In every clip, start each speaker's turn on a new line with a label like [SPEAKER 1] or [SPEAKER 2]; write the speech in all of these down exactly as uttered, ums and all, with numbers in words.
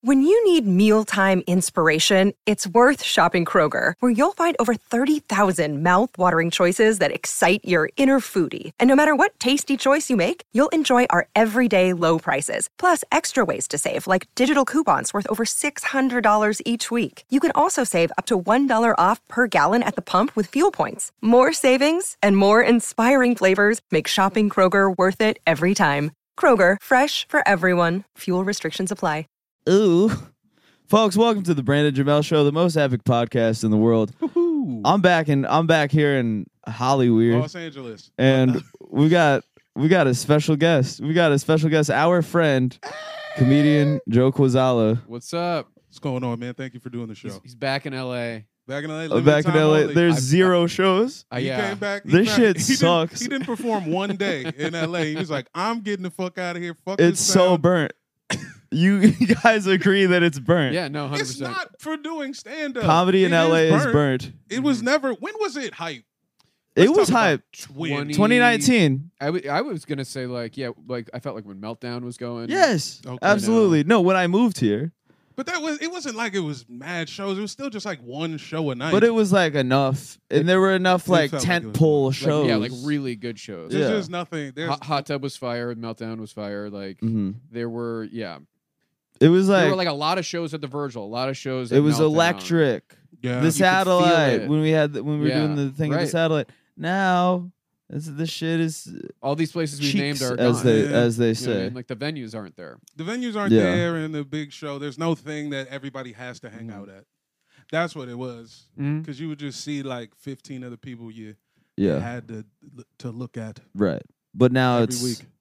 [SPEAKER 1] When you need mealtime inspiration, it's worth shopping Kroger, where you'll find over thirty thousand mouth-watering choices that excite your inner foodie. And no matter what tasty choice you make, you'll enjoy our everyday low prices, plus extra ways to save, like digital coupons worth over six hundred dollars each week. You can also save up to one dollar off per gallon at the pump with fuel points. More savings and more inspiring flavors make shopping Kroger worth it every time. Kroger, fresh for everyone. Fuel restrictions apply.
[SPEAKER 2] Ooh. Folks, welcome to the Brandon Jamel Show, the most epic podcast in the world.
[SPEAKER 3] Woo-hoo.
[SPEAKER 2] I'm back in I'm back here in Hollywood.
[SPEAKER 3] Los Angeles.
[SPEAKER 2] And we got we got a special guest. We got a special guest, our friend, comedian Joe Quazala.
[SPEAKER 4] What's up?
[SPEAKER 3] What's going on, man? Thank you for doing the show.
[SPEAKER 4] He's, he's back in L A.
[SPEAKER 3] Back in L A.
[SPEAKER 2] Uh,
[SPEAKER 3] limited
[SPEAKER 2] back in
[SPEAKER 3] time
[SPEAKER 2] L A.
[SPEAKER 3] only.
[SPEAKER 2] There's
[SPEAKER 4] I-
[SPEAKER 2] zero shows.
[SPEAKER 4] Uh,
[SPEAKER 3] He
[SPEAKER 4] yeah.
[SPEAKER 3] came back. he
[SPEAKER 2] This
[SPEAKER 3] back.
[SPEAKER 2] shit
[SPEAKER 3] he
[SPEAKER 2] sucks.
[SPEAKER 3] Didn't, he didn't perform one day in L A. He was like, I'm getting the fuck out of here. Fuck
[SPEAKER 2] It's
[SPEAKER 3] this
[SPEAKER 2] so
[SPEAKER 3] sound.
[SPEAKER 2] burnt. You, you guys agree that it's burnt.
[SPEAKER 4] Yeah, no, one hundred
[SPEAKER 3] It's
[SPEAKER 4] percent.
[SPEAKER 3] not for doing stand-up.
[SPEAKER 2] Comedy in
[SPEAKER 3] It
[SPEAKER 2] L A is
[SPEAKER 3] burnt.
[SPEAKER 2] burnt.
[SPEAKER 3] It was never. When was it hype?
[SPEAKER 2] It
[SPEAKER 3] Let's
[SPEAKER 2] was
[SPEAKER 3] talk about
[SPEAKER 2] hype.
[SPEAKER 3] Twin.
[SPEAKER 2] twenty nineteen.
[SPEAKER 4] I, w- I was going to say, like, yeah, like, I felt like when Meltdown was going.
[SPEAKER 2] Yes.
[SPEAKER 3] Okay.
[SPEAKER 2] Absolutely. No, when I moved here.
[SPEAKER 3] But that was. It wasn't like it was mad shows. It was still just like one show a night.
[SPEAKER 2] But it was like enough. And there were enough
[SPEAKER 3] It
[SPEAKER 2] like
[SPEAKER 3] felt like it
[SPEAKER 2] tent
[SPEAKER 3] was
[SPEAKER 2] pole
[SPEAKER 4] Like,
[SPEAKER 2] shows.
[SPEAKER 4] yeah, like really good shows.
[SPEAKER 3] There's
[SPEAKER 2] Yeah.
[SPEAKER 3] just nothing. There's
[SPEAKER 4] Hot, Hot Tub was fire. Meltdown was fire. Like,
[SPEAKER 2] Mhm.
[SPEAKER 4] there were, yeah.
[SPEAKER 2] It was
[SPEAKER 4] there
[SPEAKER 2] like,
[SPEAKER 4] were like a lot of shows at the Virgil, a lot of shows.
[SPEAKER 2] it
[SPEAKER 4] at
[SPEAKER 2] was
[SPEAKER 4] Meltdown.
[SPEAKER 2] electric.
[SPEAKER 3] yeah.
[SPEAKER 2] The
[SPEAKER 4] feel
[SPEAKER 2] satellite
[SPEAKER 4] it.
[SPEAKER 2] when we had the, when we were
[SPEAKER 4] Yeah,
[SPEAKER 2] doing the thing of
[SPEAKER 4] right.
[SPEAKER 2] the satellite. Now this, this shit is
[SPEAKER 4] All these places we
[SPEAKER 2] cheeks,
[SPEAKER 4] named are
[SPEAKER 2] as
[SPEAKER 4] gone.
[SPEAKER 2] they
[SPEAKER 3] Yeah.
[SPEAKER 2] as they
[SPEAKER 4] You know what I
[SPEAKER 2] say.
[SPEAKER 4] mean? Like, the venues aren't there.
[SPEAKER 3] The venues aren't
[SPEAKER 2] Yeah.
[SPEAKER 3] there in the big show. There's no thing that everybody has to hang out at. That's what it was.
[SPEAKER 4] Mhm.
[SPEAKER 3] Because you would just see like fifteen other people you
[SPEAKER 2] Yeah,
[SPEAKER 3] had to to look at
[SPEAKER 2] right. But now
[SPEAKER 3] every
[SPEAKER 2] it's
[SPEAKER 3] week.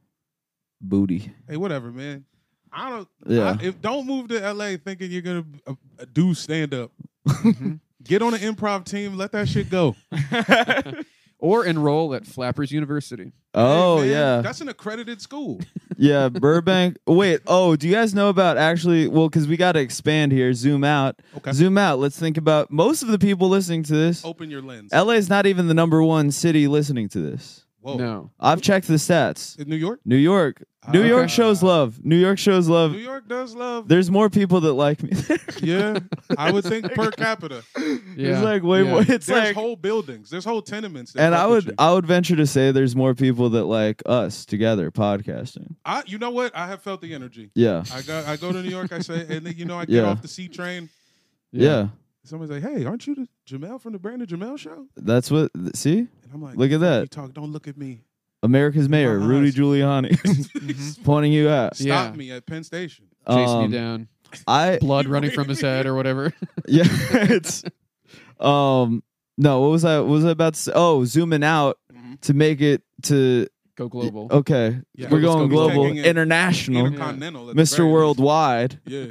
[SPEAKER 2] booty.
[SPEAKER 3] Hey, whatever, man. I don't.
[SPEAKER 2] Yeah.
[SPEAKER 3] I, if don't move to L A thinking you're gonna uh, uh, do stand up.
[SPEAKER 4] Mhm.
[SPEAKER 3] Get on an improv team. Let that shit go.
[SPEAKER 4] Or enroll at Flappers University.
[SPEAKER 2] Oh
[SPEAKER 3] Hey, man,
[SPEAKER 2] yeah,
[SPEAKER 3] that's an accredited school.
[SPEAKER 2] yeah. Burbank. Wait. Oh, do you guys know about actually? Well, because we got to expand here. Zoom out.
[SPEAKER 3] Okay.
[SPEAKER 2] Zoom out. Let's think about most of the people listening to this.
[SPEAKER 3] Open your lens.
[SPEAKER 2] L A is not even the number one city listening to this.
[SPEAKER 3] Whoa.
[SPEAKER 4] No.
[SPEAKER 2] I've checked the stats.
[SPEAKER 3] In New York.
[SPEAKER 2] New York. New
[SPEAKER 3] Ah.
[SPEAKER 2] York shows love. New York shows love.
[SPEAKER 3] New York does love.
[SPEAKER 2] There's more people that like me.
[SPEAKER 3] Yeah, I would think per capita.
[SPEAKER 4] Yeah.
[SPEAKER 2] It's like way
[SPEAKER 4] yeah.
[SPEAKER 2] more. It's
[SPEAKER 3] There's
[SPEAKER 2] like,
[SPEAKER 3] whole buildings. There's whole tenements. That
[SPEAKER 2] and
[SPEAKER 3] fuck
[SPEAKER 2] I
[SPEAKER 3] with
[SPEAKER 2] would
[SPEAKER 3] you.
[SPEAKER 2] I would venture to say there's more people that like us together podcasting.
[SPEAKER 3] I, you know what? I have felt the energy.
[SPEAKER 2] Yeah.
[SPEAKER 3] I go, I go to New York. I say, and then, you know, I get
[SPEAKER 2] Yeah.
[SPEAKER 3] off the C train.
[SPEAKER 2] Yeah.
[SPEAKER 3] Somebody's like, "Hey, aren't you the Jamel from the Brandon Jamel Show?"
[SPEAKER 2] That's what. See,
[SPEAKER 3] And I'm like,
[SPEAKER 2] Look at
[SPEAKER 3] "Fuck
[SPEAKER 2] that.
[SPEAKER 3] You talk. Don't look at me.
[SPEAKER 2] America's mayor
[SPEAKER 3] My
[SPEAKER 2] Rudy
[SPEAKER 3] eyes.
[SPEAKER 2] Giuliani pointing you out.
[SPEAKER 3] Stop
[SPEAKER 4] Yeah.
[SPEAKER 3] me at Penn Station."
[SPEAKER 4] Chase
[SPEAKER 2] Um,
[SPEAKER 4] me down.
[SPEAKER 2] I
[SPEAKER 4] Blood running from his head or whatever.
[SPEAKER 2] yeah. It's um no. What was I? What was I about to say? Oh, zooming out
[SPEAKER 3] Mhm.
[SPEAKER 2] to make it to.
[SPEAKER 4] Go global.
[SPEAKER 2] Okay,
[SPEAKER 3] Yeah.
[SPEAKER 2] we're
[SPEAKER 3] Let's
[SPEAKER 2] going
[SPEAKER 3] go.
[SPEAKER 2] global,
[SPEAKER 3] Taking it
[SPEAKER 2] international,
[SPEAKER 3] Intercontinental. at the
[SPEAKER 2] Mister
[SPEAKER 3] very least.
[SPEAKER 2] Worldwide.
[SPEAKER 3] Yeah.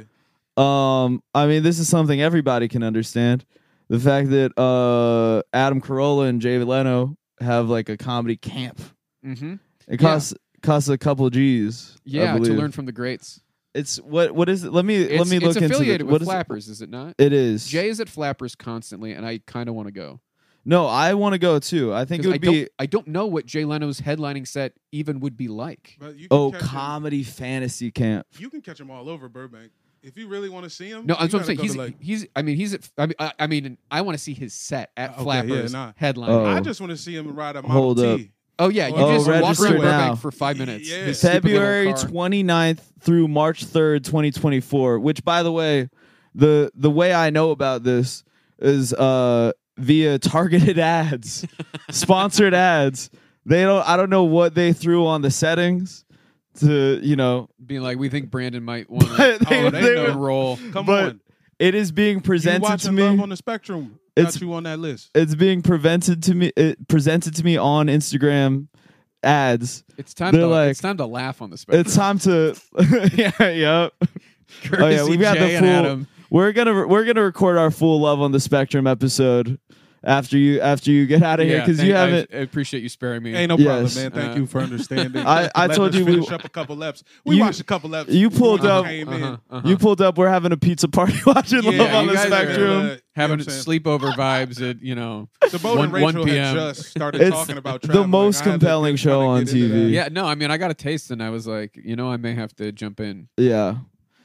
[SPEAKER 2] Um, I mean, this is something everybody can understand. The fact that uh, Adam Carolla and Jay Leno have like a comedy camp.
[SPEAKER 4] Mm-hmm.
[SPEAKER 2] It costs costs a couple G's. I
[SPEAKER 4] Yeah, to
[SPEAKER 2] believe.
[SPEAKER 4] learn from the greats.
[SPEAKER 2] It's what what is it? Let me
[SPEAKER 4] It's,
[SPEAKER 2] let me
[SPEAKER 4] it's
[SPEAKER 2] look into
[SPEAKER 4] affiliated
[SPEAKER 2] it.
[SPEAKER 4] with
[SPEAKER 2] What is it?
[SPEAKER 4] Flappers, is it not?
[SPEAKER 2] It is.
[SPEAKER 4] Jay is at Flappers constantly, and I kind of want to go.
[SPEAKER 2] No, I want to go too. I think it
[SPEAKER 4] 'Cause
[SPEAKER 2] would
[SPEAKER 4] I
[SPEAKER 2] be
[SPEAKER 4] don't, I don't know what Jay Leno's headlining set even would be like.
[SPEAKER 3] But you can
[SPEAKER 2] oh
[SPEAKER 3] catch him-
[SPEAKER 2] comedy fantasy camp.
[SPEAKER 3] You can catch him all over Burbank if you really want to see him.
[SPEAKER 4] No,
[SPEAKER 3] you
[SPEAKER 4] that's what I'm
[SPEAKER 3] gotta
[SPEAKER 4] saying.
[SPEAKER 3] go
[SPEAKER 4] He's
[SPEAKER 3] to, like,
[SPEAKER 4] he's. I mean, he's at. I mean, I, I mean, I want to see his set at
[SPEAKER 3] Uh, okay,
[SPEAKER 4] Flappers
[SPEAKER 3] yeah, nah.
[SPEAKER 4] headlining.
[SPEAKER 2] Oh.
[SPEAKER 3] I just want to see him ride a Model
[SPEAKER 2] Hold
[SPEAKER 3] T.
[SPEAKER 2] up.
[SPEAKER 4] Oh yeah, you
[SPEAKER 3] Oh,
[SPEAKER 4] just walk
[SPEAKER 2] register
[SPEAKER 4] around
[SPEAKER 2] now.
[SPEAKER 4] Burbank for five minutes.
[SPEAKER 3] Yeah.
[SPEAKER 4] His stupid little
[SPEAKER 2] February
[SPEAKER 4] car.
[SPEAKER 2] twenty-ninth through March third, twenty twenty-four, which by the way, the the way I know about this is uh via targeted ads, sponsored ads. They don't I don't know what they threw on the settings to, you know,
[SPEAKER 4] Being like, we think Brandon might want
[SPEAKER 2] but
[SPEAKER 4] to
[SPEAKER 2] they,
[SPEAKER 3] Oh, they
[SPEAKER 2] they
[SPEAKER 3] know.
[SPEAKER 2] were-
[SPEAKER 4] enroll.
[SPEAKER 3] Come
[SPEAKER 2] but
[SPEAKER 3] on.
[SPEAKER 2] it is being
[SPEAKER 3] You
[SPEAKER 2] presented to
[SPEAKER 3] watching
[SPEAKER 2] me.
[SPEAKER 3] Love on the Spectrum.
[SPEAKER 2] It's-
[SPEAKER 3] Got you on that list.
[SPEAKER 2] It's being presented to me it presented to me on Instagram ads.
[SPEAKER 4] It's time
[SPEAKER 2] They're
[SPEAKER 4] to
[SPEAKER 2] like-
[SPEAKER 4] it's time to laugh on the spectrum.
[SPEAKER 2] It's time to yeah, yep. Oh yeah, we've got
[SPEAKER 4] Jay
[SPEAKER 2] the
[SPEAKER 4] and
[SPEAKER 2] full
[SPEAKER 4] Adam.
[SPEAKER 2] We're gonna we're gonna record our full Love on the Spectrum episode after you after you get out of here
[SPEAKER 4] Yeah,
[SPEAKER 2] because you
[SPEAKER 4] thank-
[SPEAKER 2] haven't.
[SPEAKER 4] I, I appreciate you sparing me.
[SPEAKER 3] Ain't no
[SPEAKER 2] Yes.
[SPEAKER 3] problem, man. Thank
[SPEAKER 4] Uh,
[SPEAKER 3] you for understanding.
[SPEAKER 2] I- I
[SPEAKER 3] Letting
[SPEAKER 2] told
[SPEAKER 3] us
[SPEAKER 2] you we-
[SPEAKER 3] finish up a couple laps. We
[SPEAKER 2] You-
[SPEAKER 3] watched a couple laps.
[SPEAKER 2] you pulled
[SPEAKER 3] when I
[SPEAKER 2] up-
[SPEAKER 3] Came in.
[SPEAKER 4] Uh-huh, uh-huh.
[SPEAKER 2] You pulled up. We're having a pizza party watching
[SPEAKER 3] Yeah,
[SPEAKER 2] Love on
[SPEAKER 4] you
[SPEAKER 2] the
[SPEAKER 4] guys are,
[SPEAKER 2] Spectrum.
[SPEAKER 3] uh, you know
[SPEAKER 4] having
[SPEAKER 3] what I'm saying?
[SPEAKER 4] sleepover vibes at you know.
[SPEAKER 3] Sabota
[SPEAKER 4] one-
[SPEAKER 3] and Rachel
[SPEAKER 4] one p m.
[SPEAKER 3] had just started
[SPEAKER 2] It's
[SPEAKER 3] talking about
[SPEAKER 2] the
[SPEAKER 3] traveling.
[SPEAKER 2] most
[SPEAKER 3] I had to
[SPEAKER 2] compelling
[SPEAKER 3] get-
[SPEAKER 2] show
[SPEAKER 3] kinda
[SPEAKER 2] on
[SPEAKER 3] get into
[SPEAKER 2] T V.
[SPEAKER 3] that.
[SPEAKER 4] Yeah, no, I mean, I got a taste, and I was like, you know, I may have to jump in.
[SPEAKER 2] Yeah,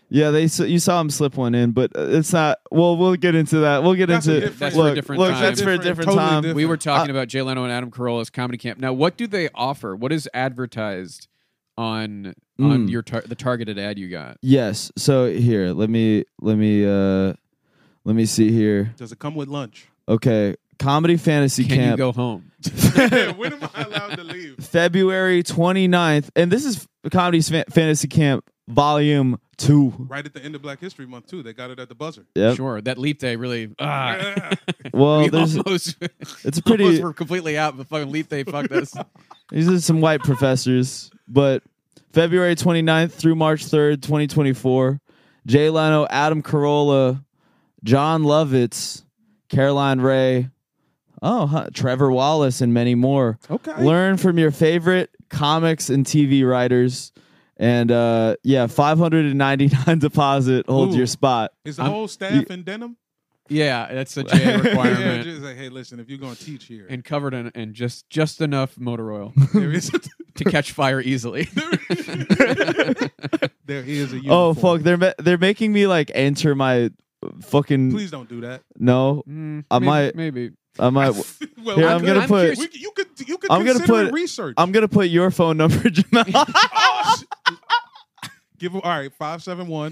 [SPEAKER 2] Yeah, they s- you saw him slip one in, but it's not. Well, we'll get into that. We'll get
[SPEAKER 3] That's a
[SPEAKER 2] into
[SPEAKER 3] different-
[SPEAKER 4] That's for a
[SPEAKER 2] look,
[SPEAKER 4] different
[SPEAKER 2] look,
[SPEAKER 4] time.
[SPEAKER 2] that's for a
[SPEAKER 3] Different,
[SPEAKER 2] different
[SPEAKER 3] totally
[SPEAKER 2] time.
[SPEAKER 3] different.
[SPEAKER 4] We were talking about Jay Leno and Adam Carolla's comedy camp. Now, what do they offer? What is advertised on on
[SPEAKER 2] Mm.
[SPEAKER 4] your tar- the targeted ad you got?
[SPEAKER 2] Yes. So here, let me let me uh let me see here.
[SPEAKER 3] Does it come with lunch?
[SPEAKER 2] Okay, Comedy Fantasy
[SPEAKER 4] Can
[SPEAKER 2] Camp.
[SPEAKER 4] you go home?
[SPEAKER 3] When am I allowed to leave?
[SPEAKER 2] February twenty-ninth, and this is Comedy Fa- Fantasy Camp Volume two.
[SPEAKER 3] Right at the end of Black History Month too. They got it at the buzzer.
[SPEAKER 2] Yep.
[SPEAKER 4] Sure, that leap day really. Ah.
[SPEAKER 2] Well,
[SPEAKER 4] we
[SPEAKER 2] there's
[SPEAKER 4] almost,
[SPEAKER 2] it's a pretty.
[SPEAKER 4] almost were completely out, but fucking leap day fucked us.
[SPEAKER 2] These are some white professors, but February twenty-ninth through March third, twenty twenty-four. Jay Leno, Adam Carolla, John Lovitz, Caroline Ray, oh, huh, Trevor Wallace, and many more.
[SPEAKER 3] Okay.
[SPEAKER 2] Learn from your favorite comics and T V writers. And uh, yeah, five hundred ninety-nine deposit holds
[SPEAKER 3] Ooh.
[SPEAKER 2] your spot.
[SPEAKER 3] Is the
[SPEAKER 4] I'm-
[SPEAKER 3] whole staff in denim?
[SPEAKER 4] Yeah, that's a J
[SPEAKER 3] Yeah,
[SPEAKER 4] requirement.
[SPEAKER 3] just like, hey, listen, if you're gonna teach here,
[SPEAKER 4] And covered in and just just enough motor oil
[SPEAKER 3] there is a,
[SPEAKER 4] to catch fire easily.
[SPEAKER 3] there is a uniform.
[SPEAKER 2] Oh fuck, they're ma- they're making me like enter my fucking
[SPEAKER 3] Please don't do that.
[SPEAKER 2] no.
[SPEAKER 4] Mm,
[SPEAKER 2] I
[SPEAKER 4] maybe,
[SPEAKER 2] might-
[SPEAKER 4] maybe.
[SPEAKER 2] I might.
[SPEAKER 3] well,
[SPEAKER 2] Here,
[SPEAKER 3] we
[SPEAKER 2] I'm
[SPEAKER 3] could-
[SPEAKER 2] gonna
[SPEAKER 4] I'm
[SPEAKER 2] put.
[SPEAKER 4] curious.
[SPEAKER 3] we could- you could you could
[SPEAKER 2] I'm gonna
[SPEAKER 3] consider
[SPEAKER 2] put-
[SPEAKER 3] research.
[SPEAKER 2] I'm gonna put your phone number, Jamal.
[SPEAKER 3] Oh, sh- Give all right, five seven one,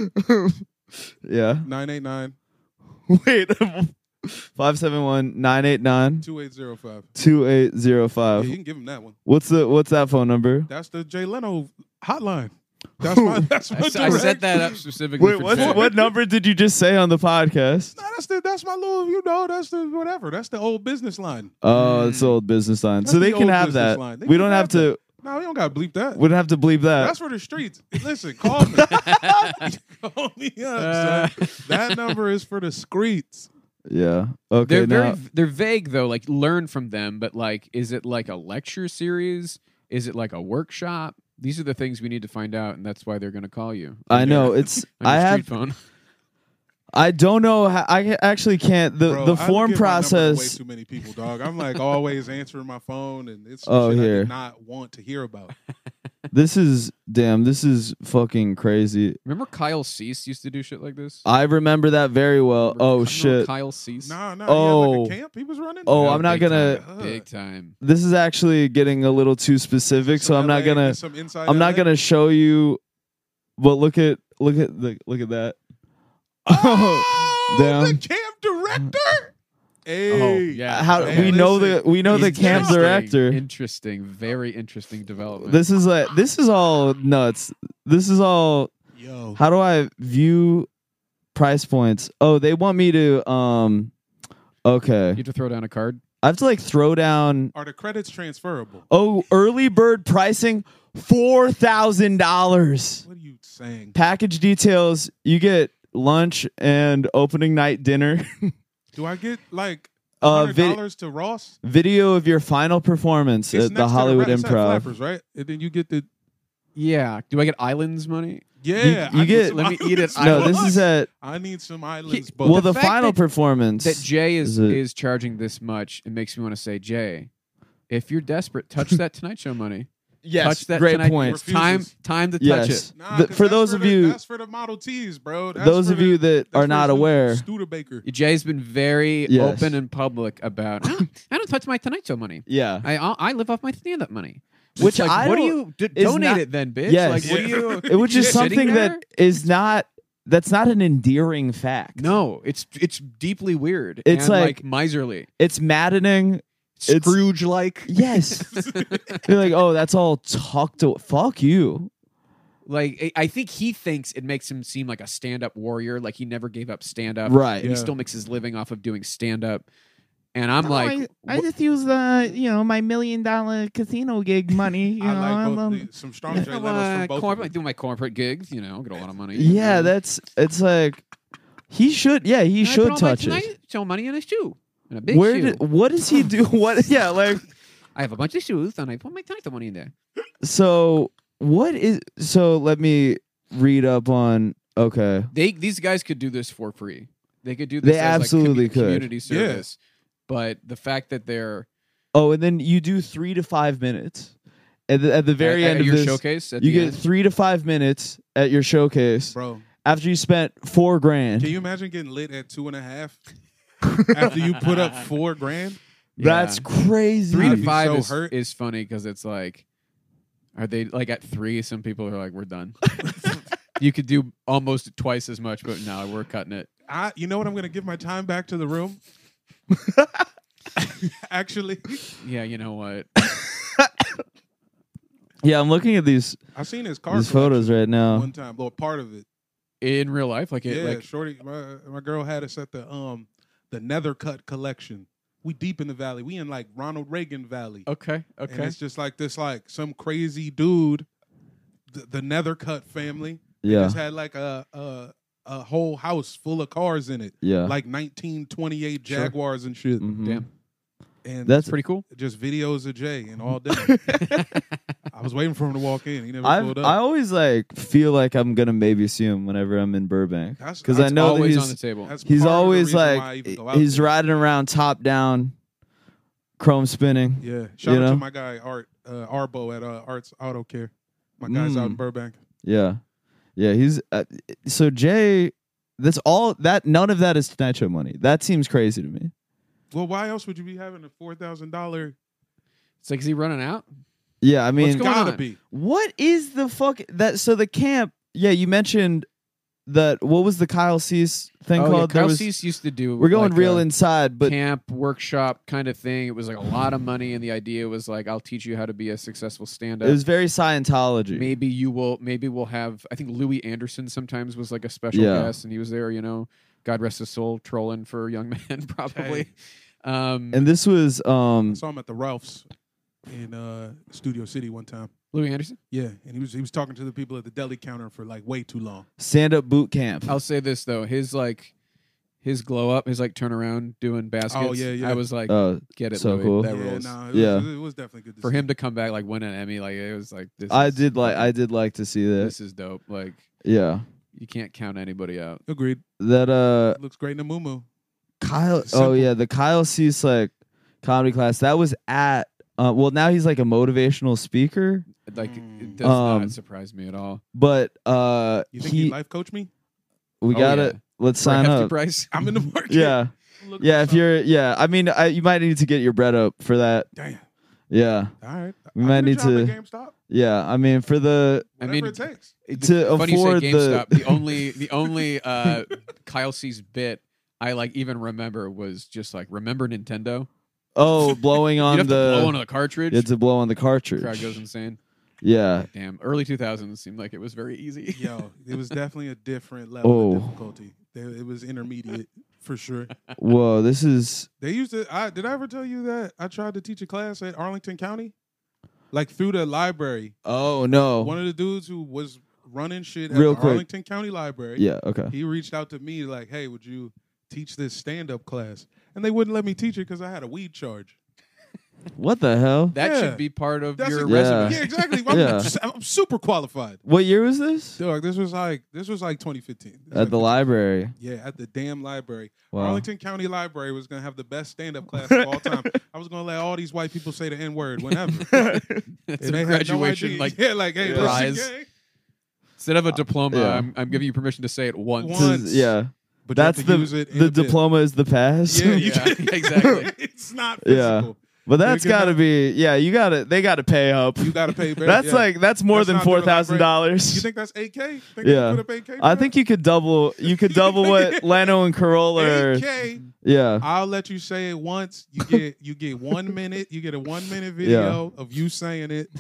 [SPEAKER 2] Yeah.
[SPEAKER 3] nine eight nine,
[SPEAKER 2] Wait. Five seven one nine eight nine
[SPEAKER 3] two eight zero five.
[SPEAKER 2] two eight zero
[SPEAKER 3] Yeah,
[SPEAKER 2] five.
[SPEAKER 3] you can give him that one.
[SPEAKER 2] What's the what's that phone number?
[SPEAKER 3] That's the Jay Leno hotline. That's my that's my
[SPEAKER 4] I, s- I
[SPEAKER 3] direct.
[SPEAKER 4] set that up specifically.
[SPEAKER 2] Wait,
[SPEAKER 4] for
[SPEAKER 2] what's,
[SPEAKER 4] Jay.
[SPEAKER 2] what number did you just say on the podcast?
[SPEAKER 3] No, that's the that's my little, you know, that's the whatever. That's the old business line.
[SPEAKER 2] Oh, it's the old business line.
[SPEAKER 3] That's
[SPEAKER 2] so they
[SPEAKER 3] the
[SPEAKER 2] can
[SPEAKER 3] old
[SPEAKER 2] have
[SPEAKER 3] business
[SPEAKER 2] that.
[SPEAKER 3] line. They
[SPEAKER 2] We
[SPEAKER 3] can
[SPEAKER 2] don't have
[SPEAKER 3] have
[SPEAKER 2] to.
[SPEAKER 3] No, you don't gotta bleep that.
[SPEAKER 2] We don't have to bleep that.
[SPEAKER 3] That's for the streets. Listen, call me. Call me up. son. That number is for the streets.
[SPEAKER 2] Yeah. Okay.
[SPEAKER 4] They're very
[SPEAKER 2] Now,
[SPEAKER 4] they're vague though. Like learn from them, but like, is it like a lecture series? Is it like a workshop? These are the things we need to find out, and that's why they're going to call you.
[SPEAKER 2] I know it's.
[SPEAKER 4] On your
[SPEAKER 2] I
[SPEAKER 4] street
[SPEAKER 2] have.
[SPEAKER 4] phone.
[SPEAKER 2] I don't know. How, I actually can't. The
[SPEAKER 3] Bro,
[SPEAKER 2] the
[SPEAKER 3] I
[SPEAKER 2] form
[SPEAKER 3] give my number to way
[SPEAKER 2] process.
[SPEAKER 3] too many people, dog. I'm like always answering my phone, and it's some
[SPEAKER 2] Oh,
[SPEAKER 3] shit I
[SPEAKER 2] here.
[SPEAKER 3] do not want to hear about.
[SPEAKER 2] This is damn. This is fucking crazy.
[SPEAKER 4] Remember Kyle Cease used to do shit like this?
[SPEAKER 2] I remember that very well.
[SPEAKER 4] Remember-
[SPEAKER 2] Oh
[SPEAKER 4] remember
[SPEAKER 2] shit.
[SPEAKER 4] Kyle Cease?
[SPEAKER 3] Nah, nah.
[SPEAKER 2] Oh.
[SPEAKER 3] He had like a camp he was running.
[SPEAKER 2] Oh,
[SPEAKER 4] Yeah,
[SPEAKER 2] I'm not
[SPEAKER 4] big
[SPEAKER 2] gonna.
[SPEAKER 4] time. Big time.
[SPEAKER 2] This is actually getting a little too specific, so
[SPEAKER 3] Some
[SPEAKER 2] I'm not
[SPEAKER 3] L A,
[SPEAKER 2] gonna.
[SPEAKER 3] some inside
[SPEAKER 2] I'm not
[SPEAKER 3] L A.
[SPEAKER 2] gonna show you. But look at look at the look at that.
[SPEAKER 3] Oh,
[SPEAKER 2] Damn.
[SPEAKER 3] the camp director. Hey,
[SPEAKER 4] Oh, yeah.
[SPEAKER 2] How
[SPEAKER 3] man,
[SPEAKER 2] we know
[SPEAKER 3] listen.
[SPEAKER 2] the we know the camp
[SPEAKER 4] Interesting.
[SPEAKER 2] director.
[SPEAKER 4] Interesting. Very interesting development.
[SPEAKER 2] This is like this is all nuts. This is all.
[SPEAKER 3] Yo,
[SPEAKER 2] How do I view price points? Oh, they want me to. Um. Okay,
[SPEAKER 4] you have to throw down a card.
[SPEAKER 2] I have to like throw down.
[SPEAKER 3] are the credits transferable?
[SPEAKER 2] Oh, early bird pricing four thousand dollars.
[SPEAKER 3] What are you saying?
[SPEAKER 2] Package details: you get lunch and opening night dinner.
[SPEAKER 3] Do I get like
[SPEAKER 2] Uh,
[SPEAKER 3] hundred
[SPEAKER 2] vid-
[SPEAKER 3] dollars to Ross?
[SPEAKER 2] video of your final performance
[SPEAKER 3] It's
[SPEAKER 2] at
[SPEAKER 3] next
[SPEAKER 2] the
[SPEAKER 3] to
[SPEAKER 2] Hollywood
[SPEAKER 3] Ra- it's at
[SPEAKER 2] Improv.
[SPEAKER 3] Flappers, right? And then you get the
[SPEAKER 4] Yeah. Do I get Islands money?
[SPEAKER 3] yeah.
[SPEAKER 2] you
[SPEAKER 3] I need
[SPEAKER 2] get-
[SPEAKER 3] some
[SPEAKER 4] Let me eat it.
[SPEAKER 3] islands.
[SPEAKER 2] No,
[SPEAKER 4] I
[SPEAKER 2] this
[SPEAKER 4] want-
[SPEAKER 2] is at
[SPEAKER 3] I need some islands.
[SPEAKER 4] He-
[SPEAKER 3] But
[SPEAKER 2] well the,
[SPEAKER 4] fact
[SPEAKER 2] final
[SPEAKER 4] that-
[SPEAKER 2] performance.
[SPEAKER 4] That Jay is
[SPEAKER 2] Is it-
[SPEAKER 4] is charging this much. It makes me want to say, Jay, if you're desperate, touch that Tonight Show money.
[SPEAKER 2] yes,
[SPEAKER 4] touch that
[SPEAKER 2] great
[SPEAKER 4] Tonight-
[SPEAKER 2] point.
[SPEAKER 4] It's time time to touch
[SPEAKER 2] Yes.
[SPEAKER 4] it.
[SPEAKER 3] Nah,
[SPEAKER 2] The-
[SPEAKER 3] 'cause
[SPEAKER 2] for
[SPEAKER 3] that's
[SPEAKER 2] those
[SPEAKER 3] for
[SPEAKER 2] of
[SPEAKER 3] the-
[SPEAKER 2] you-
[SPEAKER 3] that's for the Model Ts, bro. That's
[SPEAKER 2] Those
[SPEAKER 3] for
[SPEAKER 2] of
[SPEAKER 3] the-
[SPEAKER 2] you that
[SPEAKER 3] that's
[SPEAKER 2] are
[SPEAKER 3] for
[SPEAKER 2] not
[SPEAKER 3] the
[SPEAKER 2] aware,
[SPEAKER 3] Studebaker.
[SPEAKER 4] Jay's been very
[SPEAKER 2] Yes.
[SPEAKER 4] open and public about. I don't, I don't touch my Tonight Show money.
[SPEAKER 2] yeah,
[SPEAKER 4] I I live off my stand up money.
[SPEAKER 2] Which
[SPEAKER 4] It's like,
[SPEAKER 2] I
[SPEAKER 4] what do
[SPEAKER 2] don't-
[SPEAKER 4] you d-
[SPEAKER 2] is
[SPEAKER 4] donate
[SPEAKER 2] not-
[SPEAKER 4] it then, bitch?
[SPEAKER 2] Yes.
[SPEAKER 4] Like, what do
[SPEAKER 3] Yeah.
[SPEAKER 4] you?
[SPEAKER 2] which is
[SPEAKER 4] You're sitting
[SPEAKER 2] something
[SPEAKER 4] there?
[SPEAKER 2] that is not. That's not an endearing fact.
[SPEAKER 4] No, it's it's deeply weird.
[SPEAKER 2] It's
[SPEAKER 4] and,
[SPEAKER 2] like-
[SPEAKER 4] miserly,
[SPEAKER 2] It's maddening. It's-
[SPEAKER 4] Scrooge like.
[SPEAKER 2] Yes, you're like, oh, that's all tucked away. Fuck you.
[SPEAKER 4] Like I- I think he thinks it makes him seem like a stand up warrior. Like he never gave up stand up.
[SPEAKER 2] Right.
[SPEAKER 4] And he
[SPEAKER 3] Yeah.
[SPEAKER 4] still makes his living off of doing stand up. And I'm like,
[SPEAKER 2] I
[SPEAKER 4] wh-
[SPEAKER 2] just use the you know my million dollar casino gig money. You
[SPEAKER 3] I
[SPEAKER 2] know,
[SPEAKER 3] like both
[SPEAKER 2] um,
[SPEAKER 3] the, some strong Jay
[SPEAKER 4] I'm,
[SPEAKER 3] Lenos
[SPEAKER 4] uh,
[SPEAKER 3] from both.
[SPEAKER 4] corporate,
[SPEAKER 3] of
[SPEAKER 4] I
[SPEAKER 3] them.
[SPEAKER 4] do my corporate gigs. You know, get a lot of money.
[SPEAKER 2] yeah, that's it's like he should. Yeah, he
[SPEAKER 4] And I
[SPEAKER 2] should
[SPEAKER 4] put all my
[SPEAKER 2] touch it.
[SPEAKER 4] Tonight Show money in a shoe, in a big
[SPEAKER 2] Where
[SPEAKER 4] shoe.
[SPEAKER 2] did what does he do? What? Yeah, like
[SPEAKER 4] I have a bunch of shoes, and I put my Tonight Show money in there.
[SPEAKER 2] so. What is so? Let me read up on. Okay,
[SPEAKER 4] They these guys could do this for free. They could do this.
[SPEAKER 2] They
[SPEAKER 4] as
[SPEAKER 2] absolutely
[SPEAKER 4] like commu-
[SPEAKER 2] could.
[SPEAKER 4] Community
[SPEAKER 3] Yeah.
[SPEAKER 4] service. But the fact that they're
[SPEAKER 2] oh, and then you do three to five minutes at the, at the very
[SPEAKER 4] at,
[SPEAKER 2] end
[SPEAKER 4] at
[SPEAKER 2] of
[SPEAKER 4] your
[SPEAKER 2] this.
[SPEAKER 4] showcase, at
[SPEAKER 2] You
[SPEAKER 4] the
[SPEAKER 2] get
[SPEAKER 4] end,
[SPEAKER 2] three to five minutes at your showcase,
[SPEAKER 3] Bro,
[SPEAKER 2] after you spent four grand.
[SPEAKER 3] Can you imagine getting lit at two and a half after you put up four grand?
[SPEAKER 2] That's
[SPEAKER 4] Yeah.
[SPEAKER 2] crazy.
[SPEAKER 4] Three
[SPEAKER 3] I'd
[SPEAKER 4] to
[SPEAKER 3] be
[SPEAKER 4] five
[SPEAKER 3] so
[SPEAKER 4] is,
[SPEAKER 3] hurt.
[SPEAKER 4] is funny because it's like, are they like at three? Some people are like, we're done. You could do almost twice as much, but no, we're cutting it.
[SPEAKER 3] I, you know what? I'm going to give my time back to the room. Actually,
[SPEAKER 4] Yeah, you know what?
[SPEAKER 2] Yeah, I'm looking at these
[SPEAKER 3] I've seen his car
[SPEAKER 2] these photos
[SPEAKER 3] collection
[SPEAKER 2] right now.
[SPEAKER 3] one time. Well, part of it.
[SPEAKER 4] In real life, like it,
[SPEAKER 3] Yeah,
[SPEAKER 4] like
[SPEAKER 3] Shorty, my, my girl had us at the um the Nethercut collection. We deep in the valley. We in like Ronald Reagan Valley.
[SPEAKER 4] okay,
[SPEAKER 3] And
[SPEAKER 4] okay.
[SPEAKER 3] it's just like this, like some crazy dude, the, the Nethercut family. They
[SPEAKER 2] Yeah,
[SPEAKER 3] just had like a, a a whole house full of cars in it,
[SPEAKER 2] yeah.
[SPEAKER 3] like nineteen twenty-eight
[SPEAKER 4] Sure.
[SPEAKER 3] Jaguars and shit.
[SPEAKER 2] Mhm.
[SPEAKER 4] Damn,
[SPEAKER 3] And
[SPEAKER 2] That's
[SPEAKER 4] pretty cool.
[SPEAKER 3] just videos of Jay and all day. I was waiting for him to walk in. He never
[SPEAKER 2] I
[SPEAKER 3] pulled up.
[SPEAKER 2] I always like feel like I'm gonna maybe see him whenever I'm in Burbank
[SPEAKER 3] That's-
[SPEAKER 2] because I
[SPEAKER 3] that's
[SPEAKER 2] know that
[SPEAKER 4] Always
[SPEAKER 2] he's
[SPEAKER 4] on the table.
[SPEAKER 3] That's
[SPEAKER 2] he's
[SPEAKER 3] part of the
[SPEAKER 2] always
[SPEAKER 3] reason why I
[SPEAKER 2] like
[SPEAKER 3] even go out
[SPEAKER 2] he's
[SPEAKER 3] there.
[SPEAKER 2] riding around top down, chrome spinning.
[SPEAKER 3] Yeah, shout
[SPEAKER 2] You
[SPEAKER 3] out
[SPEAKER 2] know?
[SPEAKER 3] to my guy Art uh, Arbo at uh, Arts Auto Care. My guy's out in
[SPEAKER 2] Mm.
[SPEAKER 3] Burbank.
[SPEAKER 2] Yeah, yeah. He's uh, so Jay. That's all that. None of that is Tonight Show money. That seems crazy to me.
[SPEAKER 3] Well, why else would you be having a four thousand dollar?
[SPEAKER 4] It's like, is he running out?
[SPEAKER 2] Yeah, I mean,
[SPEAKER 4] What's going
[SPEAKER 3] Gotta
[SPEAKER 4] on?
[SPEAKER 3] be.
[SPEAKER 2] what is the fuck that? So the camp. Yeah, you mentioned that. What was the Kyle Cease thing
[SPEAKER 4] Oh, yeah,
[SPEAKER 2] called? There
[SPEAKER 4] Kyle
[SPEAKER 2] was-
[SPEAKER 4] Cease used to do.
[SPEAKER 2] we're going
[SPEAKER 4] like
[SPEAKER 2] real
[SPEAKER 4] a
[SPEAKER 2] inside, but
[SPEAKER 4] camp workshop kind of thing. It was like a lot of money, and the idea was like, I'll teach you how to be a successful stand-up.
[SPEAKER 2] it was very Scientology.
[SPEAKER 4] Maybe you will. Maybe we'll have. I think Louis Anderson sometimes was like a special
[SPEAKER 2] Yeah.
[SPEAKER 4] guest, and he was there. You know, God rest his soul, trolling for young men, probably. Um,
[SPEAKER 2] And this was
[SPEAKER 3] I
[SPEAKER 2] um
[SPEAKER 3] saw him at the Ralph's in uh, Studio City one time.
[SPEAKER 4] Louis Anderson.
[SPEAKER 3] Yeah, and he was he was talking to the people at the deli counter for like way too long.
[SPEAKER 2] stand up boot camp.
[SPEAKER 4] I'll say this though, his like, his glow up, his like turnaround doing baskets.
[SPEAKER 3] Oh, yeah, yeah.
[SPEAKER 4] I was like,
[SPEAKER 2] Oh,
[SPEAKER 4] get it,
[SPEAKER 2] so
[SPEAKER 4] Louis.
[SPEAKER 2] cool.
[SPEAKER 4] That
[SPEAKER 3] yeah,
[SPEAKER 4] rules.
[SPEAKER 3] no, it
[SPEAKER 2] Yeah.
[SPEAKER 3] was, it was definitely good to
[SPEAKER 4] For
[SPEAKER 3] see.
[SPEAKER 4] him to come back like win an Emmy, like it was like this.
[SPEAKER 2] I
[SPEAKER 4] is
[SPEAKER 2] did like
[SPEAKER 4] fucking-
[SPEAKER 2] I did like to see that.
[SPEAKER 4] This is dope. Like
[SPEAKER 2] Yeah,
[SPEAKER 4] you can't count anybody out.
[SPEAKER 3] Agreed.
[SPEAKER 2] that uh
[SPEAKER 3] Looks great in a moo
[SPEAKER 2] Kyle.
[SPEAKER 3] Simple.
[SPEAKER 2] Oh yeah, the Kyle Cease like comedy class that was at. Uh, well, now he's like a motivational speaker,
[SPEAKER 4] Like
[SPEAKER 3] Mm.
[SPEAKER 4] it does
[SPEAKER 2] Um,
[SPEAKER 4] not surprise me at all.
[SPEAKER 2] but uh,
[SPEAKER 3] You think
[SPEAKER 2] he
[SPEAKER 3] he life coach me?
[SPEAKER 2] we
[SPEAKER 4] Oh,
[SPEAKER 2] gotta
[SPEAKER 4] yeah.
[SPEAKER 2] let's
[SPEAKER 4] For a
[SPEAKER 2] sign
[SPEAKER 4] hefty
[SPEAKER 2] up.
[SPEAKER 4] price.
[SPEAKER 3] I'm in the market.
[SPEAKER 2] Yeah,
[SPEAKER 3] Look
[SPEAKER 2] yeah.
[SPEAKER 3] for
[SPEAKER 2] If
[SPEAKER 3] something.
[SPEAKER 2] you're, yeah, I mean, I, you might need to get your bread up for that.
[SPEAKER 3] Damn.
[SPEAKER 2] Yeah,
[SPEAKER 3] All right.
[SPEAKER 2] We
[SPEAKER 3] I'll
[SPEAKER 2] might
[SPEAKER 3] get a
[SPEAKER 2] need
[SPEAKER 3] job at
[SPEAKER 2] to-
[SPEAKER 3] GameStop.
[SPEAKER 2] yeah. I mean, for the
[SPEAKER 4] I
[SPEAKER 3] Whatever
[SPEAKER 4] mean,
[SPEAKER 3] it takes.
[SPEAKER 4] It-
[SPEAKER 2] To
[SPEAKER 4] funny you
[SPEAKER 2] afford
[SPEAKER 4] say
[SPEAKER 2] the-
[SPEAKER 4] GameStop. The, only the only uh, Kyle C's bit I like even remember was just like remember Nintendo.
[SPEAKER 2] oh blowing
[SPEAKER 4] You
[SPEAKER 2] on
[SPEAKER 4] have to
[SPEAKER 2] the
[SPEAKER 4] blow on a cartridge.
[SPEAKER 2] you had to blow on the cartridge.
[SPEAKER 4] Crowd goes insane.
[SPEAKER 2] Yeah,
[SPEAKER 4] Damn, early two thousands seemed like it was very easy.
[SPEAKER 3] Yo, it was definitely a different level
[SPEAKER 2] Oh.
[SPEAKER 3] of difficulty. There- It was intermediate for sure.
[SPEAKER 2] whoa, this is
[SPEAKER 3] They used to. I did I ever tell you that I tried to teach a class at Arlington County, like through the library.
[SPEAKER 2] oh no.
[SPEAKER 3] One of the dudes who was running shit at
[SPEAKER 2] Real
[SPEAKER 3] the
[SPEAKER 2] quick.
[SPEAKER 3] Arlington County Library.
[SPEAKER 2] Yeah, okay.
[SPEAKER 3] He reached out to me like, "Hey, would you teach this stand-up class?" And they wouldn't let me teach it because I had a weed charge.
[SPEAKER 2] What the hell?
[SPEAKER 4] That
[SPEAKER 3] Yeah.
[SPEAKER 4] should be part of
[SPEAKER 3] That's
[SPEAKER 4] your
[SPEAKER 3] a-
[SPEAKER 2] Yeah.
[SPEAKER 4] resume.
[SPEAKER 3] Yeah, exactly. I'm,
[SPEAKER 2] Yeah.
[SPEAKER 3] I'm super qualified.
[SPEAKER 2] What year was this?
[SPEAKER 3] Dog, this was like this was like twenty fifteen. This was
[SPEAKER 2] At
[SPEAKER 3] like
[SPEAKER 2] the library.
[SPEAKER 3] Yeah, at the damn library.
[SPEAKER 2] Wow.
[SPEAKER 3] Arlington County Library was gonna have the best stand-up class of all time. I was gonna let all these white people say the N-word whenever.
[SPEAKER 4] It's
[SPEAKER 3] And
[SPEAKER 4] a
[SPEAKER 3] they had no
[SPEAKER 4] graduation,
[SPEAKER 3] idea.
[SPEAKER 4] like
[SPEAKER 3] yeah, like hey,
[SPEAKER 2] Yeah.
[SPEAKER 4] Prize.
[SPEAKER 3] listen, gang.
[SPEAKER 4] instead of a diploma,
[SPEAKER 2] yeah.
[SPEAKER 4] I'm, I'm giving you permission to say it once.
[SPEAKER 3] Once.
[SPEAKER 2] This is- yeah.
[SPEAKER 3] But you have
[SPEAKER 2] That's
[SPEAKER 3] to
[SPEAKER 2] the
[SPEAKER 3] use it in
[SPEAKER 2] the
[SPEAKER 3] a bit.
[SPEAKER 2] diploma is the pass.
[SPEAKER 3] Yeah, you
[SPEAKER 4] Yeah,
[SPEAKER 3] can-
[SPEAKER 4] exactly.
[SPEAKER 3] It's not
[SPEAKER 2] Yeah.
[SPEAKER 3] physical.
[SPEAKER 2] But that's
[SPEAKER 3] You're gonna-
[SPEAKER 2] got to be yeah, you got to they got to pay up.
[SPEAKER 3] You got to pay. Better.
[SPEAKER 2] That's
[SPEAKER 3] yeah.
[SPEAKER 2] like that's more
[SPEAKER 3] That's
[SPEAKER 2] than
[SPEAKER 3] not doing
[SPEAKER 2] four
[SPEAKER 3] a
[SPEAKER 2] thousand
[SPEAKER 3] You
[SPEAKER 2] dollars.
[SPEAKER 3] think that's eight K? Think
[SPEAKER 2] Yeah.
[SPEAKER 3] you put up eight K for
[SPEAKER 2] I
[SPEAKER 3] that?
[SPEAKER 2] think you could double you could double what Leno and Corolla are.
[SPEAKER 3] eight K.
[SPEAKER 2] Yeah.
[SPEAKER 3] I'll let you say it once. You get you get one minute. You get a one minute video of you saying it.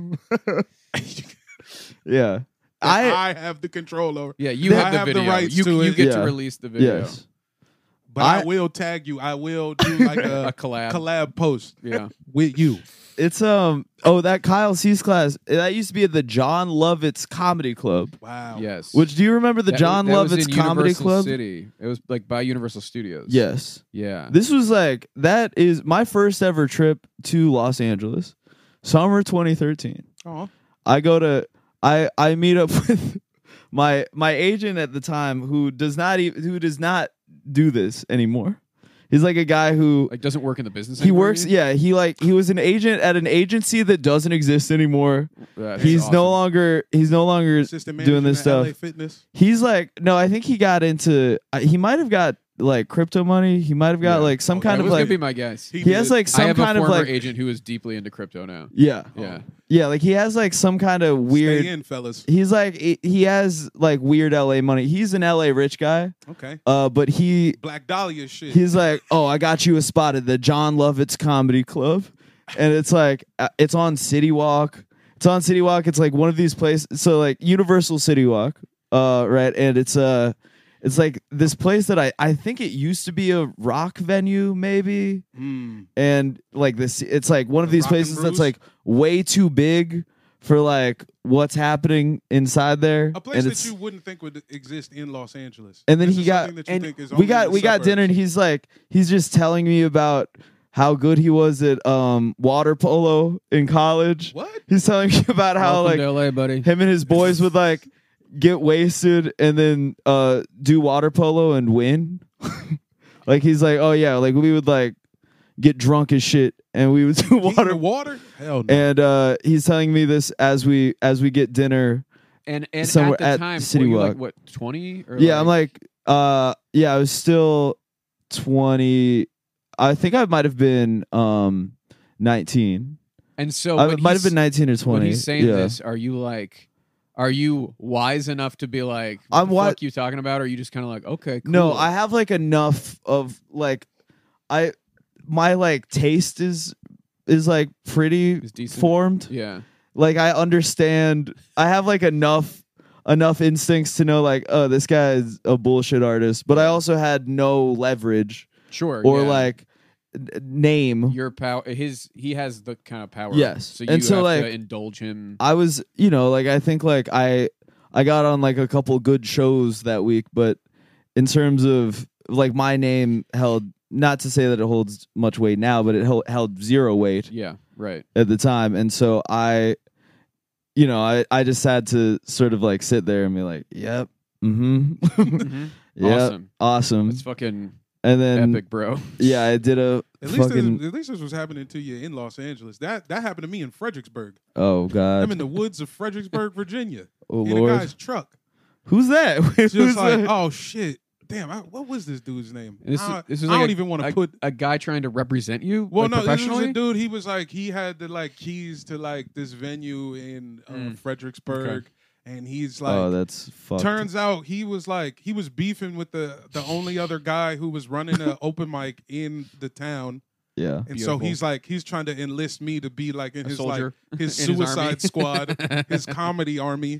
[SPEAKER 2] Yeah.
[SPEAKER 3] I,
[SPEAKER 2] I
[SPEAKER 3] I have the control over.
[SPEAKER 4] Yeah, you
[SPEAKER 3] I
[SPEAKER 4] have the
[SPEAKER 3] have the
[SPEAKER 4] video.
[SPEAKER 3] rights
[SPEAKER 4] you
[SPEAKER 3] to
[SPEAKER 4] you
[SPEAKER 3] it.
[SPEAKER 4] get
[SPEAKER 2] Yeah.
[SPEAKER 4] to release the video.
[SPEAKER 2] yes.
[SPEAKER 3] But I,
[SPEAKER 2] I-
[SPEAKER 3] will tag you. I will do like a,
[SPEAKER 4] A collab.
[SPEAKER 3] collab post
[SPEAKER 4] Yeah.
[SPEAKER 3] with you.
[SPEAKER 2] It's um oh that Kyle Cease class that used to be at the John Lovitz Comedy Club.
[SPEAKER 3] Wow.
[SPEAKER 4] Yes.
[SPEAKER 2] Which do you remember the
[SPEAKER 4] That-
[SPEAKER 2] John
[SPEAKER 4] that was
[SPEAKER 2] Lovitz
[SPEAKER 4] in
[SPEAKER 2] Comedy
[SPEAKER 4] Universal
[SPEAKER 2] Club?
[SPEAKER 4] City. It was like by Universal Studios.
[SPEAKER 2] Yes.
[SPEAKER 4] Yeah.
[SPEAKER 2] This was like that is my first ever trip to Los Angeles, summer twenty thirteen.
[SPEAKER 3] Oh,
[SPEAKER 2] I go to I I meet up with my my agent at the time who does not even who does not do this anymore. He's like a guy who
[SPEAKER 4] Like doesn't work in the business.
[SPEAKER 2] he
[SPEAKER 4] anymore,
[SPEAKER 2] works.
[SPEAKER 4] you mean?
[SPEAKER 2] Yeah, he like he was an agent at an agency that doesn't exist anymore.
[SPEAKER 4] That's
[SPEAKER 2] He's no
[SPEAKER 4] awesome.
[SPEAKER 2] longer he's no longer
[SPEAKER 3] Assistant manager
[SPEAKER 2] doing this
[SPEAKER 3] at
[SPEAKER 2] stuff.
[SPEAKER 3] L A Fitness.
[SPEAKER 2] He's like no, I think he got into. Uh, he might have got like crypto money. He might have got
[SPEAKER 4] Yeah.
[SPEAKER 2] like some
[SPEAKER 3] Oh,
[SPEAKER 2] kind
[SPEAKER 4] That
[SPEAKER 2] of
[SPEAKER 4] was
[SPEAKER 2] like
[SPEAKER 4] gonna be my guess.
[SPEAKER 3] He
[SPEAKER 2] he has
[SPEAKER 3] did.
[SPEAKER 2] like
[SPEAKER 4] I
[SPEAKER 2] some
[SPEAKER 4] have
[SPEAKER 2] kind
[SPEAKER 4] a
[SPEAKER 2] of
[SPEAKER 4] former
[SPEAKER 2] like
[SPEAKER 4] agent who is deeply into crypto now.
[SPEAKER 2] yeah
[SPEAKER 4] Yeah.
[SPEAKER 2] yeah like he has like some kind of weird.
[SPEAKER 3] Stay in, fellas.
[SPEAKER 2] He's like he he has like weird L A money. He's an L A rich guy.
[SPEAKER 3] Okay.
[SPEAKER 2] Uh, but he
[SPEAKER 3] Black Dahlia shit.
[SPEAKER 2] he's like, oh, I got you a spot at the John Lovitz Comedy Club, and it's like uh, it's on City Walk. It's on City Walk. It's like one of these places. So like Universal City Walk, uh, right? And it's uh it's like this place that I I think it used to be a rock venue, maybe.
[SPEAKER 3] Mm.
[SPEAKER 2] And like this, it's like one of these
[SPEAKER 3] Rock and
[SPEAKER 2] places that's
[SPEAKER 3] Brews?
[SPEAKER 2] like way too big for like what's happening inside there.
[SPEAKER 3] A place
[SPEAKER 2] and
[SPEAKER 3] that
[SPEAKER 2] it's,
[SPEAKER 3] you wouldn't think would exist in Los Angeles.
[SPEAKER 2] And then
[SPEAKER 3] This
[SPEAKER 2] he
[SPEAKER 3] is
[SPEAKER 2] got
[SPEAKER 3] something that you
[SPEAKER 2] and
[SPEAKER 3] think is
[SPEAKER 2] we
[SPEAKER 3] only
[SPEAKER 2] got
[SPEAKER 3] in the
[SPEAKER 2] we got dinner, and
[SPEAKER 3] suburbs.
[SPEAKER 2] he's like he's just telling me about how good he was at um water polo in college.
[SPEAKER 3] What?
[SPEAKER 2] He's telling me about how
[SPEAKER 4] Welcome
[SPEAKER 2] like
[SPEAKER 4] to L A, buddy.
[SPEAKER 2] him and his boys would like get wasted and then uh do water polo and win. Like he's like, oh yeah, like we would like get drunk as shit and we would do
[SPEAKER 3] Water,
[SPEAKER 2] water.
[SPEAKER 3] water? Hell no.
[SPEAKER 2] And uh he's telling me this as we as we get dinner.
[SPEAKER 4] And and
[SPEAKER 2] somewhere
[SPEAKER 4] at the
[SPEAKER 2] at
[SPEAKER 4] time,
[SPEAKER 2] City
[SPEAKER 4] were you
[SPEAKER 2] Walk.
[SPEAKER 4] like what twenty? Or
[SPEAKER 2] Yeah, I'm like uh yeah, I was still twenty. I think I might have been um nineteen.
[SPEAKER 4] and so
[SPEAKER 2] I
[SPEAKER 4] when
[SPEAKER 2] might have
[SPEAKER 4] he's-
[SPEAKER 2] been nineteen or twenty.
[SPEAKER 4] When he's saying
[SPEAKER 2] yeah.
[SPEAKER 4] this, are you like, are you wise enough to be like, what
[SPEAKER 2] I'm
[SPEAKER 4] the
[SPEAKER 2] wi-
[SPEAKER 4] fuck you talking about? Or are you just kind of like, okay, cool.
[SPEAKER 2] No, I have like enough of like I my like taste is is like pretty
[SPEAKER 4] Is decent.
[SPEAKER 2] formed.
[SPEAKER 4] yeah.
[SPEAKER 2] Like I understand. I have like enough enough instincts to know like, oh, this guy is a bullshit artist. But I also had no leverage
[SPEAKER 4] Sure.
[SPEAKER 2] or
[SPEAKER 4] yeah.
[SPEAKER 2] like n- name.
[SPEAKER 4] your power. His he has the kind of power.
[SPEAKER 2] Yes.
[SPEAKER 4] So you
[SPEAKER 2] And so,
[SPEAKER 4] have
[SPEAKER 2] like,
[SPEAKER 4] to indulge him.
[SPEAKER 2] I was, you know, like I think like I I got on like a couple good shows that week, but in terms of like my name held, not to say that it holds much weight now, but it held, held zero weight
[SPEAKER 4] Yeah. Right.
[SPEAKER 2] at the time. And so I, you know, I, I just had to sort of like sit there and be like, yep, mm-hmm,
[SPEAKER 4] Mhm.
[SPEAKER 2] yep,
[SPEAKER 4] Awesome.
[SPEAKER 2] awesome.
[SPEAKER 4] It's fucking
[SPEAKER 2] And then,
[SPEAKER 4] epic, bro.
[SPEAKER 2] yeah, I did a
[SPEAKER 3] At least,
[SPEAKER 2] fucking,
[SPEAKER 3] this, at least this was happening to you in Los Angeles. That that happened to me in Fredericksburg.
[SPEAKER 2] oh, God.
[SPEAKER 3] I'm in the woods of Fredericksburg, Virginia,
[SPEAKER 2] oh,
[SPEAKER 3] in
[SPEAKER 2] Lord.
[SPEAKER 3] a guy's truck.
[SPEAKER 2] Who's that?
[SPEAKER 3] It's
[SPEAKER 2] Who's
[SPEAKER 3] just like,
[SPEAKER 2] that?
[SPEAKER 3] oh shit, damn, I, what was this dude's name?
[SPEAKER 4] And this
[SPEAKER 3] I,
[SPEAKER 4] is, this is
[SPEAKER 3] I
[SPEAKER 4] like
[SPEAKER 3] don't
[SPEAKER 4] a,
[SPEAKER 3] even want to
[SPEAKER 4] a,
[SPEAKER 3] put.
[SPEAKER 4] a guy trying to represent you.
[SPEAKER 3] Well,
[SPEAKER 4] like,
[SPEAKER 3] no, this was
[SPEAKER 4] professionally.
[SPEAKER 3] a dude. He was like, he had the like keys to like this venue in uh,
[SPEAKER 4] Mm.
[SPEAKER 3] Fredericksburg, and he's like,
[SPEAKER 2] oh, that's fucked.
[SPEAKER 3] turns out he was like he was beefing with the the only other guy who was running an open mic in the town,
[SPEAKER 2] yeah.
[SPEAKER 3] and so
[SPEAKER 4] Beautiful.
[SPEAKER 3] he's like he's trying to enlist me to be like in
[SPEAKER 4] A
[SPEAKER 3] his
[SPEAKER 4] soldier
[SPEAKER 3] like his
[SPEAKER 4] in his army.
[SPEAKER 3] suicide squad, his comedy army,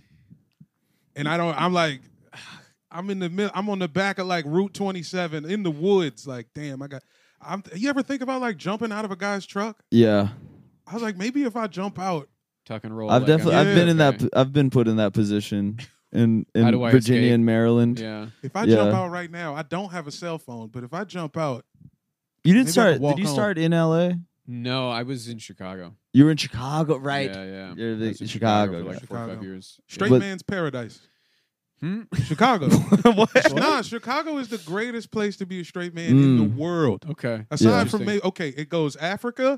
[SPEAKER 3] and I don't. I'm like. I'm in the middle. I'm on the back of like Route twenty-seven in the woods. Like, damn, I got. I'm. You ever think about like jumping out of a guy's truck?
[SPEAKER 2] Yeah.
[SPEAKER 3] I was like, maybe if I jump out,
[SPEAKER 4] Tuck and roll.
[SPEAKER 2] I've
[SPEAKER 4] like
[SPEAKER 2] definitely
[SPEAKER 4] a-
[SPEAKER 2] I've been in that
[SPEAKER 4] Okay.
[SPEAKER 2] I've been put in that position in
[SPEAKER 4] How
[SPEAKER 2] in
[SPEAKER 4] do I
[SPEAKER 2] Virginia
[SPEAKER 4] escape?
[SPEAKER 2] and Maryland.
[SPEAKER 4] Yeah.
[SPEAKER 3] if I
[SPEAKER 2] Yeah.
[SPEAKER 3] jump out right now, I don't have a cell phone. But if I jump out,
[SPEAKER 2] You
[SPEAKER 3] Maybe I
[SPEAKER 2] didn't start
[SPEAKER 3] could walk
[SPEAKER 2] did you
[SPEAKER 3] home.
[SPEAKER 2] start in L A?
[SPEAKER 4] No, I was in Chicago.
[SPEAKER 2] You were in Chicago, right?
[SPEAKER 4] Yeah, yeah.
[SPEAKER 2] You're the
[SPEAKER 4] I was in
[SPEAKER 2] Chicago
[SPEAKER 4] for like
[SPEAKER 3] guy.
[SPEAKER 4] four or five
[SPEAKER 3] Chicago.
[SPEAKER 4] years.
[SPEAKER 3] straight
[SPEAKER 2] But-
[SPEAKER 3] man's paradise.
[SPEAKER 4] Hmm?
[SPEAKER 3] Chicago.
[SPEAKER 2] What?
[SPEAKER 3] Nah, Chicago is the greatest place to be a straight man in the
[SPEAKER 2] Mm.
[SPEAKER 3] world.
[SPEAKER 4] Okay.
[SPEAKER 3] Aside
[SPEAKER 2] Yeah.
[SPEAKER 3] from maybe, okay, it goes Africa,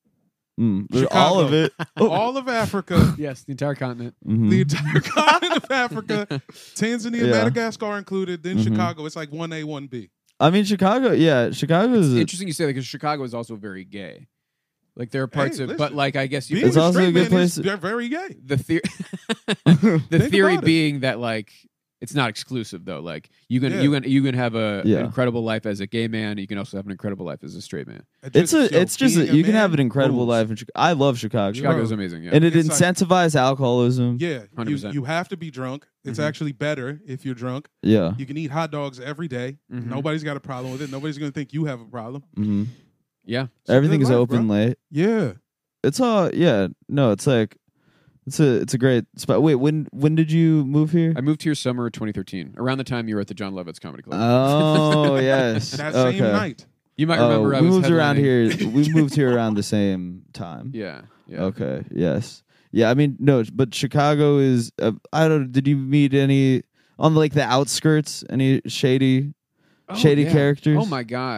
[SPEAKER 2] Mm,
[SPEAKER 3] Chicago.
[SPEAKER 2] all of it.
[SPEAKER 3] all of Africa,
[SPEAKER 4] Yes, the entire continent.
[SPEAKER 2] Mhm.
[SPEAKER 3] the entire continent of Africa, Tanzania,
[SPEAKER 2] Yeah.
[SPEAKER 3] Madagascar included, then
[SPEAKER 2] Mhm.
[SPEAKER 3] Chicago. It's like one A, one B.
[SPEAKER 2] I mean Chicago, yeah, Chicago is a-
[SPEAKER 4] Interesting you say that because Chicago is also very gay. Like there are parts
[SPEAKER 3] Hey,
[SPEAKER 4] of,
[SPEAKER 3] listen,
[SPEAKER 4] but like I guess you
[SPEAKER 3] Being
[SPEAKER 2] It's
[SPEAKER 3] a
[SPEAKER 2] also
[SPEAKER 3] straight
[SPEAKER 2] a good
[SPEAKER 3] man is-
[SPEAKER 2] place-
[SPEAKER 3] They're very gay.
[SPEAKER 4] the theory, the
[SPEAKER 3] Think
[SPEAKER 4] theory
[SPEAKER 3] about it.
[SPEAKER 4] being that like it's not exclusive though. Like you can
[SPEAKER 3] Yeah.
[SPEAKER 4] you can you can have a
[SPEAKER 2] Yeah.
[SPEAKER 4] an incredible life as a gay man. You can also have an incredible life as a straight man.
[SPEAKER 3] It
[SPEAKER 2] it's
[SPEAKER 3] just-
[SPEAKER 2] a
[SPEAKER 3] yo,
[SPEAKER 2] it's just
[SPEAKER 3] being
[SPEAKER 2] a,
[SPEAKER 3] a
[SPEAKER 2] you can
[SPEAKER 3] man
[SPEAKER 2] have an incredible
[SPEAKER 3] rules.
[SPEAKER 2] life in Chicago. I love Chicago.
[SPEAKER 4] Chicago's amazing. Yeah.
[SPEAKER 2] And it
[SPEAKER 3] It's like-
[SPEAKER 2] incentivizes alcoholism.
[SPEAKER 3] Yeah,
[SPEAKER 4] one hundred
[SPEAKER 3] you,
[SPEAKER 4] percent.
[SPEAKER 3] you have to be drunk. It's
[SPEAKER 4] Mhm.
[SPEAKER 3] actually better if you're drunk.
[SPEAKER 2] Yeah.
[SPEAKER 3] You can eat hot dogs every day.
[SPEAKER 4] Mhm.
[SPEAKER 3] Nobody's got a problem with it. Nobody's going to think you have a problem.
[SPEAKER 2] hmm
[SPEAKER 4] yeah.
[SPEAKER 3] a
[SPEAKER 2] Everything
[SPEAKER 3] good
[SPEAKER 2] is
[SPEAKER 3] life,
[SPEAKER 2] open
[SPEAKER 3] bro.
[SPEAKER 2] late.
[SPEAKER 3] Yeah.
[SPEAKER 2] It's all yeah. No, it's like it's a it's a great spot. Wait, when when did you move here?
[SPEAKER 4] I moved here summer twenty thirteen, around the time you were at the John Lovitz Comedy Club.
[SPEAKER 2] Oh yes.
[SPEAKER 3] That
[SPEAKER 2] okay.
[SPEAKER 3] same night.
[SPEAKER 4] you might
[SPEAKER 2] Oh,
[SPEAKER 4] remember I
[SPEAKER 2] we
[SPEAKER 4] was
[SPEAKER 2] moved around
[SPEAKER 4] headlining-
[SPEAKER 2] here. We moved here around the same time.
[SPEAKER 4] Yeah. Yeah.
[SPEAKER 2] Okay. Yes. Yeah. I mean, no, but Chicago is. Uh, I don't. Did you meet any on like the outskirts? Any shady,
[SPEAKER 4] Oh,
[SPEAKER 2] shady
[SPEAKER 4] yeah.
[SPEAKER 2] characters?
[SPEAKER 4] Oh my god.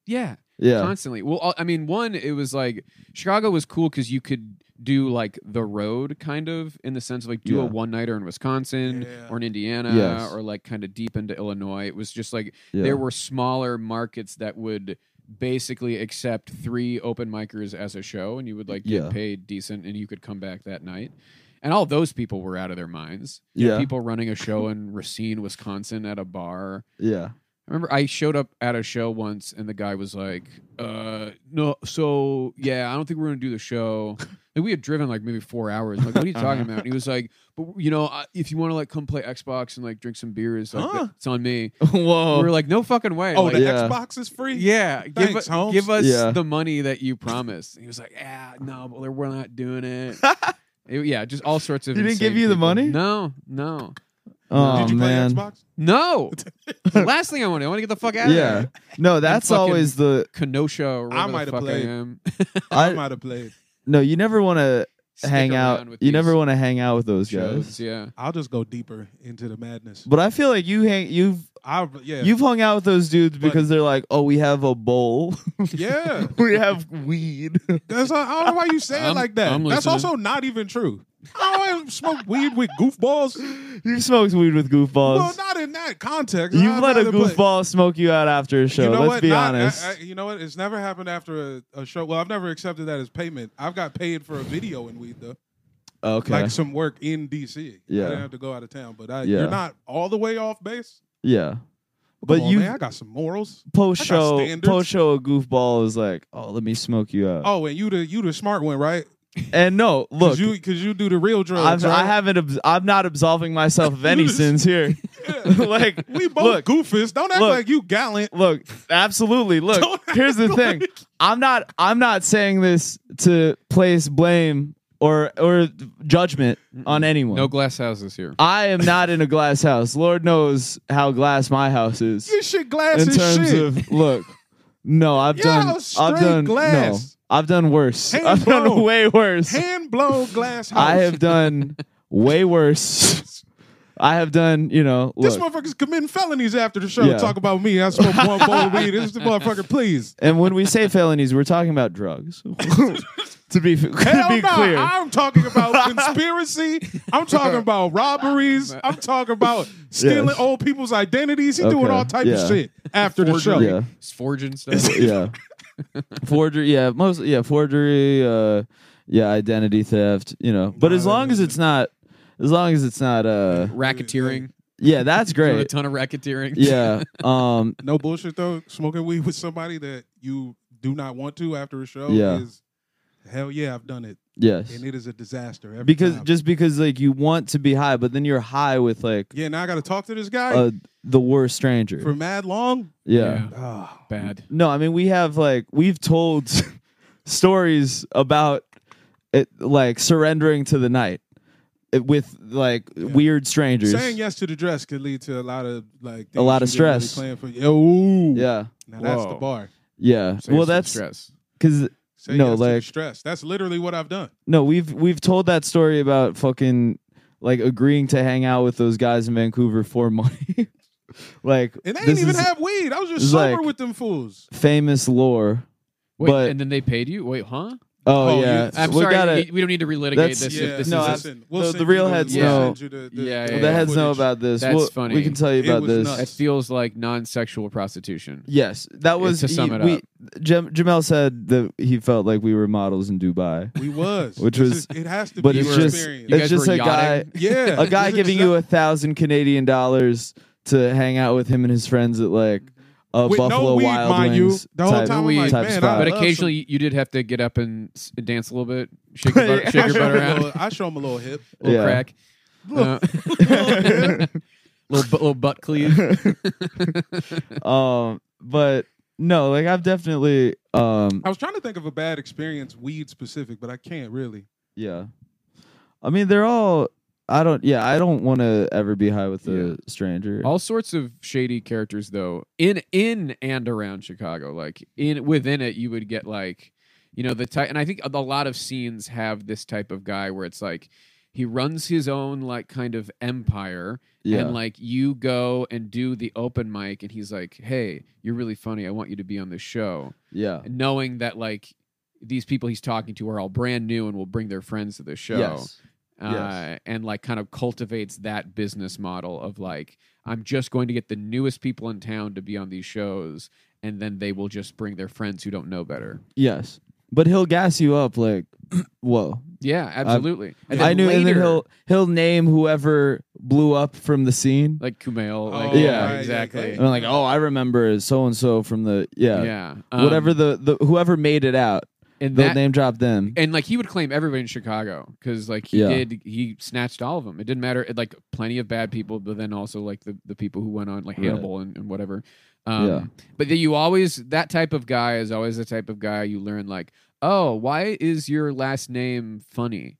[SPEAKER 4] Yeah.
[SPEAKER 2] Yeah.
[SPEAKER 4] Constantly. Well, I mean, one, it was like Chicago was cool because you could do like the road kind of in the sense of like do
[SPEAKER 2] Yeah.
[SPEAKER 4] a one nighter in Wisconsin
[SPEAKER 3] Yeah.
[SPEAKER 4] or in Indiana
[SPEAKER 2] Yes.
[SPEAKER 4] or like kind of deep into Illinois. It was just like
[SPEAKER 2] Yeah.
[SPEAKER 4] there were smaller markets that would basically accept three open micers as a show, and you would like get
[SPEAKER 2] Yeah.
[SPEAKER 4] paid decent, and you could come back that night. And all those people were out of their minds.
[SPEAKER 2] Yeah.
[SPEAKER 4] People running a show in Racine, Wisconsin at a bar.
[SPEAKER 2] Yeah.
[SPEAKER 4] I remember I showed up at a show once and the guy was like, uh, no, so yeah, I don't think we're going to do the show. Like, we had driven like maybe four hours. I'm like, what are you talking about? And he was like, but you know, I- if you want to like come play Xbox and like drink some beers, like,
[SPEAKER 3] Huh?
[SPEAKER 4] it's on me.
[SPEAKER 2] Whoa.
[SPEAKER 4] We were like, no fucking way.
[SPEAKER 3] Oh,
[SPEAKER 4] Like,
[SPEAKER 3] the
[SPEAKER 2] Yeah.
[SPEAKER 3] Xbox is free?
[SPEAKER 4] yeah, give,
[SPEAKER 3] Thanks,
[SPEAKER 4] u-
[SPEAKER 3] Holmes.
[SPEAKER 4] give us
[SPEAKER 2] Yeah.
[SPEAKER 4] the money that you promised. And he was like, yeah, no, but we're not doing it. It- yeah, just all sorts of
[SPEAKER 2] He didn't
[SPEAKER 4] insane
[SPEAKER 2] give you the
[SPEAKER 4] people.
[SPEAKER 2] money?
[SPEAKER 4] No, no.
[SPEAKER 2] oh
[SPEAKER 3] Did you
[SPEAKER 2] man.
[SPEAKER 3] play Xbox?
[SPEAKER 4] No. The last thing I want to do, I want to get the fuck out of
[SPEAKER 2] Yeah.
[SPEAKER 4] there.
[SPEAKER 2] No, that's
[SPEAKER 4] fucking-
[SPEAKER 2] always the
[SPEAKER 4] Kenosha or whatever
[SPEAKER 3] I
[SPEAKER 4] the
[SPEAKER 3] might have
[SPEAKER 4] fuck
[SPEAKER 3] played.
[SPEAKER 4] I am.
[SPEAKER 3] I,
[SPEAKER 2] I
[SPEAKER 3] might have played.
[SPEAKER 2] no. You never want to
[SPEAKER 4] Stick
[SPEAKER 2] hang out.
[SPEAKER 4] around with
[SPEAKER 2] You never
[SPEAKER 4] these
[SPEAKER 2] want to hang out with those
[SPEAKER 4] shows,
[SPEAKER 2] guys.
[SPEAKER 4] yeah.
[SPEAKER 3] I'll just go deeper into the madness.
[SPEAKER 2] But I feel like you hang. You've
[SPEAKER 3] I yeah.
[SPEAKER 2] you've hung out with those dudes
[SPEAKER 3] But-
[SPEAKER 2] because they're like, oh, we have a bowl.
[SPEAKER 3] yeah.
[SPEAKER 2] we have weed.
[SPEAKER 3] That's I don't know why you say it
[SPEAKER 4] I'm-
[SPEAKER 3] like that.
[SPEAKER 4] I'm
[SPEAKER 3] That's
[SPEAKER 4] listening.
[SPEAKER 3] also not even true. I don't smoke weed with goofballs.
[SPEAKER 2] You've smoked weed with goofballs.
[SPEAKER 3] Well, not in that context.
[SPEAKER 2] You've
[SPEAKER 3] I'd
[SPEAKER 2] let a
[SPEAKER 3] rather play-
[SPEAKER 2] goofball smoke you out after a show.
[SPEAKER 3] You know
[SPEAKER 2] Let's
[SPEAKER 3] what?
[SPEAKER 2] be
[SPEAKER 3] Not-
[SPEAKER 2] honest.
[SPEAKER 3] I- I- you know what? It's never happened after a, a show. Well, I've never accepted that as payment. I've got paid for a video in weed though,
[SPEAKER 2] okay.
[SPEAKER 3] like some work in D C.
[SPEAKER 2] Yeah.
[SPEAKER 3] I didn't have to go out of town, but I,
[SPEAKER 2] Yeah.
[SPEAKER 3] you're not all the way off base.
[SPEAKER 2] yeah.
[SPEAKER 3] But
[SPEAKER 2] But
[SPEAKER 3] on,
[SPEAKER 2] you
[SPEAKER 3] man, I got some morals.
[SPEAKER 2] post
[SPEAKER 3] I got
[SPEAKER 2] show
[SPEAKER 3] standards.
[SPEAKER 2] post show a goofball is like, oh, let me smoke you out.
[SPEAKER 3] Oh, and you the you the smart one, right?
[SPEAKER 2] And no, look,
[SPEAKER 3] Cause you because you do the real drugs.
[SPEAKER 2] I've,
[SPEAKER 3] right?
[SPEAKER 2] I haven't. abs- I'm not absolving myself of any
[SPEAKER 3] just-
[SPEAKER 2] sins here. like,
[SPEAKER 3] We both
[SPEAKER 2] look,
[SPEAKER 3] goofists. Don't act
[SPEAKER 2] look.
[SPEAKER 3] like you gallant.
[SPEAKER 2] look, absolutely. Look,
[SPEAKER 3] Don't act
[SPEAKER 2] here's the thing.
[SPEAKER 3] like-
[SPEAKER 2] I'm not. I'm not saying this to place blame or or judgment on anyone.
[SPEAKER 4] No glass houses here.
[SPEAKER 2] I am not in a glass house. Lord knows how glass my house is.
[SPEAKER 3] Your shit glass
[SPEAKER 2] In
[SPEAKER 3] is
[SPEAKER 2] terms
[SPEAKER 3] shit.
[SPEAKER 2] of look, no, I've
[SPEAKER 3] Yeah,
[SPEAKER 2] done. I've
[SPEAKER 3] straight
[SPEAKER 2] done
[SPEAKER 3] glass.
[SPEAKER 2] no. I've done worse.
[SPEAKER 3] Hand
[SPEAKER 2] I've done
[SPEAKER 3] blown.
[SPEAKER 2] way worse.
[SPEAKER 3] Hand blown glass house.
[SPEAKER 2] I have done way worse. I have done, you know,
[SPEAKER 3] This
[SPEAKER 2] look.
[SPEAKER 3] motherfucker's committing felonies after the show.
[SPEAKER 2] Yeah.
[SPEAKER 3] Talk about me. I smoke one bowl of weed. This is the motherfucker, please.
[SPEAKER 2] And when we say felonies, we're talking about drugs. to be, to
[SPEAKER 3] Hell
[SPEAKER 2] be
[SPEAKER 3] no.
[SPEAKER 2] clear.
[SPEAKER 3] I'm talking about conspiracy. I'm talking about robberies. I'm talking about stealing
[SPEAKER 2] Yes.
[SPEAKER 3] old people's identities. He doing
[SPEAKER 2] Okay.
[SPEAKER 3] all type
[SPEAKER 2] Yeah.
[SPEAKER 3] of shit after the show.
[SPEAKER 2] Yeah.
[SPEAKER 4] It's forging stuff.
[SPEAKER 2] yeah. Forgery, yeah, most yeah, forgery, uh yeah, identity theft, you know. But
[SPEAKER 3] Nah,
[SPEAKER 2] as
[SPEAKER 3] that
[SPEAKER 2] long as
[SPEAKER 3] doesn't-
[SPEAKER 2] it's not as long as it's not uh
[SPEAKER 4] Racketeering.
[SPEAKER 2] yeah, that's
[SPEAKER 4] Doing a
[SPEAKER 2] great.
[SPEAKER 4] ton of racketeering.
[SPEAKER 2] Yeah. Um
[SPEAKER 3] No bullshit though. Smoking weed with somebody that you do not want to after a show
[SPEAKER 2] Yeah.
[SPEAKER 3] is hell yeah, I've done it.
[SPEAKER 2] yes.
[SPEAKER 3] And it is a disaster. Every
[SPEAKER 2] Because
[SPEAKER 3] time.
[SPEAKER 2] just because like you want to be high, but then you're high with like
[SPEAKER 3] yeah, now I gotta talk to this guy
[SPEAKER 2] uh, the worst stranger.
[SPEAKER 3] for mad long.
[SPEAKER 2] yeah.
[SPEAKER 3] Oh,
[SPEAKER 4] Bad.
[SPEAKER 2] No, I mean we have like we've told stories about it like surrendering to the night it, with like weird strangers.
[SPEAKER 3] saying yes to the dress could lead to a lot of like
[SPEAKER 2] A lot
[SPEAKER 3] things
[SPEAKER 2] of
[SPEAKER 3] you didn't really
[SPEAKER 2] stress.
[SPEAKER 3] plan for. Ooh,
[SPEAKER 2] Yeah.
[SPEAKER 3] Now that's the
[SPEAKER 4] Whoa.
[SPEAKER 3] bar.
[SPEAKER 2] Yeah.
[SPEAKER 4] Save
[SPEAKER 2] well,
[SPEAKER 4] some
[SPEAKER 2] that's
[SPEAKER 4] stress.
[SPEAKER 2] cuz
[SPEAKER 3] Say
[SPEAKER 2] No,
[SPEAKER 3] yes to the
[SPEAKER 2] like-
[SPEAKER 3] stress. That's literally what I've done.
[SPEAKER 2] no, we've we've told that story about fucking like agreeing to hang out with those guys in Vancouver for money. like
[SPEAKER 3] And they
[SPEAKER 2] this
[SPEAKER 3] didn't even
[SPEAKER 2] is
[SPEAKER 3] have weed. I was
[SPEAKER 2] this
[SPEAKER 3] just
[SPEAKER 2] is
[SPEAKER 3] sober
[SPEAKER 2] like-
[SPEAKER 3] with them fools.
[SPEAKER 2] famous lore.
[SPEAKER 4] Wait,
[SPEAKER 2] but-
[SPEAKER 4] and then they paid you? Wait, huh?
[SPEAKER 2] Oh,
[SPEAKER 3] Oh,
[SPEAKER 2] yeah.
[SPEAKER 3] you-
[SPEAKER 4] I'm
[SPEAKER 2] we
[SPEAKER 4] sorry.
[SPEAKER 2] gotta,
[SPEAKER 4] y- we don't need to relitigate
[SPEAKER 2] That's-
[SPEAKER 4] this.
[SPEAKER 3] Yeah,
[SPEAKER 4] if this
[SPEAKER 2] no,
[SPEAKER 4] is
[SPEAKER 2] I-
[SPEAKER 3] listen, we'll
[SPEAKER 2] the-
[SPEAKER 3] send
[SPEAKER 2] the
[SPEAKER 3] you
[SPEAKER 2] real heads
[SPEAKER 3] we'll
[SPEAKER 2] know-
[SPEAKER 3] send you the, the,
[SPEAKER 4] Yeah,
[SPEAKER 3] the
[SPEAKER 4] yeah,
[SPEAKER 2] the heads know
[SPEAKER 3] footage.
[SPEAKER 2] about this.
[SPEAKER 4] That's
[SPEAKER 2] We'll-
[SPEAKER 4] funny.
[SPEAKER 2] We can tell you
[SPEAKER 3] It
[SPEAKER 2] about
[SPEAKER 3] was
[SPEAKER 2] this.
[SPEAKER 3] nuts.
[SPEAKER 4] It feels like non-sexual prostitution.
[SPEAKER 2] Yes, that was
[SPEAKER 4] to sum
[SPEAKER 2] he-
[SPEAKER 4] it
[SPEAKER 2] we,
[SPEAKER 4] up.
[SPEAKER 2] Jam, Jamel said that he felt like we were models in Dubai.
[SPEAKER 3] We was.
[SPEAKER 2] Which
[SPEAKER 3] This
[SPEAKER 2] was-
[SPEAKER 3] is- it has to
[SPEAKER 2] but
[SPEAKER 3] be
[SPEAKER 2] it's
[SPEAKER 3] an
[SPEAKER 2] just
[SPEAKER 3] experience.
[SPEAKER 4] You
[SPEAKER 2] it's
[SPEAKER 4] guys
[SPEAKER 2] just
[SPEAKER 4] were
[SPEAKER 2] a guy
[SPEAKER 4] yachting?
[SPEAKER 3] yeah.
[SPEAKER 2] a guy
[SPEAKER 3] This is
[SPEAKER 2] giving you a
[SPEAKER 3] exact-
[SPEAKER 2] thousand Canadian dollars to hang out with him and his friends at like a
[SPEAKER 3] With no
[SPEAKER 2] Buffalo
[SPEAKER 3] weed,
[SPEAKER 2] Wild
[SPEAKER 3] mind you.
[SPEAKER 2] Wings
[SPEAKER 3] The whole
[SPEAKER 2] type,
[SPEAKER 3] time I'm
[SPEAKER 4] weed
[SPEAKER 3] like,
[SPEAKER 2] type
[SPEAKER 3] man,
[SPEAKER 2] spot.
[SPEAKER 3] I
[SPEAKER 4] But
[SPEAKER 3] love
[SPEAKER 4] occasionally you did have to get up and s- dance a little bit, shake your butt, shake
[SPEAKER 3] I
[SPEAKER 4] your
[SPEAKER 3] show
[SPEAKER 4] butt
[SPEAKER 3] him a
[SPEAKER 4] around,
[SPEAKER 3] little- I show him a little hip.
[SPEAKER 4] little
[SPEAKER 2] Yeah.
[SPEAKER 4] crack, uh, little bu- little butt cleave.
[SPEAKER 2] um, but no, like I've definitely um,
[SPEAKER 3] I was trying to think of a bad experience, weed specific, but I can't really.
[SPEAKER 2] yeah. I mean, they're all. I don't. Yeah, I don't want to ever be high with a
[SPEAKER 4] Yeah.
[SPEAKER 2] stranger.
[SPEAKER 4] All sorts of shady characters, though, in in and around Chicago. Like in within it, you would get like, you know, the type. And I think a lot of scenes have this type of guy where it's like he runs his own like kind of empire.
[SPEAKER 2] Yeah.
[SPEAKER 4] And like you go and do the open mic, and he's like, "Hey, you're really funny. I want you to be on this show."
[SPEAKER 2] Yeah.
[SPEAKER 4] And knowing that like these people he's talking to are all brand new and will bring their friends to the show.
[SPEAKER 2] Yes.
[SPEAKER 4] Uh,
[SPEAKER 2] Yes.
[SPEAKER 4] and like kind of cultivates that business model of like, I'm just going to get the newest people in town to be on these shows, and then they will just bring their friends who don't know better.
[SPEAKER 2] Yes. But he'll gas you up like, whoa.
[SPEAKER 4] Yeah, absolutely. And
[SPEAKER 2] I
[SPEAKER 4] then
[SPEAKER 2] knew, and then
[SPEAKER 4] later-
[SPEAKER 2] he'll he'll name whoever blew up from the scene.
[SPEAKER 4] like Kumail. Like,
[SPEAKER 3] Oh,
[SPEAKER 2] Yeah.
[SPEAKER 3] right,
[SPEAKER 4] exactly.
[SPEAKER 2] And I'm like, oh, I remember so and so from the yeah,
[SPEAKER 4] Yeah, Um,
[SPEAKER 2] whatever the, the whoever made it out,
[SPEAKER 4] and
[SPEAKER 2] they'll
[SPEAKER 4] that,
[SPEAKER 2] name drop them.
[SPEAKER 4] and like he would claim everybody in Chicago because like he
[SPEAKER 2] Yeah.
[SPEAKER 4] did, he snatched all of them. It didn't matter. It, like plenty of bad people, but then also like the, the people who went on like
[SPEAKER 2] Right.
[SPEAKER 4] Hannibal and, and whatever. Um,
[SPEAKER 2] Yeah.
[SPEAKER 4] But then you always that type of guy is always the type of guy you learn like, oh, why is your last name funny?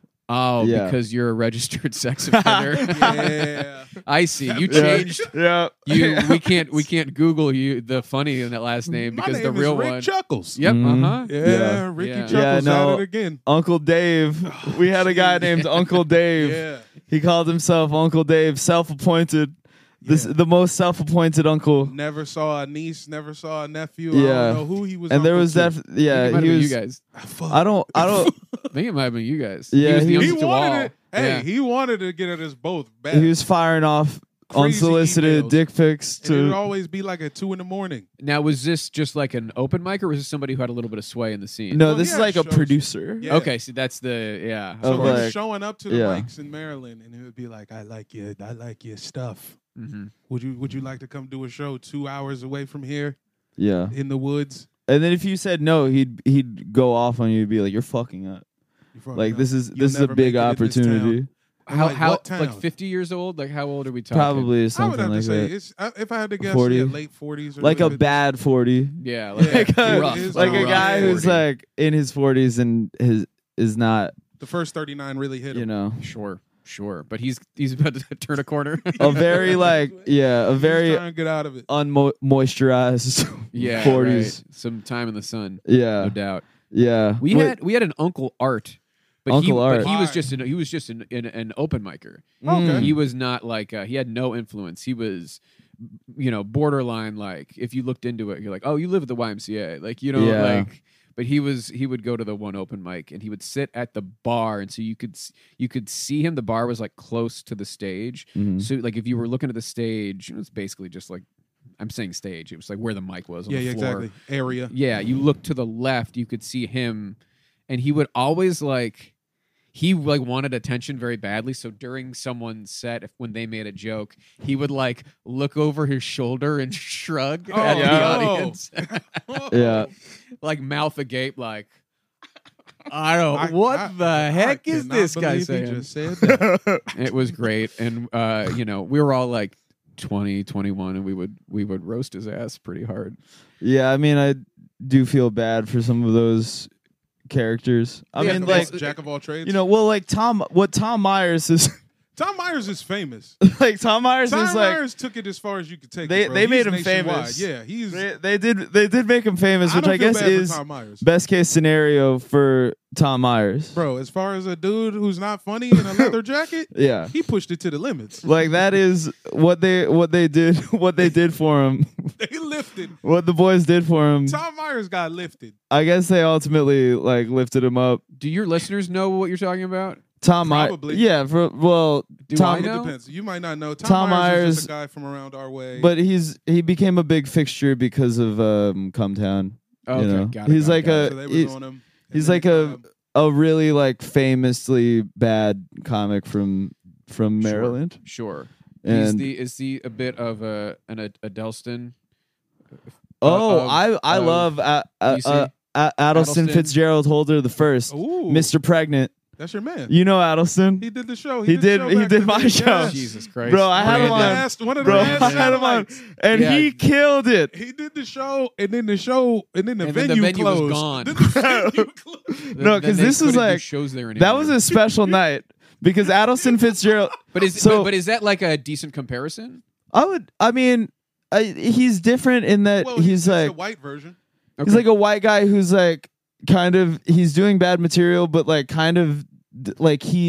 [SPEAKER 4] Oh,
[SPEAKER 2] Yeah.
[SPEAKER 4] because you're a registered sex offender.
[SPEAKER 3] Yeah.
[SPEAKER 4] I see. You
[SPEAKER 3] Yeah.
[SPEAKER 4] changed.
[SPEAKER 2] Yeah.
[SPEAKER 4] You we can't we can't Google you the funny in that last name
[SPEAKER 3] My
[SPEAKER 4] because
[SPEAKER 3] name
[SPEAKER 4] the real
[SPEAKER 3] is Rick
[SPEAKER 4] one.
[SPEAKER 3] Chuckles.
[SPEAKER 4] Yep.
[SPEAKER 2] Mhm.
[SPEAKER 4] Uh huh.
[SPEAKER 3] Yeah,
[SPEAKER 2] Yeah.
[SPEAKER 3] Ricky
[SPEAKER 4] Yeah.
[SPEAKER 3] Chuckles
[SPEAKER 2] Yeah, no.
[SPEAKER 3] at it again.
[SPEAKER 2] Uncle Dave. We had a guy named Uncle Dave.
[SPEAKER 3] Yeah.
[SPEAKER 2] He called himself Uncle Dave, self-appointed. This
[SPEAKER 3] Yeah.
[SPEAKER 2] the most self-appointed uncle.
[SPEAKER 3] Never saw a niece, never saw a nephew.
[SPEAKER 2] Yeah.
[SPEAKER 3] I don't know who he was.
[SPEAKER 2] And there
[SPEAKER 3] uncle
[SPEAKER 2] was
[SPEAKER 3] to.
[SPEAKER 2] def yeah,
[SPEAKER 4] it might
[SPEAKER 2] he
[SPEAKER 4] have been
[SPEAKER 2] was
[SPEAKER 4] you guys.
[SPEAKER 3] Ah, fuck.
[SPEAKER 2] I don't I don't
[SPEAKER 4] I think it might have been you guys.
[SPEAKER 2] Yeah,
[SPEAKER 4] he was the
[SPEAKER 2] he-
[SPEAKER 3] He
[SPEAKER 4] youngest of all.
[SPEAKER 3] wanted it. Hey,
[SPEAKER 4] Yeah.
[SPEAKER 3] he wanted to get at us both bad.
[SPEAKER 2] he was firing off
[SPEAKER 3] Crazy
[SPEAKER 2] unsolicited
[SPEAKER 3] emails.
[SPEAKER 2] dick pics
[SPEAKER 3] and it would
[SPEAKER 2] to
[SPEAKER 3] always be like at two in the morning.
[SPEAKER 4] Now, was this just like an open mic, or was this somebody who had a little bit of sway in the scene?
[SPEAKER 2] No,
[SPEAKER 3] Well,
[SPEAKER 2] this
[SPEAKER 3] he
[SPEAKER 2] is
[SPEAKER 3] had
[SPEAKER 2] like a
[SPEAKER 3] shows.
[SPEAKER 2] producer.
[SPEAKER 3] Yeah.
[SPEAKER 4] Okay, see, that's the yeah.
[SPEAKER 3] So
[SPEAKER 2] Of
[SPEAKER 3] he was
[SPEAKER 2] like-
[SPEAKER 3] showing up to the
[SPEAKER 2] yeah.
[SPEAKER 3] mics in Maryland, and he would be like, "I like your, I like your stuff.
[SPEAKER 4] Mhm.
[SPEAKER 3] Would you, would you like to come do a show two hours away from here
[SPEAKER 2] Yeah.
[SPEAKER 3] in the woods?"
[SPEAKER 2] And then if you said no, he'd he'd go off on you and be like, "You're fucking up."
[SPEAKER 3] You fucking
[SPEAKER 2] Like
[SPEAKER 3] know,
[SPEAKER 2] this is
[SPEAKER 3] you'll
[SPEAKER 2] this is a
[SPEAKER 3] never
[SPEAKER 2] big
[SPEAKER 3] make it in this town.
[SPEAKER 2] opportunity.
[SPEAKER 3] I'm
[SPEAKER 4] How
[SPEAKER 3] like,
[SPEAKER 4] how
[SPEAKER 3] what town?
[SPEAKER 4] like fifty years old? Like how old are we talking?
[SPEAKER 2] Probably
[SPEAKER 3] I would
[SPEAKER 2] something
[SPEAKER 3] have
[SPEAKER 2] like
[SPEAKER 3] to say
[SPEAKER 2] that.
[SPEAKER 3] it's I- if I had to guess,
[SPEAKER 2] forty?
[SPEAKER 3] yeah, late forties,
[SPEAKER 2] Like a bad forty.
[SPEAKER 4] Yeah, like,
[SPEAKER 3] Yeah.
[SPEAKER 2] Like a,
[SPEAKER 4] rough,
[SPEAKER 3] It is
[SPEAKER 2] like a
[SPEAKER 3] rough
[SPEAKER 2] guy who's
[SPEAKER 3] forty.
[SPEAKER 2] like in his forties and his is not,
[SPEAKER 3] The first thirty-nine really hit him.
[SPEAKER 2] you know,
[SPEAKER 4] sure, sure. But he's he's about to turn a corner.
[SPEAKER 2] a very like yeah, a
[SPEAKER 3] He's
[SPEAKER 2] very
[SPEAKER 3] trying to get out of it.
[SPEAKER 2] unmoisturized
[SPEAKER 4] yeah,
[SPEAKER 2] forties.
[SPEAKER 4] right. Some time in the sun,
[SPEAKER 2] Yeah.
[SPEAKER 4] no doubt.
[SPEAKER 2] Yeah.
[SPEAKER 4] We
[SPEAKER 2] Wait,
[SPEAKER 4] had we had an Uncle Art. But he,
[SPEAKER 2] Uncle Art.
[SPEAKER 4] But he was
[SPEAKER 3] Why?
[SPEAKER 4] just an, he was just an, an, an open micer.
[SPEAKER 3] Okay.
[SPEAKER 4] He was not like uh, he had no influence. He was, you know, borderline. Like if you looked into it, you're like, oh, you live at the Y M C A. Like you know,
[SPEAKER 2] Yeah.
[SPEAKER 4] like. But he was he would go to the one open mic and he would sit at the bar, and so you could s- you could see him. The bar was like close to the stage,
[SPEAKER 2] Mhm.
[SPEAKER 4] so like if you were looking at the stage, it was basically just like I'm saying stage. It was like where the mic was on
[SPEAKER 3] Yeah,
[SPEAKER 4] the
[SPEAKER 3] yeah,
[SPEAKER 4] floor.
[SPEAKER 3] exactly. Area.
[SPEAKER 4] Yeah, you look to the left, you could see him, and he would always like he like wanted attention very badly. So during someone's set, if when they made a joke, he would like look over his shoulder and shrug
[SPEAKER 3] Oh,
[SPEAKER 4] at the
[SPEAKER 2] yeah.
[SPEAKER 4] audience,
[SPEAKER 2] Yeah.
[SPEAKER 4] like mouth agape, like I don't.
[SPEAKER 3] I-
[SPEAKER 4] what
[SPEAKER 3] I-
[SPEAKER 4] the
[SPEAKER 3] I
[SPEAKER 4] heck is
[SPEAKER 3] cannot
[SPEAKER 4] this guy
[SPEAKER 3] believe he
[SPEAKER 4] saying?
[SPEAKER 3] just said that.
[SPEAKER 4] It was great, and uh, you know we were all like twenty, twenty-one, and we would we would roast his ass pretty hard.
[SPEAKER 2] Yeah, I mean, I do feel bad for some of those characters. I
[SPEAKER 3] Yeah,
[SPEAKER 2] mean,
[SPEAKER 3] the
[SPEAKER 2] like,
[SPEAKER 3] jack of all trades.
[SPEAKER 2] you know, well, like Tom, what Tom Myers is
[SPEAKER 3] Tom Myers is famous.
[SPEAKER 2] like. Tom Myers
[SPEAKER 3] Tom
[SPEAKER 2] is like
[SPEAKER 3] Myers took it as far as you could take.
[SPEAKER 2] They-
[SPEAKER 3] it, bro.
[SPEAKER 2] they
[SPEAKER 3] He's
[SPEAKER 2] made him
[SPEAKER 3] nationwide.
[SPEAKER 2] famous.
[SPEAKER 3] Yeah, he's.
[SPEAKER 2] they, they did they did make him famous,
[SPEAKER 3] I
[SPEAKER 2] which
[SPEAKER 3] don't
[SPEAKER 2] I,
[SPEAKER 3] feel
[SPEAKER 2] guess
[SPEAKER 3] bad for
[SPEAKER 2] is
[SPEAKER 3] Tom Myers.
[SPEAKER 2] best case scenario for Tom Myers.
[SPEAKER 3] Bro, as far as a dude who's not funny in a leather jacket,
[SPEAKER 2] Yeah,
[SPEAKER 3] he pushed it to the limits.
[SPEAKER 2] like that is what they what they did what they did for him.
[SPEAKER 3] They lifted.
[SPEAKER 2] What the boys did for him.
[SPEAKER 3] Tom Myers got lifted.
[SPEAKER 2] I guess they ultimately like lifted him up.
[SPEAKER 4] Do your listeners know what you're talking about?
[SPEAKER 2] Tom Myers,
[SPEAKER 3] Probably.
[SPEAKER 2] yeah. For well,
[SPEAKER 4] Do
[SPEAKER 2] Tom,
[SPEAKER 4] I
[SPEAKER 3] It
[SPEAKER 4] know?
[SPEAKER 3] depends. You might not know. Tom,
[SPEAKER 2] Tom
[SPEAKER 3] Myers, is
[SPEAKER 2] Myers-
[SPEAKER 3] just a guy from around our way.
[SPEAKER 2] but he's he became a big fixture because of um, Cumtown.
[SPEAKER 4] Okay,
[SPEAKER 2] you know,
[SPEAKER 4] got it,
[SPEAKER 2] he's
[SPEAKER 4] got it,
[SPEAKER 2] like
[SPEAKER 4] got
[SPEAKER 2] a
[SPEAKER 3] so they was
[SPEAKER 2] he's,
[SPEAKER 3] on him. and
[SPEAKER 2] he's
[SPEAKER 3] then
[SPEAKER 2] like
[SPEAKER 3] he
[SPEAKER 2] a
[SPEAKER 3] found him.
[SPEAKER 2] a really like famously bad comic from from
[SPEAKER 4] Sure.
[SPEAKER 2] Maryland.
[SPEAKER 4] Sure. He's
[SPEAKER 2] And
[SPEAKER 4] the is he a bit of a an a, Adelston?
[SPEAKER 2] oh,
[SPEAKER 4] of-
[SPEAKER 2] I I
[SPEAKER 4] of
[SPEAKER 2] love uh, uh,
[SPEAKER 4] D C?
[SPEAKER 2] uh, uh, Addleston
[SPEAKER 4] Addleston?
[SPEAKER 2] Fitzgerald Holder the first,
[SPEAKER 3] Ooh,
[SPEAKER 2] Mister Pregnant.
[SPEAKER 3] That's your man.
[SPEAKER 2] You know Addleston,
[SPEAKER 3] He did the show.
[SPEAKER 2] He
[SPEAKER 3] the
[SPEAKER 2] did-
[SPEAKER 3] show
[SPEAKER 2] he
[SPEAKER 3] back
[SPEAKER 2] did
[SPEAKER 3] in
[SPEAKER 2] my
[SPEAKER 3] the day.
[SPEAKER 2] show.
[SPEAKER 3] Yes.
[SPEAKER 4] Jesus Christ,
[SPEAKER 2] Bro, I had
[SPEAKER 3] One of
[SPEAKER 2] him
[SPEAKER 3] the
[SPEAKER 2] on.
[SPEAKER 3] last- one of the
[SPEAKER 2] bro.
[SPEAKER 3] last
[SPEAKER 2] I had him on,
[SPEAKER 3] satellites.
[SPEAKER 2] and
[SPEAKER 4] Yeah.
[SPEAKER 2] he killed it.
[SPEAKER 3] He did the show, and then the show, and then the
[SPEAKER 4] And then the
[SPEAKER 3] venue
[SPEAKER 4] venue was
[SPEAKER 3] closed.
[SPEAKER 4] gone.
[SPEAKER 3] Then the venue closed.
[SPEAKER 4] Then-
[SPEAKER 2] No,
[SPEAKER 4] then
[SPEAKER 2] 'cause
[SPEAKER 4] they
[SPEAKER 2] this is
[SPEAKER 4] couldn't do
[SPEAKER 2] like-
[SPEAKER 4] shows there anymore.
[SPEAKER 2] That was a special night because Addleston Fitzgerald.
[SPEAKER 4] But is
[SPEAKER 2] so-
[SPEAKER 4] but, but is that like a decent comparison?
[SPEAKER 2] I would. I mean, I, he's different in that
[SPEAKER 3] Well,
[SPEAKER 2] he's
[SPEAKER 3] he's
[SPEAKER 2] like
[SPEAKER 3] the white version.
[SPEAKER 2] he's like a white guy who's like kind of he's doing bad material, but like kind of d- like he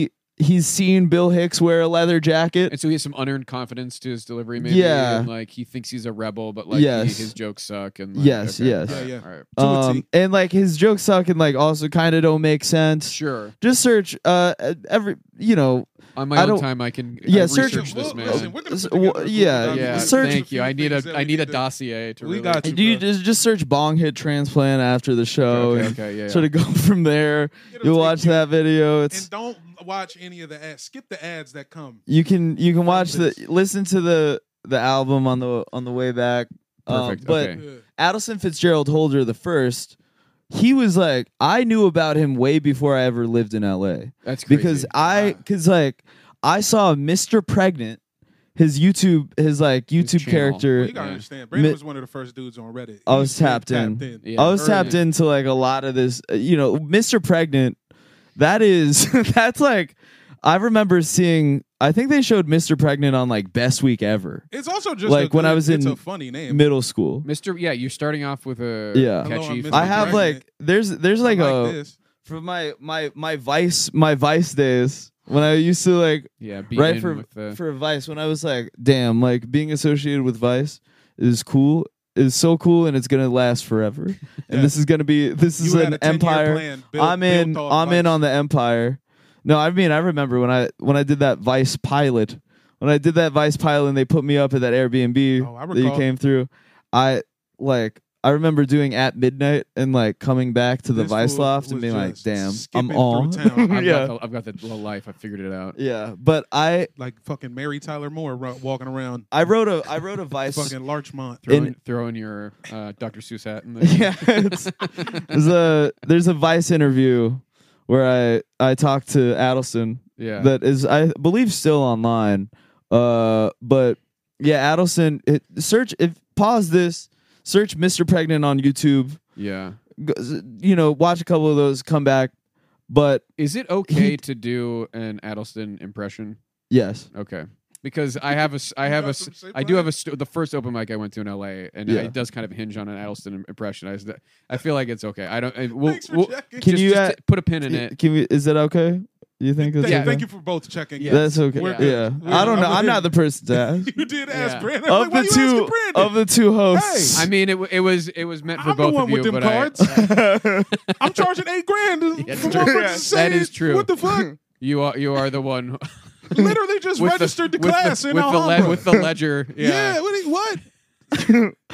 [SPEAKER 2] he's seen Bill Hicks wear a leather jacket.
[SPEAKER 4] And so he has some unearned confidence to his delivery, maybe.
[SPEAKER 2] Yeah.
[SPEAKER 4] And like he thinks he's a rebel, but like
[SPEAKER 2] Yes.
[SPEAKER 4] he, his jokes suck. And like,
[SPEAKER 2] Yes,
[SPEAKER 4] okay,
[SPEAKER 2] yes.
[SPEAKER 4] all right,
[SPEAKER 3] Yeah, yeah.
[SPEAKER 4] all right.
[SPEAKER 3] To a
[SPEAKER 2] Um,
[SPEAKER 3] T.
[SPEAKER 2] and like his jokes suck and like also kind of don't make sense.
[SPEAKER 4] Sure.
[SPEAKER 2] Just search uh every you know
[SPEAKER 4] On my
[SPEAKER 2] I
[SPEAKER 4] own
[SPEAKER 2] don't-
[SPEAKER 4] time, I can
[SPEAKER 2] Yeah,
[SPEAKER 4] I
[SPEAKER 2] search-
[SPEAKER 4] research this,
[SPEAKER 3] Well,
[SPEAKER 4] man.
[SPEAKER 3] listen, we're gonna
[SPEAKER 2] S-
[SPEAKER 3] put together
[SPEAKER 2] w-
[SPEAKER 3] a
[SPEAKER 2] yeah,
[SPEAKER 3] Google
[SPEAKER 4] yeah,
[SPEAKER 3] Doc.
[SPEAKER 2] search-
[SPEAKER 4] thank you. I need a
[SPEAKER 3] things that
[SPEAKER 4] I
[SPEAKER 3] we
[SPEAKER 4] need a
[SPEAKER 3] to-
[SPEAKER 4] dossier to
[SPEAKER 3] We
[SPEAKER 4] really.
[SPEAKER 3] got you.
[SPEAKER 2] do you
[SPEAKER 3] bro.
[SPEAKER 2] just just search bong hit transplant after the show
[SPEAKER 4] Okay,
[SPEAKER 2] and
[SPEAKER 4] okay, yeah, yeah.
[SPEAKER 2] sort of go from there.
[SPEAKER 3] It'll
[SPEAKER 2] You'll
[SPEAKER 3] take
[SPEAKER 2] watch
[SPEAKER 3] you-
[SPEAKER 2] that video. It's
[SPEAKER 3] And don't watch any of the ads. Skip the ads that come.
[SPEAKER 2] you can you can watch the
[SPEAKER 3] this.
[SPEAKER 2] listen to the the album on the on the way back. Um,
[SPEAKER 4] Perfect,
[SPEAKER 2] but
[SPEAKER 4] okay.
[SPEAKER 3] Yeah.
[SPEAKER 2] Adelson Fitzgerald Holder the first, he was like I knew about him way before I ever lived in L A.
[SPEAKER 4] That's crazy.
[SPEAKER 2] Because I because like I saw Mister Pregnant, his YouTube his like YouTube
[SPEAKER 4] channel.
[SPEAKER 2] character.
[SPEAKER 3] Well, you gotta
[SPEAKER 4] Yeah.
[SPEAKER 3] understand. Brandon
[SPEAKER 2] Mi-
[SPEAKER 3] was one of the first dudes on Reddit.
[SPEAKER 2] I
[SPEAKER 3] He
[SPEAKER 2] was tapped in.
[SPEAKER 4] Yeah.
[SPEAKER 2] I was
[SPEAKER 3] early.
[SPEAKER 2] tapped into like a lot of this, uh, you know, Mister Pregnant. That is, that's like, I remember seeing. I think they showed Mister Pregnant on like Best Week Ever,
[SPEAKER 3] It's also just
[SPEAKER 2] Like,
[SPEAKER 3] a
[SPEAKER 2] when I
[SPEAKER 3] good-
[SPEAKER 2] was
[SPEAKER 3] it's
[SPEAKER 2] in
[SPEAKER 3] a funny name.
[SPEAKER 2] middle school.
[SPEAKER 4] Mister Yeah, you're starting off with a
[SPEAKER 2] Yeah.
[SPEAKER 3] Hello, I'm
[SPEAKER 4] catchy.
[SPEAKER 3] Mister
[SPEAKER 2] I have
[SPEAKER 3] Pregnant.
[SPEAKER 2] like, there's there's like
[SPEAKER 3] I
[SPEAKER 2] a
[SPEAKER 3] like this.
[SPEAKER 2] from my my my Vice my Vice days when I used to like
[SPEAKER 4] yeah, be
[SPEAKER 2] right
[SPEAKER 4] in
[SPEAKER 2] for
[SPEAKER 4] with the,
[SPEAKER 2] for Vice when I was like, damn, like being associated with Vice is cool. Is so cool and it's gonna last forever. And
[SPEAKER 3] Yeah.
[SPEAKER 2] this is gonna be this is
[SPEAKER 3] You had
[SPEAKER 2] an
[SPEAKER 3] a ten-year
[SPEAKER 2] empire.
[SPEAKER 3] plan built-
[SPEAKER 2] I'm in.
[SPEAKER 3] built off
[SPEAKER 2] I'm in
[SPEAKER 3] Vice.
[SPEAKER 2] on the empire. No, I mean I remember when I when I did that Vice pilot. When I did that Vice pilot and they put me up at that Airbnb
[SPEAKER 3] Oh, I
[SPEAKER 2] that you
[SPEAKER 3] recall.
[SPEAKER 2] came through, I like I remember doing At Midnight and like coming back to the
[SPEAKER 3] This
[SPEAKER 2] Vice
[SPEAKER 3] fool
[SPEAKER 2] loft and
[SPEAKER 3] was
[SPEAKER 2] being like,
[SPEAKER 3] just
[SPEAKER 2] "Damn,
[SPEAKER 3] skipping
[SPEAKER 2] I'm all."
[SPEAKER 3] through town.
[SPEAKER 4] I've,
[SPEAKER 2] yeah,
[SPEAKER 4] got the, I've got the little life. I figured it out.
[SPEAKER 2] yeah. But I
[SPEAKER 3] Like fucking Mary Tyler Moore ru- walking around.
[SPEAKER 2] I wrote a I wrote a Vice.
[SPEAKER 3] Fucking Larchmont.
[SPEAKER 4] Throw
[SPEAKER 2] In-
[SPEAKER 4] in, throw in your uh, Doctor Seuss hat in there.
[SPEAKER 2] Yeah, it's, there's a there's a Vice interview where I I talked to Adelson
[SPEAKER 4] Yeah.
[SPEAKER 2] that is I believe still online. Uh, but yeah, Adelson. It, search if pause this. Search Mister Pregnant on YouTube.
[SPEAKER 4] yeah.
[SPEAKER 2] Go, you know, watch a couple of those. Come back. But
[SPEAKER 4] Is it okay to do an Adelson impression?
[SPEAKER 2] yes,
[SPEAKER 4] Okay. Because I have a, s- I
[SPEAKER 3] You
[SPEAKER 4] have a,
[SPEAKER 3] got
[SPEAKER 4] s-
[SPEAKER 3] some say
[SPEAKER 4] I do have
[SPEAKER 3] plan?
[SPEAKER 4] a, st- the first open mic I went to in L A, and
[SPEAKER 2] Yeah.
[SPEAKER 4] it does kind of hinge on an Adelson im- impression. I, s- I feel like it's okay. I don't. I, we'll,
[SPEAKER 3] Thanks for
[SPEAKER 4] we'll,
[SPEAKER 3] checking.
[SPEAKER 2] Can
[SPEAKER 4] just,
[SPEAKER 2] you
[SPEAKER 4] just
[SPEAKER 2] add-
[SPEAKER 4] t- put a pin in it?
[SPEAKER 2] can we? Is that okay? You think that's
[SPEAKER 3] Thank,
[SPEAKER 2] okay?
[SPEAKER 3] thank you for both checking.
[SPEAKER 4] Yeah.
[SPEAKER 2] That's okay.
[SPEAKER 3] We're
[SPEAKER 2] Yeah,
[SPEAKER 3] good. We're-
[SPEAKER 2] I don't know.
[SPEAKER 3] I'm
[SPEAKER 2] I'm
[SPEAKER 3] good.
[SPEAKER 2] not the person to ask.
[SPEAKER 3] You did ask
[SPEAKER 4] Yeah.
[SPEAKER 3] Brandon. I'm
[SPEAKER 2] of
[SPEAKER 3] like, why
[SPEAKER 2] the
[SPEAKER 3] you
[SPEAKER 2] two
[SPEAKER 3] asking Brandon?
[SPEAKER 2] of the two hosts.
[SPEAKER 3] Hey.
[SPEAKER 4] I mean, it, w- it was it was meant for
[SPEAKER 3] I'm
[SPEAKER 4] both
[SPEAKER 3] the one
[SPEAKER 4] of you,
[SPEAKER 3] with them
[SPEAKER 4] but I,
[SPEAKER 3] cards. I'm charging eight grand
[SPEAKER 4] Yeah,
[SPEAKER 3] for
[SPEAKER 4] true.
[SPEAKER 3] one person
[SPEAKER 4] That
[SPEAKER 3] to say
[SPEAKER 4] is
[SPEAKER 3] it.
[SPEAKER 4] true.
[SPEAKER 3] What the fuck?
[SPEAKER 4] you are you are the one
[SPEAKER 3] Literally just
[SPEAKER 4] with
[SPEAKER 3] registered the,
[SPEAKER 4] with
[SPEAKER 3] class
[SPEAKER 4] the,
[SPEAKER 3] in
[SPEAKER 4] with the,
[SPEAKER 3] Alhambra.
[SPEAKER 4] le- with the ledger.
[SPEAKER 3] yeah.
[SPEAKER 4] Yeah,
[SPEAKER 3] what? do you- what?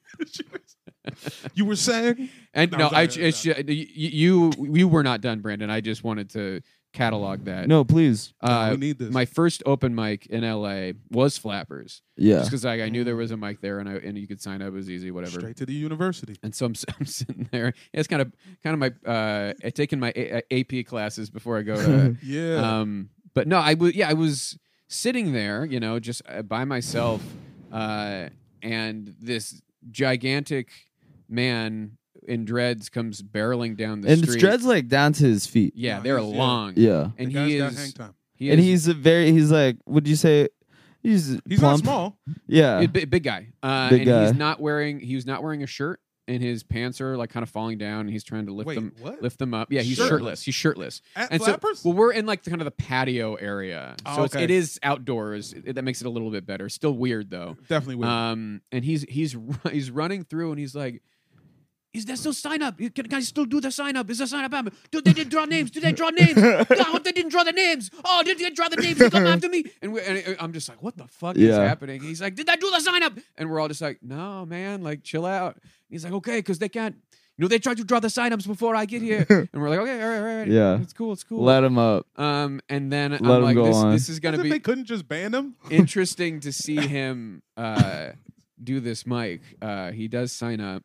[SPEAKER 3] You were saying?
[SPEAKER 4] and
[SPEAKER 3] No,
[SPEAKER 4] no,
[SPEAKER 3] I'm
[SPEAKER 4] I
[SPEAKER 3] sorry,
[SPEAKER 4] it's, you you you were not done, Brandon. I just wanted to catalog that.
[SPEAKER 2] No, please.
[SPEAKER 4] uh,
[SPEAKER 3] we need this.
[SPEAKER 4] My first open mic in L A was Flappers.
[SPEAKER 2] Yeah.
[SPEAKER 4] Just because I, I knew there was a mic there and I and you could sign up, it was easy, whatever.
[SPEAKER 3] Straight to the university.
[SPEAKER 4] And so I'm, s- I'm sitting there. It's kind of kind of my uh, I taken my A- A P classes before I go to.
[SPEAKER 3] Yeah.
[SPEAKER 4] um, but no, I was yeah, I was sitting there, you know, just uh, by myself, uh, and this gigantic man in dreads comes barreling down the
[SPEAKER 2] and
[SPEAKER 4] street.
[SPEAKER 2] it's dreads like down to his feet.
[SPEAKER 4] Yeah,
[SPEAKER 3] No,
[SPEAKER 4] they're
[SPEAKER 3] he's- yeah.
[SPEAKER 4] long.
[SPEAKER 2] Yeah.
[SPEAKER 4] and
[SPEAKER 3] the guy's
[SPEAKER 4] he
[SPEAKER 3] got
[SPEAKER 4] is
[SPEAKER 3] hang time.
[SPEAKER 4] he
[SPEAKER 2] And
[SPEAKER 4] is
[SPEAKER 2] he's a very he's like would you say he's
[SPEAKER 3] He's
[SPEAKER 2] plump?
[SPEAKER 3] not small.
[SPEAKER 2] Yeah.
[SPEAKER 4] a big, big guy. Uh,
[SPEAKER 2] Big
[SPEAKER 4] and
[SPEAKER 2] guy.
[SPEAKER 4] he's not wearing he was not wearing a shirt. And his pants are like kind of falling down, and he's trying to lift
[SPEAKER 3] Wait,
[SPEAKER 4] them,
[SPEAKER 3] what?
[SPEAKER 4] lift them up. Yeah, he's
[SPEAKER 3] Shirtless?
[SPEAKER 4] shirtless. He's shirtless.
[SPEAKER 3] At
[SPEAKER 4] and
[SPEAKER 3] Flappers?
[SPEAKER 4] so, well, we're in like the kind of the patio area, so
[SPEAKER 3] Oh,
[SPEAKER 4] it's,
[SPEAKER 3] okay.
[SPEAKER 4] it is outdoors. It, that makes it a little bit better. Still weird though.
[SPEAKER 3] Definitely weird.
[SPEAKER 4] Um, and he's he's ru- he's running through, and he's like, "Is there still sign up? Can, can I still do the sign up? Is the sign up? happening? Do they did draw names? Do they draw names? I hope they didn't draw the names. Oh, did they draw the names? They come after me?" And, we, and I'm just like, "What the fuck is
[SPEAKER 2] Yeah.
[SPEAKER 4] happening?" He's like, "Did I do the sign up?" And we're all just like, "No, man, like chill out." He's like, "Okay, because they can't." You know, they tried to draw the sign ups before I get here, and we're like, "Okay, all right, all right,
[SPEAKER 2] Yeah.
[SPEAKER 4] it's cool, it's cool."
[SPEAKER 2] Let him up.
[SPEAKER 4] um, and then
[SPEAKER 2] Let
[SPEAKER 4] I'm
[SPEAKER 2] him
[SPEAKER 4] like,
[SPEAKER 2] go
[SPEAKER 4] this,
[SPEAKER 2] on.
[SPEAKER 4] "This is
[SPEAKER 3] As
[SPEAKER 4] gonna
[SPEAKER 3] if
[SPEAKER 4] be
[SPEAKER 3] they couldn't just ban him.
[SPEAKER 4] interesting to see him uh, do this mic. Uh, he does sign up,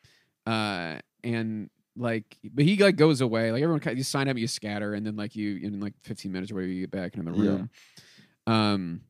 [SPEAKER 4] uh, and like, but he like goes away. Like everyone, kind of, you sign up, you scatter, and then like you in like fifteen minutes or whatever, you get back in the room. Um,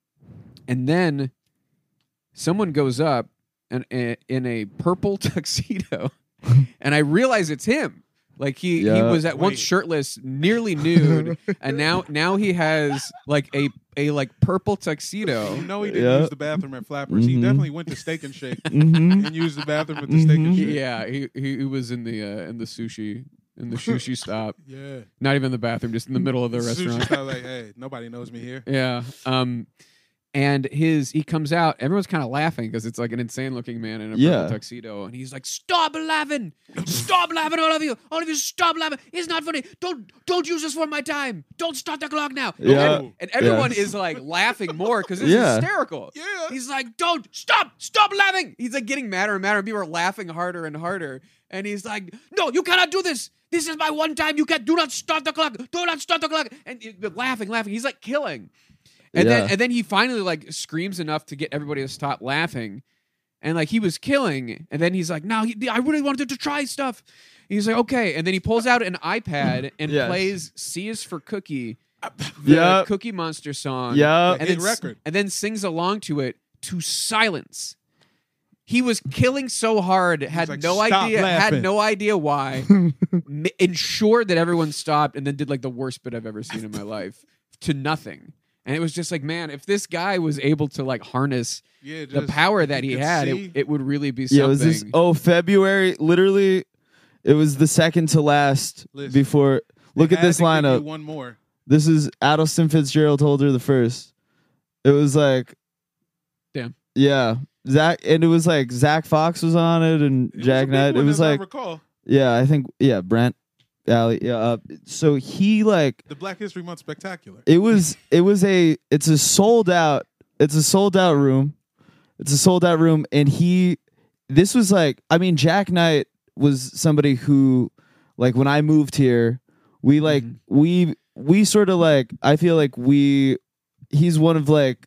[SPEAKER 4] and then someone goes up and in a purple tuxedo, and I realize it's him. Like he, he
[SPEAKER 2] Yeah.
[SPEAKER 4] was at once
[SPEAKER 3] Wait.
[SPEAKER 4] shirtless, nearly nude, and now now he has like a a like purple tuxedo.
[SPEAKER 3] You know he didn't
[SPEAKER 2] Yeah.
[SPEAKER 3] use the bathroom at Flappers. He
[SPEAKER 2] Mhm.
[SPEAKER 3] definitely went to Steak and Shake
[SPEAKER 2] Mhm.
[SPEAKER 3] and used the bathroom at the Steak and
[SPEAKER 2] Mhm.
[SPEAKER 3] Shake.
[SPEAKER 4] Yeah, he, he he was in the uh, in the sushi in the sushi stop.
[SPEAKER 3] Yeah.
[SPEAKER 4] Not even in the bathroom, just in the middle of the
[SPEAKER 3] Sushi
[SPEAKER 4] restaurant.
[SPEAKER 3] style, like, hey, nobody knows me here.
[SPEAKER 4] Yeah. Um, and his he comes out. Everyone's kind of laughing because it's like an insane looking man in a
[SPEAKER 2] Yeah.
[SPEAKER 4] purple tuxedo, and he's like, "Stop laughing! Stop laughing, all of you! All of you, stop laughing! It's not funny. Don't don't use this for my time. Don't start the clock now."
[SPEAKER 2] Yeah.
[SPEAKER 4] And, and everyone
[SPEAKER 2] Yeah.
[SPEAKER 4] is like laughing more because it's
[SPEAKER 2] Yeah.
[SPEAKER 4] hysterical.
[SPEAKER 3] Yeah.
[SPEAKER 4] He's like, "Don't stop! Stop laughing!" He's like getting madder and madder, and people are laughing harder and harder. And he's like, "No, you cannot do this. This is my one time. You can do not start the clock. Do not start the clock." And uh, laughing, laughing. He's like killing. And
[SPEAKER 2] Yeah.
[SPEAKER 4] then and then he finally like screams enough to get everybody to stop laughing. And like he was killing. And then he's like, "No, he, I really wanted to try stuff." He's like, "Okay." And then he pulls out an iPad and
[SPEAKER 2] Yes.
[SPEAKER 4] plays C is for Cookie, the
[SPEAKER 2] Yep.
[SPEAKER 4] Cookie Monster song.
[SPEAKER 2] Yep.
[SPEAKER 4] And
[SPEAKER 3] Hit
[SPEAKER 4] then,
[SPEAKER 3] record.
[SPEAKER 4] and then sings along to it to silence. He was killing so hard, had
[SPEAKER 3] like,
[SPEAKER 4] no
[SPEAKER 3] "Stop
[SPEAKER 4] idea,
[SPEAKER 3] laughing."
[SPEAKER 4] had no idea why. m- ensured that everyone stopped, and then did like the worst bit I've ever seen in my life to nothing. And it was just like, man, if this guy was able to like harness
[SPEAKER 3] Yeah,
[SPEAKER 4] the
[SPEAKER 3] just-
[SPEAKER 4] power that
[SPEAKER 3] you
[SPEAKER 4] he
[SPEAKER 3] could
[SPEAKER 4] had,
[SPEAKER 3] see-
[SPEAKER 4] it, it would really be something.
[SPEAKER 2] Yeah, it was this. Oh, February. Literally, it was the second to last
[SPEAKER 3] Listen,
[SPEAKER 2] before. Look
[SPEAKER 3] They
[SPEAKER 2] at
[SPEAKER 3] had
[SPEAKER 2] this
[SPEAKER 3] to give you
[SPEAKER 2] lineup.
[SPEAKER 3] One more.
[SPEAKER 2] This is Addleston Fitzgerald Holder the first. It was like,
[SPEAKER 4] Damn.
[SPEAKER 2] yeah, Zach, and it was like Zach Fox was on it and
[SPEAKER 3] It was a
[SPEAKER 2] Jack
[SPEAKER 3] big
[SPEAKER 2] Knight. It
[SPEAKER 3] one,
[SPEAKER 2] was
[SPEAKER 3] as I
[SPEAKER 2] like,
[SPEAKER 3] recall.
[SPEAKER 2] yeah, I think, yeah, Brent, Alley, yeah. Uh, so he like,
[SPEAKER 3] The Black History Month spectacular.
[SPEAKER 2] it was, it was a, it's a sold out, it's a sold out room, it's a sold out room, and he, this was like, I mean, Jack Knight was somebody who, like, when I moved here, we like,
[SPEAKER 4] Mhm.
[SPEAKER 2] we we sort of like, I feel like we, he's one of like,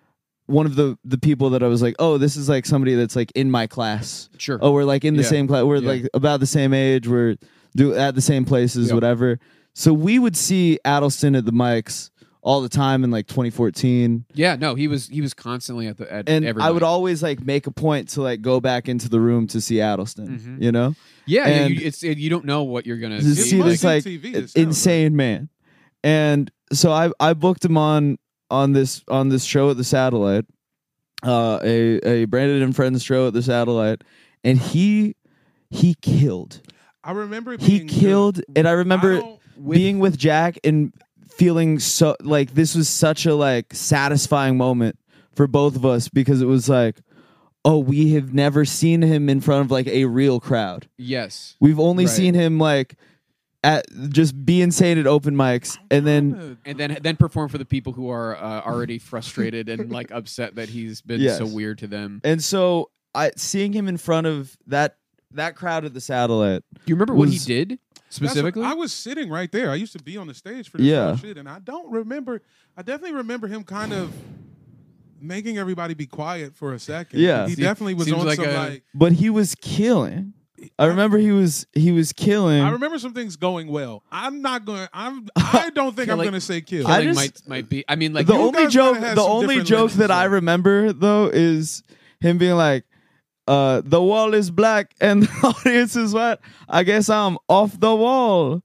[SPEAKER 2] one of the the people that I was like, oh, this is like somebody that's like in my class.
[SPEAKER 4] Sure.
[SPEAKER 2] Oh, we're like in the
[SPEAKER 4] Yeah.
[SPEAKER 2] same class. We're
[SPEAKER 4] Yeah.
[SPEAKER 2] like about the same age. We're do at the same places,
[SPEAKER 4] Yep.
[SPEAKER 2] whatever. So we would see Addleston at the mics all the time in like twenty fourteen,
[SPEAKER 4] Yeah, no, he was he was constantly at the at
[SPEAKER 2] and
[SPEAKER 4] every
[SPEAKER 2] I would
[SPEAKER 4] night.
[SPEAKER 2] always like make a point to like go back into the room to see Addleston.
[SPEAKER 4] Mhm.
[SPEAKER 2] You know,
[SPEAKER 4] Yeah, yeah,
[SPEAKER 2] and-
[SPEAKER 4] you, it's it, you don't know what you're gonna
[SPEAKER 2] to
[SPEAKER 4] see.
[SPEAKER 2] see
[SPEAKER 3] must
[SPEAKER 2] this
[SPEAKER 3] be
[SPEAKER 2] like
[SPEAKER 3] T V, it sounds like.
[SPEAKER 2] insane man. And so I I booked him on on this on this show at the Satellite, uh, a a Brandon and Friends show at the Satellite, and he he killed.
[SPEAKER 3] I remember it
[SPEAKER 2] He
[SPEAKER 3] being
[SPEAKER 2] killed,
[SPEAKER 3] good.
[SPEAKER 2] and I
[SPEAKER 3] I
[SPEAKER 2] remember
[SPEAKER 3] don't-
[SPEAKER 2] being with Jack and feeling so like this was such a like satisfying moment for both of us because it was like, oh, we have never seen him in front of like a real crowd.
[SPEAKER 4] Yes.
[SPEAKER 2] We've only
[SPEAKER 4] Right.
[SPEAKER 2] seen him like at just be insane at open mics, and then
[SPEAKER 4] And then then perform for the people who are uh, already frustrated and like upset that he's been
[SPEAKER 2] Yes.
[SPEAKER 4] so weird to them.
[SPEAKER 2] and so I seeing him in front of that that crowd at the Satellite.
[SPEAKER 4] Do you remember what he
[SPEAKER 2] was-
[SPEAKER 4] did
[SPEAKER 3] That's
[SPEAKER 4] specifically?
[SPEAKER 3] what- I was sitting right there. I used to be on the stage for this
[SPEAKER 2] Yeah.
[SPEAKER 3] whole shit, and I don't remember. I definitely remember him kind of making everybody be quiet for a second.
[SPEAKER 2] Yeah.
[SPEAKER 3] he
[SPEAKER 4] Se-
[SPEAKER 3] definitely was
[SPEAKER 4] seems
[SPEAKER 3] on
[SPEAKER 4] like
[SPEAKER 3] some
[SPEAKER 4] a-
[SPEAKER 3] like.
[SPEAKER 2] But he was killing. I remember he was he was killing.
[SPEAKER 3] I remember some things going well. I'm not going. I'm. I don't think I'm
[SPEAKER 4] Killing-
[SPEAKER 3] going to say kill.
[SPEAKER 2] I
[SPEAKER 4] Killing
[SPEAKER 2] just-
[SPEAKER 4] might might be. I mean, like
[SPEAKER 2] the
[SPEAKER 3] you
[SPEAKER 2] only
[SPEAKER 3] guys
[SPEAKER 2] joke
[SPEAKER 3] might have
[SPEAKER 2] the
[SPEAKER 3] some
[SPEAKER 2] only
[SPEAKER 3] different
[SPEAKER 2] joke
[SPEAKER 3] lenses
[SPEAKER 2] that I
[SPEAKER 3] there.
[SPEAKER 2] remember though is him being like, uh, the wall is black and the audience is white. I guess I'm off the wall.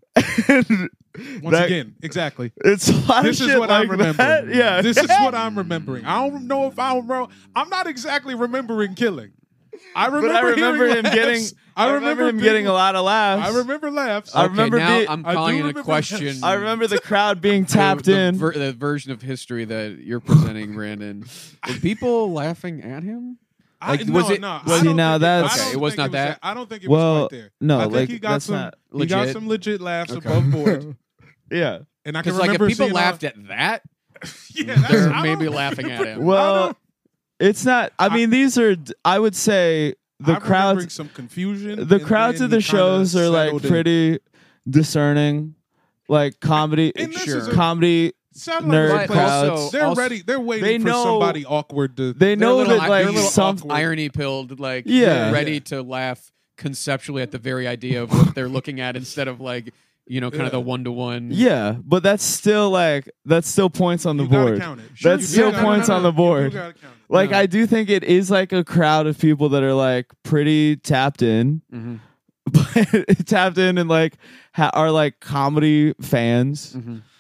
[SPEAKER 2] And
[SPEAKER 3] Once
[SPEAKER 2] that-
[SPEAKER 3] again, exactly.
[SPEAKER 2] it's a lot
[SPEAKER 3] This
[SPEAKER 2] of
[SPEAKER 3] is
[SPEAKER 2] shit
[SPEAKER 3] what
[SPEAKER 2] like
[SPEAKER 3] I'm
[SPEAKER 2] that.
[SPEAKER 3] remembering.
[SPEAKER 2] Yeah,
[SPEAKER 3] this is what I'm remembering. I don't know if I remember. I'm not exactly remembering killing. I remember.
[SPEAKER 2] but I remember
[SPEAKER 3] hearing
[SPEAKER 2] him getting.
[SPEAKER 3] laughs.
[SPEAKER 2] I remember him getting a
[SPEAKER 3] people-
[SPEAKER 2] lot of laughs.
[SPEAKER 3] I remember laughs.
[SPEAKER 2] I
[SPEAKER 4] okay,
[SPEAKER 2] remember
[SPEAKER 4] now
[SPEAKER 2] being-
[SPEAKER 4] I'm
[SPEAKER 3] I do
[SPEAKER 4] calling into
[SPEAKER 3] remember
[SPEAKER 4] question.
[SPEAKER 3] this.
[SPEAKER 2] I remember the crowd being
[SPEAKER 4] the-
[SPEAKER 2] tapped
[SPEAKER 4] the,
[SPEAKER 2] in.
[SPEAKER 4] ver- the version of history that you're presenting, Brandon. Were people laughing at him?
[SPEAKER 3] I,
[SPEAKER 4] Like,
[SPEAKER 3] no,
[SPEAKER 4] was it-
[SPEAKER 3] No, I
[SPEAKER 2] was-
[SPEAKER 3] don't
[SPEAKER 2] See, now
[SPEAKER 3] think
[SPEAKER 2] that's-
[SPEAKER 3] I don't
[SPEAKER 4] Okay, it was
[SPEAKER 3] think
[SPEAKER 4] not that?
[SPEAKER 3] I don't think it was
[SPEAKER 2] Well,
[SPEAKER 3] quite there.
[SPEAKER 2] no,
[SPEAKER 3] I think
[SPEAKER 2] like
[SPEAKER 3] he got
[SPEAKER 2] that's
[SPEAKER 3] some.
[SPEAKER 2] not.
[SPEAKER 3] He got
[SPEAKER 4] Legit?
[SPEAKER 3] some legit laughs
[SPEAKER 4] Okay.
[SPEAKER 3] above board,
[SPEAKER 2] Yeah.
[SPEAKER 3] and I can
[SPEAKER 4] Because like if
[SPEAKER 3] remember
[SPEAKER 4] people
[SPEAKER 3] seeing
[SPEAKER 4] laughed
[SPEAKER 3] all,
[SPEAKER 4] at that,
[SPEAKER 3] yeah, that's,
[SPEAKER 4] they're
[SPEAKER 3] I
[SPEAKER 4] maybe
[SPEAKER 3] don't-
[SPEAKER 4] laughing at him.
[SPEAKER 2] Well,
[SPEAKER 3] don't-
[SPEAKER 2] it's not. I
[SPEAKER 3] I-
[SPEAKER 2] mean, these are. I would say the
[SPEAKER 3] I'm remembering
[SPEAKER 2] crowds.
[SPEAKER 3] some confusion.
[SPEAKER 2] The
[SPEAKER 3] and
[SPEAKER 2] crowds
[SPEAKER 3] then
[SPEAKER 2] of the
[SPEAKER 3] he kinda
[SPEAKER 2] shows are like
[SPEAKER 3] settled in.
[SPEAKER 2] pretty discerning, like comedy,
[SPEAKER 3] And this
[SPEAKER 4] Sure.
[SPEAKER 3] is a-
[SPEAKER 2] comedy.
[SPEAKER 3] Satellite
[SPEAKER 2] nerd
[SPEAKER 3] Replay,
[SPEAKER 2] crowds.
[SPEAKER 3] They're
[SPEAKER 4] Also-
[SPEAKER 3] ready. They're waiting
[SPEAKER 2] They
[SPEAKER 3] for
[SPEAKER 2] know-
[SPEAKER 3] somebody awkward to.
[SPEAKER 2] They
[SPEAKER 4] They're
[SPEAKER 2] know
[SPEAKER 4] a little,
[SPEAKER 2] that
[SPEAKER 4] they're
[SPEAKER 2] like
[SPEAKER 4] a little
[SPEAKER 2] some.
[SPEAKER 3] awkward.
[SPEAKER 4] irony pilled, like
[SPEAKER 2] Yeah.
[SPEAKER 4] they're ready
[SPEAKER 3] Yeah.
[SPEAKER 4] to laugh conceptually at the very idea of what they're looking at instead of like you know kind of
[SPEAKER 3] Yeah.
[SPEAKER 4] the one to one.
[SPEAKER 2] Yeah, but that's still like that's still points on the
[SPEAKER 3] You gotta
[SPEAKER 2] board.
[SPEAKER 3] count it.
[SPEAKER 2] That's
[SPEAKER 3] You
[SPEAKER 2] still
[SPEAKER 3] gotta-
[SPEAKER 2] points
[SPEAKER 3] no, no,
[SPEAKER 2] on
[SPEAKER 3] no,
[SPEAKER 2] the board.
[SPEAKER 3] You gotta count it.
[SPEAKER 2] Like
[SPEAKER 4] No.
[SPEAKER 2] I do think it is like a crowd of people that are like pretty tapped in,
[SPEAKER 4] Mm-hmm.
[SPEAKER 2] but tapped in and like ha- are like comedy fans.
[SPEAKER 4] Mm-hmm.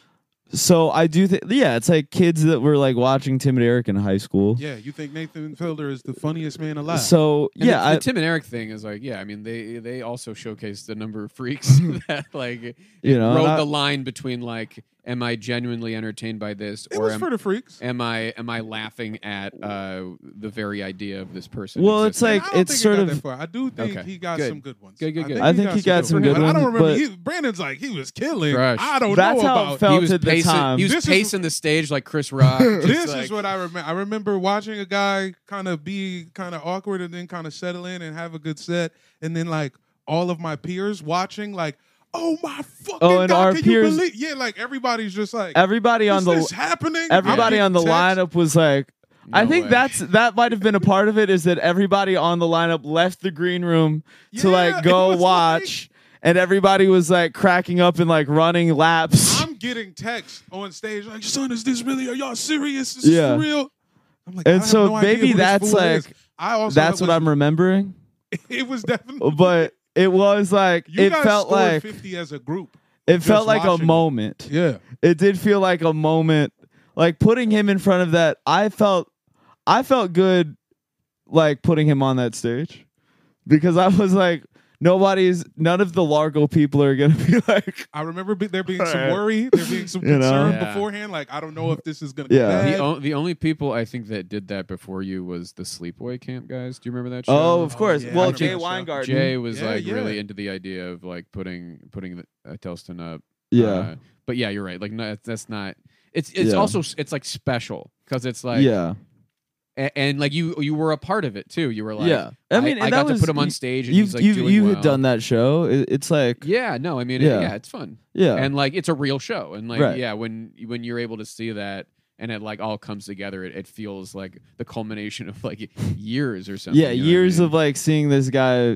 [SPEAKER 2] so I do think, yeah, it's like kids that were like watching Tim and Eric in high school.
[SPEAKER 3] Yeah, you think Nathan Fielder is the funniest man alive?
[SPEAKER 2] So
[SPEAKER 4] And
[SPEAKER 2] yeah,
[SPEAKER 4] the,
[SPEAKER 2] I,
[SPEAKER 4] the Tim and Eric thing is like, yeah, I mean, they they also showcased the number of freaks that like
[SPEAKER 2] You know,
[SPEAKER 4] rode
[SPEAKER 2] and I-
[SPEAKER 4] the line between like, am I genuinely entertained by this,
[SPEAKER 3] it
[SPEAKER 4] or
[SPEAKER 3] was
[SPEAKER 4] am,
[SPEAKER 3] for the freaks.
[SPEAKER 4] am I am I laughing at uh, the very idea of this person?
[SPEAKER 2] Well, it's
[SPEAKER 4] existing?
[SPEAKER 2] like-
[SPEAKER 3] And I don't
[SPEAKER 2] it's
[SPEAKER 3] think
[SPEAKER 2] sort
[SPEAKER 3] it got
[SPEAKER 2] of-
[SPEAKER 3] that far. I do think
[SPEAKER 4] Okay,
[SPEAKER 3] he got
[SPEAKER 4] good.
[SPEAKER 3] some good ones.
[SPEAKER 4] Good, good, good.
[SPEAKER 2] I think he got some good
[SPEAKER 3] ones. I don't
[SPEAKER 2] ones,
[SPEAKER 3] remember.
[SPEAKER 2] but-
[SPEAKER 3] He, Brandon's like he was killing.
[SPEAKER 4] Crush.
[SPEAKER 3] I don't
[SPEAKER 2] That's
[SPEAKER 3] know
[SPEAKER 2] how it
[SPEAKER 3] about.
[SPEAKER 2] felt
[SPEAKER 4] he was
[SPEAKER 2] at the
[SPEAKER 4] pacing,
[SPEAKER 2] time.
[SPEAKER 4] he was
[SPEAKER 3] This is-
[SPEAKER 4] pacing the stage like Chris Rock. just
[SPEAKER 3] This
[SPEAKER 4] like-
[SPEAKER 3] is what I remember. I remember watching a guy kind of be kind of awkward and then kind of settle in and have a good set, and then like all of my peers watching, like, oh my fucking
[SPEAKER 2] Oh, and
[SPEAKER 3] god,
[SPEAKER 2] our
[SPEAKER 3] can
[SPEAKER 2] peers-
[SPEAKER 3] you believe? Yeah, like everybody's just like,
[SPEAKER 2] everybody on
[SPEAKER 3] is
[SPEAKER 2] the
[SPEAKER 3] this happening?
[SPEAKER 2] everybody
[SPEAKER 3] I'm
[SPEAKER 2] on the
[SPEAKER 3] getting text.
[SPEAKER 2] lineup was like, I
[SPEAKER 4] No
[SPEAKER 2] think
[SPEAKER 4] way.
[SPEAKER 2] that's that might have been a part of it, is that everybody on the lineup left the green room to
[SPEAKER 3] Yeah,
[SPEAKER 2] like
[SPEAKER 3] it
[SPEAKER 2] go
[SPEAKER 3] was
[SPEAKER 2] watch, and everybody was like cracking up and like running laps.
[SPEAKER 3] I'm getting texts on stage like, son, is this really? Are y'all serious? Is
[SPEAKER 2] Yeah.
[SPEAKER 3] this for real? I'm like, I
[SPEAKER 2] And
[SPEAKER 3] have
[SPEAKER 2] so
[SPEAKER 3] no idea
[SPEAKER 2] maybe
[SPEAKER 3] who this
[SPEAKER 2] that's
[SPEAKER 3] fool is.
[SPEAKER 2] like
[SPEAKER 3] I also
[SPEAKER 2] that's what
[SPEAKER 3] was-
[SPEAKER 2] I'm remembering,
[SPEAKER 3] It was definitely.
[SPEAKER 2] but it was like
[SPEAKER 3] you
[SPEAKER 2] it
[SPEAKER 3] guys
[SPEAKER 2] felt
[SPEAKER 3] scored
[SPEAKER 2] like
[SPEAKER 3] fifty as a group.
[SPEAKER 2] it
[SPEAKER 3] just
[SPEAKER 2] felt like a
[SPEAKER 3] watching it.
[SPEAKER 2] moment.
[SPEAKER 3] Yeah.
[SPEAKER 2] It did feel like a moment, like putting him in front of that. I felt, I felt good, like putting him on that stage, because I was like, nobody's, none of the Largo people are gonna be like,
[SPEAKER 3] I remember be, there being some
[SPEAKER 2] Alright.
[SPEAKER 3] worry, there being some
[SPEAKER 2] You know?
[SPEAKER 3] concern
[SPEAKER 4] Yeah.
[SPEAKER 3] beforehand. Like, I don't know if this is gonna
[SPEAKER 2] Yeah.
[SPEAKER 3] be
[SPEAKER 4] The,
[SPEAKER 3] bad.
[SPEAKER 4] o- the only people I think that did that before you was the Sleepaway Camp guys. Do you remember that show?
[SPEAKER 2] oh, of course.
[SPEAKER 3] yeah, I
[SPEAKER 2] well,
[SPEAKER 3] remember
[SPEAKER 2] Jay
[SPEAKER 3] that show.
[SPEAKER 2] Weingarten.
[SPEAKER 4] Jay was
[SPEAKER 3] Yeah,
[SPEAKER 4] like
[SPEAKER 3] yeah.
[SPEAKER 4] really into the idea of like putting putting the, uh, Telston up.
[SPEAKER 2] yeah,
[SPEAKER 4] Uh, but yeah, you're right. Like no, that's not. It's it's
[SPEAKER 2] Yeah.
[SPEAKER 4] also it's like special because it's like
[SPEAKER 2] yeah,
[SPEAKER 4] and, and like you you were a part of it too. You were like
[SPEAKER 2] yeah. I mean,
[SPEAKER 4] I,
[SPEAKER 2] and
[SPEAKER 4] got
[SPEAKER 2] that
[SPEAKER 4] to
[SPEAKER 2] was,
[SPEAKER 4] put him on stage and
[SPEAKER 2] You,
[SPEAKER 4] he's like
[SPEAKER 2] you,
[SPEAKER 4] doing
[SPEAKER 2] you
[SPEAKER 4] well.
[SPEAKER 2] had done that show. It, it's like,
[SPEAKER 4] Yeah, no, I mean
[SPEAKER 2] Yeah.
[SPEAKER 4] It, yeah, it's fun.
[SPEAKER 2] yeah,
[SPEAKER 4] And like it's a real show and like
[SPEAKER 2] Right.
[SPEAKER 4] yeah, when when you're able to see that and it like all comes together, it, it feels like the culmination of like years or something.
[SPEAKER 2] yeah.
[SPEAKER 4] you know what I
[SPEAKER 2] Years
[SPEAKER 4] mean?
[SPEAKER 2] of like seeing this guy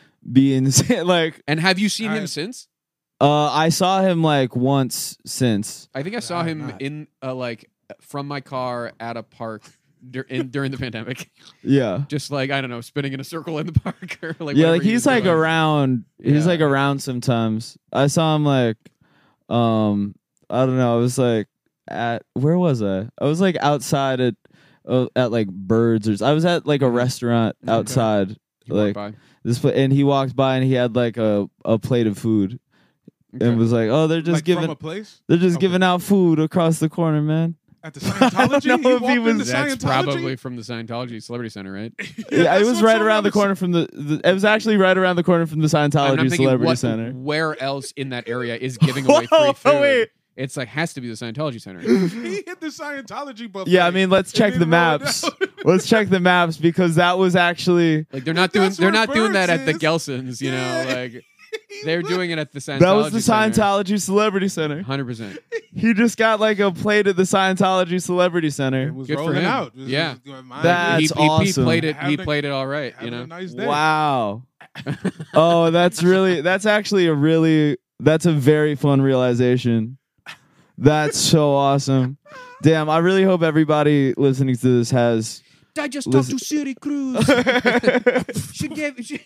[SPEAKER 2] be insane. Like,
[SPEAKER 4] And have you seen
[SPEAKER 3] I-
[SPEAKER 4] him since?
[SPEAKER 2] uh, I saw him like once since.
[SPEAKER 4] I think I saw
[SPEAKER 3] I've
[SPEAKER 4] him
[SPEAKER 3] not.
[SPEAKER 4] in uh, like from my car at a park dur- in, during the pandemic.
[SPEAKER 2] Yeah.
[SPEAKER 4] Just like I don't know, spinning in a circle in the park or like
[SPEAKER 2] Yeah,
[SPEAKER 4] whatever
[SPEAKER 2] like
[SPEAKER 4] he
[SPEAKER 2] he's
[SPEAKER 4] was
[SPEAKER 2] like
[SPEAKER 4] doing.
[SPEAKER 2] around. He's
[SPEAKER 4] Yeah.
[SPEAKER 2] like around sometimes. I saw him like, um, I don't know. I was like at where was I? I was like outside at, uh, at like Birds or I was at like a restaurant
[SPEAKER 4] Okay.
[SPEAKER 2] outside.
[SPEAKER 4] You walked
[SPEAKER 2] like
[SPEAKER 4] by.
[SPEAKER 2] this, pla- and he walked by and he had like a a plate of food
[SPEAKER 4] Okay.
[SPEAKER 2] and was like, "Oh, they're just
[SPEAKER 3] like
[SPEAKER 2] giving
[SPEAKER 3] from a place
[SPEAKER 2] they're just
[SPEAKER 3] Okay.
[SPEAKER 2] giving out food across the corner, man."
[SPEAKER 3] at the Scientology.
[SPEAKER 2] know if he
[SPEAKER 3] walked
[SPEAKER 2] was-
[SPEAKER 3] into
[SPEAKER 4] That's
[SPEAKER 3] Scientology?
[SPEAKER 4] probably from the Scientology Celebrity Center, right?
[SPEAKER 2] Yeah,
[SPEAKER 3] that's
[SPEAKER 2] it was
[SPEAKER 3] what's
[SPEAKER 2] right
[SPEAKER 3] on
[SPEAKER 2] around the
[SPEAKER 3] other
[SPEAKER 2] corner from the, the. It was actually right around the corner from the
[SPEAKER 4] And
[SPEAKER 2] Scientology
[SPEAKER 4] I'm thinking,
[SPEAKER 2] Celebrity
[SPEAKER 4] what,
[SPEAKER 2] Center.
[SPEAKER 4] where else in that area is giving away
[SPEAKER 2] Whoa,
[SPEAKER 4] free food?
[SPEAKER 2] wait.
[SPEAKER 4] It's like has to be the Scientology Center.
[SPEAKER 3] He hit the Scientology buffet.
[SPEAKER 2] Yeah, I mean, let's
[SPEAKER 3] and
[SPEAKER 2] check
[SPEAKER 3] then
[SPEAKER 2] the
[SPEAKER 3] rolled
[SPEAKER 2] maps.
[SPEAKER 3] out.
[SPEAKER 2] Let's check the maps because that was actually
[SPEAKER 4] Like they're not doing
[SPEAKER 3] That's
[SPEAKER 4] they're
[SPEAKER 3] where
[SPEAKER 4] not doing that
[SPEAKER 3] Birds
[SPEAKER 4] at the
[SPEAKER 3] is.
[SPEAKER 4] Gelsons, you
[SPEAKER 3] Yeah.
[SPEAKER 4] know, like they're doing it at the Scientology
[SPEAKER 2] that was the
[SPEAKER 4] Center.
[SPEAKER 2] Scientology Celebrity Center.
[SPEAKER 4] Hundred percent.
[SPEAKER 2] He just got like a plate at the Scientology Celebrity
[SPEAKER 3] It
[SPEAKER 2] Center.
[SPEAKER 3] was
[SPEAKER 4] Good for
[SPEAKER 3] rolling
[SPEAKER 4] him.
[SPEAKER 3] out. It was-
[SPEAKER 4] Yeah.
[SPEAKER 3] it was my-
[SPEAKER 2] That-
[SPEAKER 4] He,
[SPEAKER 2] That's
[SPEAKER 4] he, he
[SPEAKER 2] awesome.
[SPEAKER 4] played it. He
[SPEAKER 3] Having a-
[SPEAKER 4] played it all right. You
[SPEAKER 3] having
[SPEAKER 4] know.
[SPEAKER 3] a nice day.
[SPEAKER 2] Wow. Oh, that's really that's actually a really that's a very fun realization. That's so awesome. Damn, I really hope everybody listening to this has
[SPEAKER 4] I just
[SPEAKER 2] Listen-
[SPEAKER 4] talked to Siri Cruz. she gave she,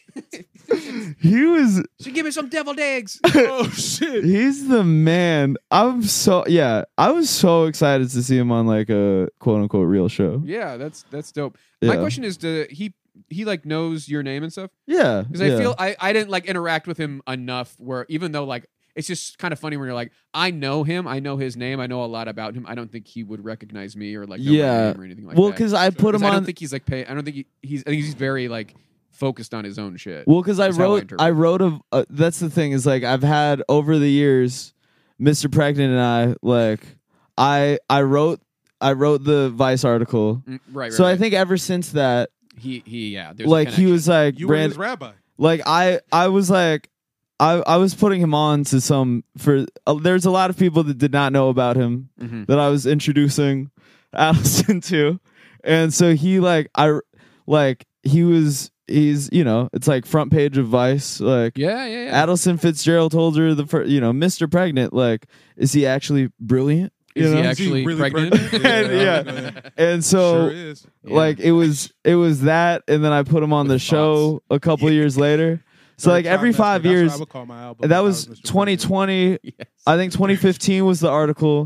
[SPEAKER 2] he was
[SPEAKER 4] she gave me some deviled eggs.
[SPEAKER 3] Oh shit!
[SPEAKER 2] he's the man. I'm so yeah, I was so excited to see him on like a quote unquote real show.
[SPEAKER 4] Yeah, that's that's dope. My
[SPEAKER 2] Yeah.
[SPEAKER 4] question is, do he he like knows your name and stuff?
[SPEAKER 2] Yeah.
[SPEAKER 4] Because
[SPEAKER 2] yeah.
[SPEAKER 4] I feel I, I didn't like interact with him enough where even though like it's just kind of funny when you're like, I know him, I know his name, I know a lot about him. I don't think he would recognize me or like know
[SPEAKER 2] Yeah.
[SPEAKER 4] my name or anything like
[SPEAKER 2] well,
[SPEAKER 4] that.
[SPEAKER 2] because I put
[SPEAKER 4] 'Cause
[SPEAKER 2] him
[SPEAKER 4] I don't
[SPEAKER 2] on.
[SPEAKER 4] think he's like pay I don't think he, he's I think he's very like focused on his own shit.
[SPEAKER 2] Well, because I
[SPEAKER 4] That's how I
[SPEAKER 2] wrote,
[SPEAKER 4] interpret
[SPEAKER 2] I,
[SPEAKER 4] it.
[SPEAKER 2] wrote a. Uh, that's the thing is like I've had over the years, Mister Pregnant and I like, I I wrote I wrote the Vice article.
[SPEAKER 4] Mm, right, right.
[SPEAKER 2] So I
[SPEAKER 4] right.
[SPEAKER 2] think ever since that,
[SPEAKER 4] he he yeah. There's a
[SPEAKER 2] like he
[SPEAKER 4] connection.
[SPEAKER 2] was like
[SPEAKER 3] You were
[SPEAKER 2] Brand,
[SPEAKER 3] his rabbi.
[SPEAKER 2] like I I was like. I, I was putting him on to some for uh, there's a lot of people that did not know about him
[SPEAKER 4] Mhm.
[SPEAKER 2] that I was introducing Allison to, and so he like I like he was he's you know it's like front page of Vice like
[SPEAKER 4] Yeah, yeah, yeah.
[SPEAKER 2] Addison Fitzgerald told her the first, you know, Mister Pregnant, like, is he actually brilliant? You
[SPEAKER 4] Is he
[SPEAKER 2] know?
[SPEAKER 4] actually
[SPEAKER 3] really
[SPEAKER 4] pregnant?
[SPEAKER 3] pregnant?
[SPEAKER 2] And, yeah. And
[SPEAKER 3] Sure
[SPEAKER 2] so,
[SPEAKER 3] is.
[SPEAKER 4] Yeah.
[SPEAKER 2] like, it was it was that, and then I put him on
[SPEAKER 4] With
[SPEAKER 2] the show a couple years later. So,
[SPEAKER 3] Third
[SPEAKER 2] like, every
[SPEAKER 3] trimester.
[SPEAKER 2] five
[SPEAKER 3] That's what
[SPEAKER 2] years,
[SPEAKER 3] I would call my album
[SPEAKER 2] and that
[SPEAKER 3] if I
[SPEAKER 2] was
[SPEAKER 3] Mister
[SPEAKER 2] twenty
[SPEAKER 3] Pregnant.
[SPEAKER 2] twenty.
[SPEAKER 4] Yes.
[SPEAKER 2] I think twenty fifteen was the article.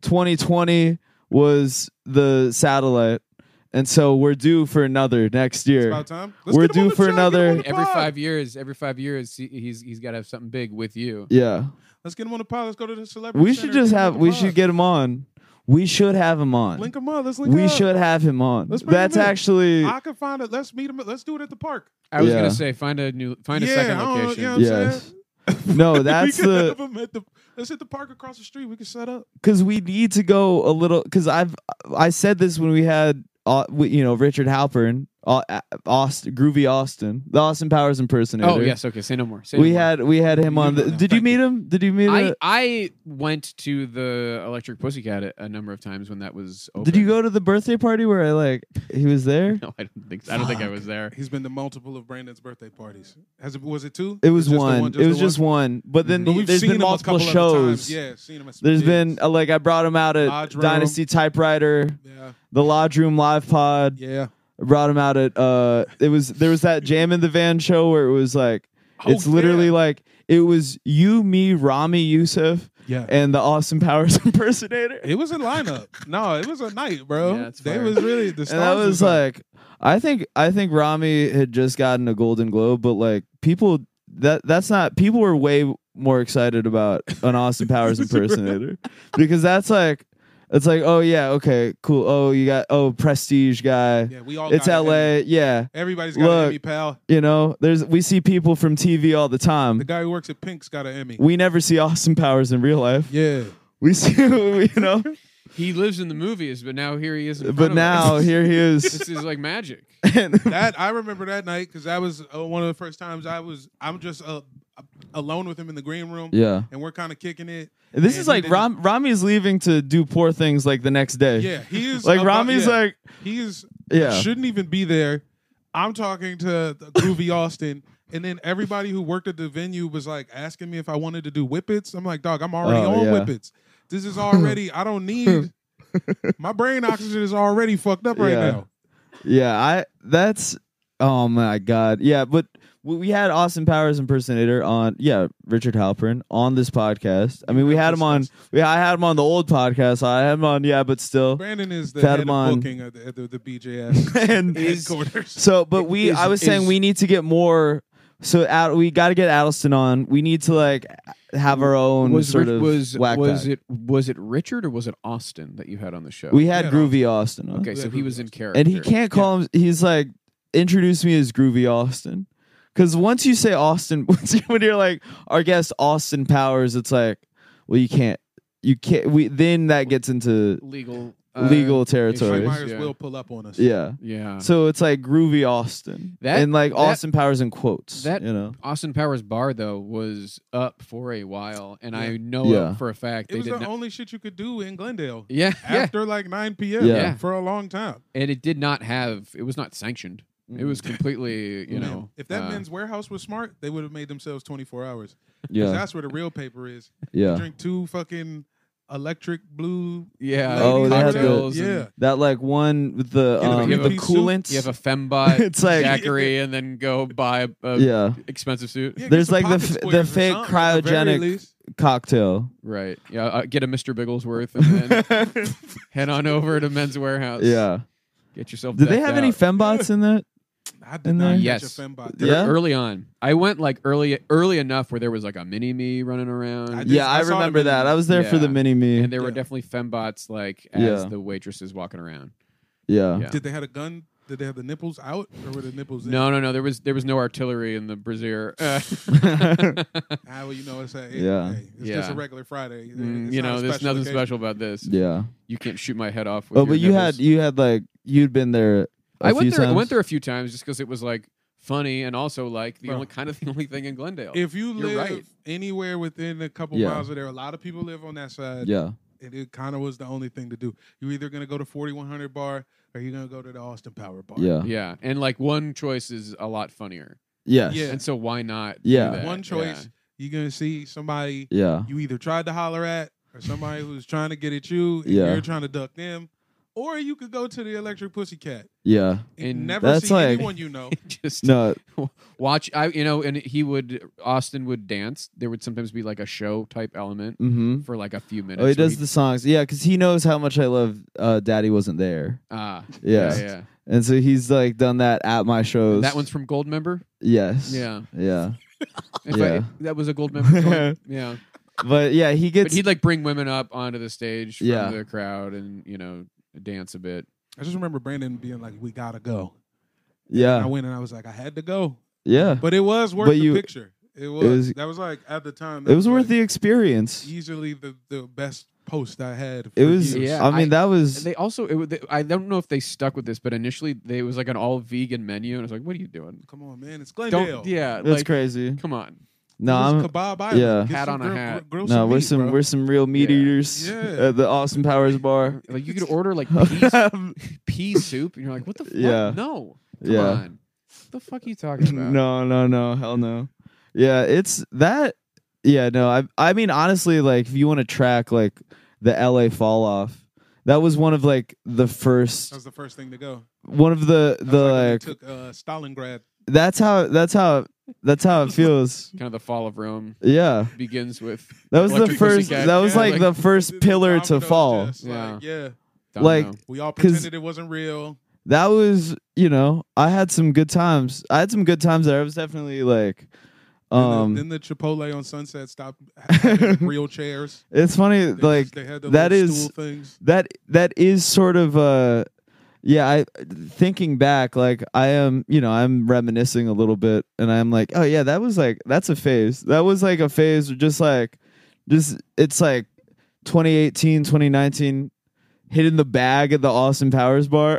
[SPEAKER 2] twenty twenty was the satellite, and so we're due for another next year.
[SPEAKER 3] It's about time. Let's
[SPEAKER 2] We're
[SPEAKER 3] get him on
[SPEAKER 2] due
[SPEAKER 3] the
[SPEAKER 2] for
[SPEAKER 3] show, get him on
[SPEAKER 2] another-
[SPEAKER 3] the
[SPEAKER 4] Every
[SPEAKER 3] pod.
[SPEAKER 4] five years, every five years, he, he's he's got to have something big with you.
[SPEAKER 2] Yeah,
[SPEAKER 3] Let's get him on the pod. Let's go to the celebrity.
[SPEAKER 2] we
[SPEAKER 3] Center,
[SPEAKER 2] should just
[SPEAKER 3] get him
[SPEAKER 2] have.
[SPEAKER 3] on the
[SPEAKER 2] We
[SPEAKER 3] pod.
[SPEAKER 2] should get him on. We should have him on.
[SPEAKER 3] link him up. Let's link
[SPEAKER 2] We
[SPEAKER 3] up.
[SPEAKER 2] should have him on.
[SPEAKER 3] Let's bring
[SPEAKER 2] That's
[SPEAKER 3] him in.
[SPEAKER 2] actually
[SPEAKER 3] I can find it. Let's meet him. Let's do it at the park.
[SPEAKER 4] I was
[SPEAKER 2] Yeah.
[SPEAKER 4] gonna say find a new find a
[SPEAKER 3] yeah,
[SPEAKER 4] second
[SPEAKER 3] I don't know,
[SPEAKER 4] location.
[SPEAKER 3] you know what I'm
[SPEAKER 2] yes.
[SPEAKER 3] saying?
[SPEAKER 2] No,
[SPEAKER 3] We
[SPEAKER 2] that's
[SPEAKER 3] can
[SPEAKER 2] the
[SPEAKER 3] have him at the. Let's hit the park across the street. We can set up.
[SPEAKER 2] because we need to go a little because I've I said this when we had uh, we- you know Richard Halpern, uh, Austin, Groovy Austin, the Austin Powers impersonator.
[SPEAKER 4] Oh yes, okay. Say no more. Say no
[SPEAKER 2] we
[SPEAKER 4] more.
[SPEAKER 2] had we had him
[SPEAKER 3] You
[SPEAKER 2] on.
[SPEAKER 3] know
[SPEAKER 2] The,
[SPEAKER 3] that.
[SPEAKER 2] did you
[SPEAKER 3] Thank
[SPEAKER 2] meet
[SPEAKER 3] you.
[SPEAKER 2] him? Did you meet
[SPEAKER 4] I
[SPEAKER 2] him?
[SPEAKER 4] I went to the Electric Pussycat a, a number of times when that was open.
[SPEAKER 2] Did you go to the birthday party where I like he was there?
[SPEAKER 4] No, I don't think so. I don't think I was there.
[SPEAKER 3] He's been to multiple of Brandon's birthday parties. Has it? Was it two?
[SPEAKER 2] It was
[SPEAKER 3] Just the
[SPEAKER 2] one.
[SPEAKER 3] just
[SPEAKER 2] it was
[SPEAKER 3] the
[SPEAKER 2] just one. But then
[SPEAKER 3] But
[SPEAKER 2] he-
[SPEAKER 3] we've
[SPEAKER 2] there's
[SPEAKER 3] seen
[SPEAKER 2] been
[SPEAKER 3] him a
[SPEAKER 2] multiple
[SPEAKER 3] couple other
[SPEAKER 2] shows.
[SPEAKER 3] times. Yeah, seen him. At some
[SPEAKER 2] There's
[SPEAKER 3] gigs.
[SPEAKER 2] been uh, like I brought him out at
[SPEAKER 3] Lodge Room.
[SPEAKER 2] Dynasty Typewriter,
[SPEAKER 3] Yeah,
[SPEAKER 2] the Lodge Room Live Pod.
[SPEAKER 3] yeah.
[SPEAKER 2] I brought him out at uh it was there was that Jam in the Van show where it was like
[SPEAKER 3] Oh,
[SPEAKER 2] it's literally
[SPEAKER 3] yeah.
[SPEAKER 2] like it was you, me, Rami Youssef,
[SPEAKER 3] Yeah.
[SPEAKER 2] and the Austin Powers impersonator.
[SPEAKER 3] It was a lineup. No, it was a night, bro.
[SPEAKER 4] Yeah, it's
[SPEAKER 3] they
[SPEAKER 4] fire.
[SPEAKER 3] was really the stars.
[SPEAKER 2] And that was
[SPEAKER 3] up.
[SPEAKER 2] like I think I think Rami had just gotten a Golden Globe, but like people that that's not people were way more excited about an Austin Powers impersonator because that's like it's like oh yeah okay cool oh you got oh prestige guy
[SPEAKER 3] yeah, we all.
[SPEAKER 2] it's
[SPEAKER 3] got an
[SPEAKER 2] L A
[SPEAKER 3] Emmy.
[SPEAKER 2] yeah
[SPEAKER 3] Everybody's got
[SPEAKER 2] Look.
[SPEAKER 3] an Emmy, pal.
[SPEAKER 2] you know there's we see people from T V all the time.
[SPEAKER 3] The guy who works at Pink's got an Emmy.
[SPEAKER 2] We never see Austin Powers in real life.
[SPEAKER 3] Yeah.
[SPEAKER 2] We see you know
[SPEAKER 4] He lives in the movies, but now here he is. In front
[SPEAKER 2] but
[SPEAKER 4] of
[SPEAKER 2] now
[SPEAKER 4] us.
[SPEAKER 2] here he is.
[SPEAKER 4] this is like magic.
[SPEAKER 2] And-
[SPEAKER 3] That I remember that night because that was uh, one of the first times I was. I'm just uh, alone with him in the green room.
[SPEAKER 2] yeah.
[SPEAKER 3] And we're kind of kicking it.
[SPEAKER 2] And this
[SPEAKER 3] And
[SPEAKER 2] is
[SPEAKER 3] he
[SPEAKER 2] like
[SPEAKER 3] didn't-
[SPEAKER 2] Ram, Rami's leaving to do Poor Things like the next day.
[SPEAKER 3] Yeah, he is
[SPEAKER 2] Like
[SPEAKER 3] about-
[SPEAKER 2] Rami's
[SPEAKER 3] yeah.
[SPEAKER 2] like
[SPEAKER 3] He is.
[SPEAKER 2] Yeah.
[SPEAKER 3] Shouldn't even be there. I'm talking to the Groovy Austin, and then everybody who worked at the venue was like asking me if I wanted to do whippets. I'm like, dog, I'm already
[SPEAKER 2] Oh,
[SPEAKER 3] on
[SPEAKER 2] yeah.
[SPEAKER 3] whippets. This is already. I don't need. My brain oxygen is already fucked up right
[SPEAKER 2] Yeah.
[SPEAKER 3] now.
[SPEAKER 2] yeah, I that's oh my god. Yeah, but we we had Austin Powers impersonator on yeah, Richard Halpern on this podcast. I mean, we had him on we I had him on the old podcast. I had him on yeah, but still.
[SPEAKER 3] Brandon is the
[SPEAKER 2] Had
[SPEAKER 3] head
[SPEAKER 2] him
[SPEAKER 3] of
[SPEAKER 2] on-
[SPEAKER 3] booking at the, at the, the B J S
[SPEAKER 2] And
[SPEAKER 3] headquarters.
[SPEAKER 2] so, but we
[SPEAKER 4] Is-
[SPEAKER 2] I was saying
[SPEAKER 4] is-
[SPEAKER 2] we need to get more so Ad, we got to get Addleston on. We need to like have our own
[SPEAKER 4] was
[SPEAKER 2] sort
[SPEAKER 4] Rich-
[SPEAKER 2] of
[SPEAKER 4] was
[SPEAKER 2] whack
[SPEAKER 4] was
[SPEAKER 2] pack.
[SPEAKER 4] it was it Richard or was it Austin that you had on the show?
[SPEAKER 2] We had
[SPEAKER 3] Yeah,
[SPEAKER 2] Groovy Austin on.
[SPEAKER 4] okay,
[SPEAKER 3] we
[SPEAKER 4] so
[SPEAKER 3] had
[SPEAKER 4] he
[SPEAKER 3] Groovy
[SPEAKER 4] was in
[SPEAKER 3] Austin.
[SPEAKER 4] character,
[SPEAKER 2] And he can't call him. He's like, introduce me as Groovy Austin, because once you say Austin, once you- when you're like our guest Austin Powers, it's like, well, you can't, you can't. We then that gets into
[SPEAKER 4] legal
[SPEAKER 2] legal
[SPEAKER 4] uh,
[SPEAKER 2] territory.
[SPEAKER 3] Mike
[SPEAKER 4] issues,
[SPEAKER 3] Myers
[SPEAKER 4] yeah.
[SPEAKER 3] will pull up on us.
[SPEAKER 2] yeah.
[SPEAKER 4] Yeah.
[SPEAKER 2] So it's like Groovy Austin,
[SPEAKER 4] That-
[SPEAKER 2] and like
[SPEAKER 4] that-
[SPEAKER 2] Austin Powers in quotes.
[SPEAKER 4] that-
[SPEAKER 2] you know,
[SPEAKER 4] Austin Powers Bar though was up for a while, and I
[SPEAKER 3] Yeah.
[SPEAKER 4] know
[SPEAKER 2] Yeah.
[SPEAKER 4] for a fact
[SPEAKER 3] It
[SPEAKER 4] they
[SPEAKER 3] was
[SPEAKER 4] did
[SPEAKER 3] the
[SPEAKER 4] not.
[SPEAKER 3] only shit you could do in Glendale
[SPEAKER 4] Yeah, yeah,
[SPEAKER 3] after like nine p.m.
[SPEAKER 2] Yeah.
[SPEAKER 3] for a long time.
[SPEAKER 4] and it did not have. It was not sanctioned. It was completely, you know.
[SPEAKER 3] If that
[SPEAKER 4] uh,
[SPEAKER 3] men's warehouse was smart, they would have made themselves twenty-four hours. 'Cause
[SPEAKER 2] yeah,
[SPEAKER 3] that's where the real paper is. You
[SPEAKER 2] yeah.
[SPEAKER 3] drink two fucking electric blue.
[SPEAKER 4] yeah,
[SPEAKER 2] Oh, they had the-
[SPEAKER 4] cocktails and-
[SPEAKER 3] yeah.
[SPEAKER 2] That like one with the
[SPEAKER 3] Get a
[SPEAKER 2] um, the
[SPEAKER 3] three-piece suit.
[SPEAKER 2] coolant.
[SPEAKER 4] You have a fembot
[SPEAKER 2] It's like-
[SPEAKER 4] daiquiri, and then go buy a
[SPEAKER 2] yeah,
[SPEAKER 4] expensive suit.
[SPEAKER 3] Yeah, get
[SPEAKER 2] There's
[SPEAKER 3] some
[SPEAKER 2] like the
[SPEAKER 3] pocket
[SPEAKER 2] f- the
[SPEAKER 3] squares or
[SPEAKER 2] fake
[SPEAKER 3] something, at the very
[SPEAKER 2] cryogenic-
[SPEAKER 3] least.
[SPEAKER 2] cocktail.
[SPEAKER 4] Right. Yeah. Uh, get a Mister Bigglesworth, and then head on over to Men's Warehouse.
[SPEAKER 2] Yeah.
[SPEAKER 4] Get yourself.
[SPEAKER 2] Did they
[SPEAKER 4] decked
[SPEAKER 2] have any
[SPEAKER 4] out.
[SPEAKER 2] fembots in that?
[SPEAKER 3] I did
[SPEAKER 2] in
[SPEAKER 3] not
[SPEAKER 2] there?
[SPEAKER 3] catch
[SPEAKER 4] Yes.
[SPEAKER 3] a fembot.
[SPEAKER 2] Yeah?
[SPEAKER 4] Early on, I went like early, early enough where there was like a mini me running around,
[SPEAKER 3] I did-
[SPEAKER 2] Yeah,
[SPEAKER 3] I
[SPEAKER 2] I
[SPEAKER 3] saw the
[SPEAKER 2] remember that.
[SPEAKER 3] mini-me.
[SPEAKER 2] I was there for the
[SPEAKER 4] Yeah.
[SPEAKER 2] mini me.
[SPEAKER 4] and there were
[SPEAKER 3] Yeah.
[SPEAKER 4] definitely fembots like as
[SPEAKER 2] Yeah.
[SPEAKER 4] the waitresses walking around.
[SPEAKER 2] Yeah.
[SPEAKER 4] Yeah.
[SPEAKER 3] Did they have a gun? Did they have the nipples out or were the nipples in?
[SPEAKER 4] No, no, no. There was there was no artillery in the brazier. Uh,
[SPEAKER 3] Ah, well, you know, it's a, it-
[SPEAKER 2] Yeah.
[SPEAKER 3] hey, it's
[SPEAKER 4] Yeah.
[SPEAKER 3] just a regular Friday.
[SPEAKER 4] mm,
[SPEAKER 3] It's
[SPEAKER 4] you
[SPEAKER 3] not
[SPEAKER 4] know,
[SPEAKER 3] a
[SPEAKER 4] there's
[SPEAKER 3] special
[SPEAKER 4] nothing
[SPEAKER 3] occasion.
[SPEAKER 4] special about this.
[SPEAKER 2] Yeah.
[SPEAKER 4] You can't shoot my head off. With
[SPEAKER 2] Oh,
[SPEAKER 4] your
[SPEAKER 2] but you had
[SPEAKER 4] nipples.
[SPEAKER 2] you had like you'd been there. I
[SPEAKER 4] I went there. I went there a few times just because it was like funny and also like the
[SPEAKER 3] Bro.
[SPEAKER 4] only kind of the only thing in Glendale.
[SPEAKER 3] If you
[SPEAKER 4] You're
[SPEAKER 3] live
[SPEAKER 4] right.
[SPEAKER 3] anywhere within a couple
[SPEAKER 2] Yeah.
[SPEAKER 3] miles of there, a lot of people live on that side.
[SPEAKER 2] Yeah.
[SPEAKER 3] And it kind of was the only thing to do. You're either going to go to forty-one hundred bar or you're going to go to the Austin Power bar.
[SPEAKER 2] Yeah.
[SPEAKER 4] yeah, and like one choice is a lot funnier,
[SPEAKER 2] Yes.
[SPEAKER 3] Yeah.
[SPEAKER 4] and so why not?
[SPEAKER 2] Yeah.
[SPEAKER 4] do that?
[SPEAKER 3] One choice, you're going to see somebody
[SPEAKER 2] Yeah.
[SPEAKER 3] you either tried to holler at or somebody who's trying to get at you and
[SPEAKER 2] Yeah.
[SPEAKER 3] you're trying to duck them. Or you could go to the Electric Pussycat
[SPEAKER 2] Yeah.
[SPEAKER 3] and
[SPEAKER 4] And
[SPEAKER 3] never
[SPEAKER 2] that's
[SPEAKER 3] see
[SPEAKER 2] like-
[SPEAKER 3] anyone you know.
[SPEAKER 4] Yeah. Just
[SPEAKER 2] No.
[SPEAKER 4] watch. I you know, and he would Austin would dance. There would sometimes be like a show type element
[SPEAKER 2] Mm-hmm.
[SPEAKER 4] for like a few minutes.
[SPEAKER 2] Oh, he
[SPEAKER 4] where
[SPEAKER 2] does the songs. Yeah, because he knows how much I love uh, Daddy Wasn't There.
[SPEAKER 4] ah
[SPEAKER 2] Yeah.
[SPEAKER 4] yeah, yeah.
[SPEAKER 2] And so he's like done that at my shows.
[SPEAKER 4] That one's from Gold Member.
[SPEAKER 2] Yes.
[SPEAKER 4] Yeah,
[SPEAKER 2] Yeah.
[SPEAKER 4] if
[SPEAKER 2] Yeah.
[SPEAKER 4] I, that was a Gold Member. joint. Yeah,
[SPEAKER 2] But yeah, he
[SPEAKER 4] but
[SPEAKER 2] gets.
[SPEAKER 4] he'd like bring women up onto the stage from
[SPEAKER 2] Yeah.
[SPEAKER 4] the crowd and you know dance a bit.
[SPEAKER 3] I just remember Brandon being like, "We gotta go." I
[SPEAKER 2] yeah.
[SPEAKER 3] went and I was like, I had to go,
[SPEAKER 2] Yeah.
[SPEAKER 3] but it was worth
[SPEAKER 2] But
[SPEAKER 3] the
[SPEAKER 2] you-
[SPEAKER 3] picture. It was,
[SPEAKER 2] was-
[SPEAKER 3] That was like at the time.
[SPEAKER 2] It was
[SPEAKER 3] that
[SPEAKER 2] worth
[SPEAKER 3] like
[SPEAKER 2] the experience.
[SPEAKER 3] easily the the best post I had. For
[SPEAKER 2] It was.
[SPEAKER 3] years.
[SPEAKER 4] Yeah,
[SPEAKER 2] I mean,
[SPEAKER 4] I-
[SPEAKER 2] that was.
[SPEAKER 4] They also, it, wa- they, I don't know if they stuck with this, but initially they, it was like an all vegan menu, and I was like, "What are you doing?
[SPEAKER 3] Come on, man, it's Glendale.
[SPEAKER 4] Don't, yeah,
[SPEAKER 2] That's
[SPEAKER 4] like,
[SPEAKER 2] crazy.
[SPEAKER 4] come on."
[SPEAKER 2] No,
[SPEAKER 3] It's
[SPEAKER 2] I'm.
[SPEAKER 3] Kebab Island.
[SPEAKER 2] yeah.
[SPEAKER 3] Get
[SPEAKER 4] Hat
[SPEAKER 3] some
[SPEAKER 4] on a
[SPEAKER 3] grill-
[SPEAKER 4] hat.
[SPEAKER 3] grill
[SPEAKER 2] No,
[SPEAKER 3] some
[SPEAKER 2] we're
[SPEAKER 3] meat,
[SPEAKER 2] some
[SPEAKER 3] bro.
[SPEAKER 2] we're some real meat
[SPEAKER 4] Yeah.
[SPEAKER 2] eaters
[SPEAKER 3] Yeah.
[SPEAKER 2] at the Austin Powers bar.
[SPEAKER 4] Like you could order like pea, pea soup, and you're like, "What the fuck?
[SPEAKER 2] Yeah.
[SPEAKER 4] No, come
[SPEAKER 2] Yeah.
[SPEAKER 4] on, what the fuck are you talking about?"
[SPEAKER 2] No, no, no, hell no. Yeah, it's that. Yeah, no. I I mean, honestly, like if you want to track like the L A fall off, that was one of like the first
[SPEAKER 3] That was the first thing to go.
[SPEAKER 2] one of the
[SPEAKER 3] That
[SPEAKER 2] the
[SPEAKER 3] was like, when they
[SPEAKER 2] like
[SPEAKER 3] took uh, Stalingrad.
[SPEAKER 2] that's how that's how that's how it feels.
[SPEAKER 4] Kind of the fall of Rome
[SPEAKER 2] Yeah,
[SPEAKER 4] begins with
[SPEAKER 2] that was the
[SPEAKER 4] Electric
[SPEAKER 2] first.
[SPEAKER 4] Pussycat.
[SPEAKER 2] That was
[SPEAKER 3] Yeah,
[SPEAKER 2] like,
[SPEAKER 4] like,
[SPEAKER 2] the first
[SPEAKER 3] The
[SPEAKER 2] pillar to
[SPEAKER 3] dominoes
[SPEAKER 2] fall.
[SPEAKER 3] just,
[SPEAKER 4] Yeah.
[SPEAKER 3] like, yeah.
[SPEAKER 2] Like,
[SPEAKER 4] Domino.
[SPEAKER 3] We all
[SPEAKER 2] 'Cause-
[SPEAKER 3] pretended it wasn't real.
[SPEAKER 2] That was, you know, I had some good times. I had some good times there. I was definitely like,
[SPEAKER 3] Then the-
[SPEAKER 2] um,
[SPEAKER 3] then the Chipotle on Sunset stopped having real chairs.
[SPEAKER 2] it's funny.
[SPEAKER 3] They
[SPEAKER 2] Like
[SPEAKER 3] just- they had the
[SPEAKER 2] that
[SPEAKER 3] little
[SPEAKER 2] is
[SPEAKER 3] stool things.
[SPEAKER 2] that that is sort of uh yeah, I thinking back, like I am, you know, I'm reminiscing a little bit and I'm like, oh yeah, that was like that's a phase. That was like a phase of just like just it's like twenty eighteen, twenty nineteen hitting the bag at the Austin Powers bar.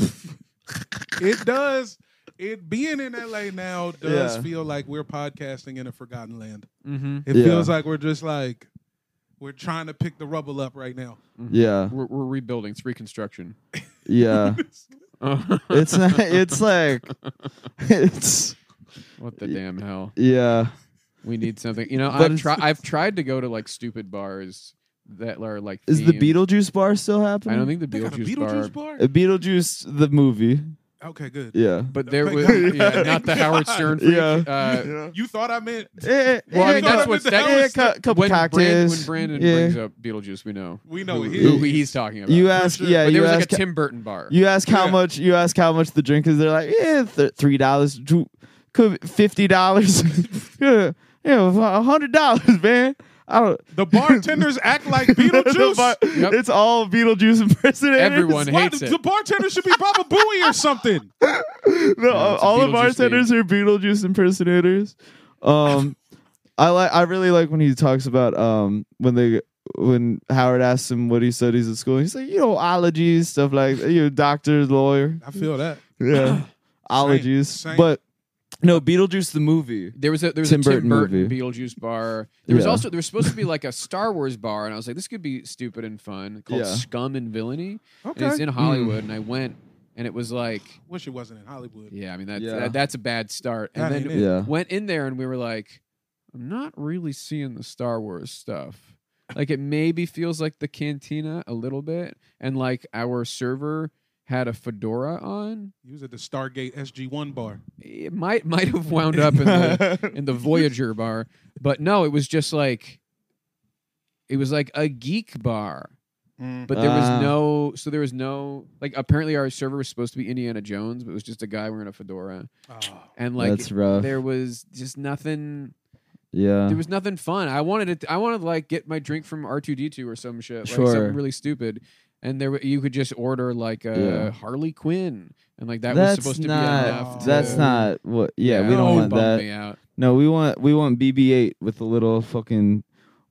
[SPEAKER 3] It does. It being in L A now does
[SPEAKER 2] Yeah.
[SPEAKER 3] feel like we're podcasting in a forgotten land.
[SPEAKER 4] Mm-hmm.
[SPEAKER 3] It
[SPEAKER 2] Yeah.
[SPEAKER 3] feels like we're just like we're trying to pick the rubble up right now.
[SPEAKER 2] Yeah.
[SPEAKER 4] We're, we're rebuilding. It's reconstruction.
[SPEAKER 2] Yeah. It's not, it's like it's
[SPEAKER 4] What the damn hell?
[SPEAKER 2] yeah.
[SPEAKER 4] We need something. You know,
[SPEAKER 2] But
[SPEAKER 4] I've
[SPEAKER 2] it's-
[SPEAKER 4] tried. I've tried to go to like stupid bars that are like.
[SPEAKER 2] Is the
[SPEAKER 4] themed.
[SPEAKER 2] Beetlejuice bar still happening?
[SPEAKER 4] I don't think the
[SPEAKER 3] They got a
[SPEAKER 4] Beetlejuice,
[SPEAKER 3] Beetlejuice
[SPEAKER 4] bar.
[SPEAKER 3] bar?
[SPEAKER 2] Uh, Beetlejuice the movie.
[SPEAKER 3] Okay, good.
[SPEAKER 2] Yeah.
[SPEAKER 4] But there
[SPEAKER 3] Thank
[SPEAKER 4] was
[SPEAKER 3] God.
[SPEAKER 4] yeah, not the Howard Stern. Freak.
[SPEAKER 2] Yeah.
[SPEAKER 4] Uh,
[SPEAKER 3] You thought I meant
[SPEAKER 2] Eh,
[SPEAKER 4] Well, I
[SPEAKER 2] eh,
[SPEAKER 4] mean,
[SPEAKER 2] cou-
[SPEAKER 4] that's what's that-
[SPEAKER 2] eh, cou- couple
[SPEAKER 4] when, Brand,
[SPEAKER 2] cocktails.
[SPEAKER 4] when Brandon
[SPEAKER 2] yeah.
[SPEAKER 4] brings up Beetlejuice, we know
[SPEAKER 3] we know
[SPEAKER 4] who,
[SPEAKER 3] it
[SPEAKER 4] who
[SPEAKER 3] is.
[SPEAKER 4] he's talking about.
[SPEAKER 2] You ask,
[SPEAKER 3] sure.
[SPEAKER 2] yeah.
[SPEAKER 4] but
[SPEAKER 2] You
[SPEAKER 4] there was
[SPEAKER 2] ask,
[SPEAKER 4] like a Tim Burton bar.
[SPEAKER 2] you ask how
[SPEAKER 3] Yeah.
[SPEAKER 2] much. You ask how much the drink is. They're like, yeah, th- three dollars, could fifty dollars. yeah, yeah, a hundred dollars, man. I don't.
[SPEAKER 3] The bartenders act like
[SPEAKER 2] The
[SPEAKER 3] Beetlejuice.
[SPEAKER 2] bar-
[SPEAKER 4] Yep.
[SPEAKER 2] It's all Beetlejuice impersonators.
[SPEAKER 4] Everyone
[SPEAKER 3] Why
[SPEAKER 4] hates
[SPEAKER 3] the,
[SPEAKER 4] it.
[SPEAKER 3] the bartender should be Baba Booey or something.
[SPEAKER 2] No,
[SPEAKER 4] it's a
[SPEAKER 2] all the
[SPEAKER 4] Beetlejuice
[SPEAKER 2] bartenders are Beetlejuice impersonators. Um, I like. I really like when he talks about um when they when Howard asks him what he studies at school. He's like, you know, ologies, stuff like you know, doctor, lawyer,
[SPEAKER 3] I feel that.
[SPEAKER 2] yeah, ologies.
[SPEAKER 3] same.
[SPEAKER 2] But no, Beetlejuice the movie.
[SPEAKER 4] There was a there was
[SPEAKER 2] Tim
[SPEAKER 4] a Tim
[SPEAKER 2] Burton
[SPEAKER 4] Burton,
[SPEAKER 2] movie.
[SPEAKER 4] Beetlejuice bar. There was
[SPEAKER 2] Yeah.
[SPEAKER 4] also there was supposed to be like a Star Wars bar, and I was like, this could be stupid and fun, called
[SPEAKER 2] Yeah.
[SPEAKER 4] Scum and Villainy.
[SPEAKER 3] Okay.
[SPEAKER 4] And it's in Hollywood, and I went, and it was like,
[SPEAKER 3] Wish it wasn't in Hollywood.
[SPEAKER 4] yeah, I mean that's
[SPEAKER 2] Yeah.
[SPEAKER 4] that, that's a bad start. And
[SPEAKER 3] That
[SPEAKER 4] then
[SPEAKER 3] ain't it.
[SPEAKER 2] Yeah.
[SPEAKER 4] went in there, and we were like, I'm not really seeing the Star Wars stuff. Like it maybe feels like the cantina a little bit, and like our server had a fedora on.
[SPEAKER 3] He was at the Stargate S G one bar.
[SPEAKER 4] It might might have wound up in the in the Voyager bar, but no, it was just like it was like a geek bar. But there was
[SPEAKER 2] Ah.
[SPEAKER 4] no, so there was no, like, apparently our server was supposed to be Indiana Jones, but it was just a guy wearing a fedora.
[SPEAKER 3] Oh.
[SPEAKER 4] And, like,
[SPEAKER 2] That's rough.
[SPEAKER 4] there was just nothing,
[SPEAKER 2] Yeah.
[SPEAKER 4] there was nothing fun. I wanted to, I wanted to, like, get my drink from R two D two or some shit, like,
[SPEAKER 2] Sure.
[SPEAKER 4] something really stupid. And there, you could just order, like, a
[SPEAKER 2] Yeah.
[SPEAKER 4] Harley Quinn. And, like, that
[SPEAKER 2] that's
[SPEAKER 4] was supposed
[SPEAKER 2] not.
[SPEAKER 4] to be enough.
[SPEAKER 2] That's
[SPEAKER 4] to,
[SPEAKER 2] not what. Yeah, we
[SPEAKER 4] it
[SPEAKER 2] don't want
[SPEAKER 4] bummed
[SPEAKER 2] that.
[SPEAKER 4] me out.
[SPEAKER 2] No, we want we want B B eight with a little fucking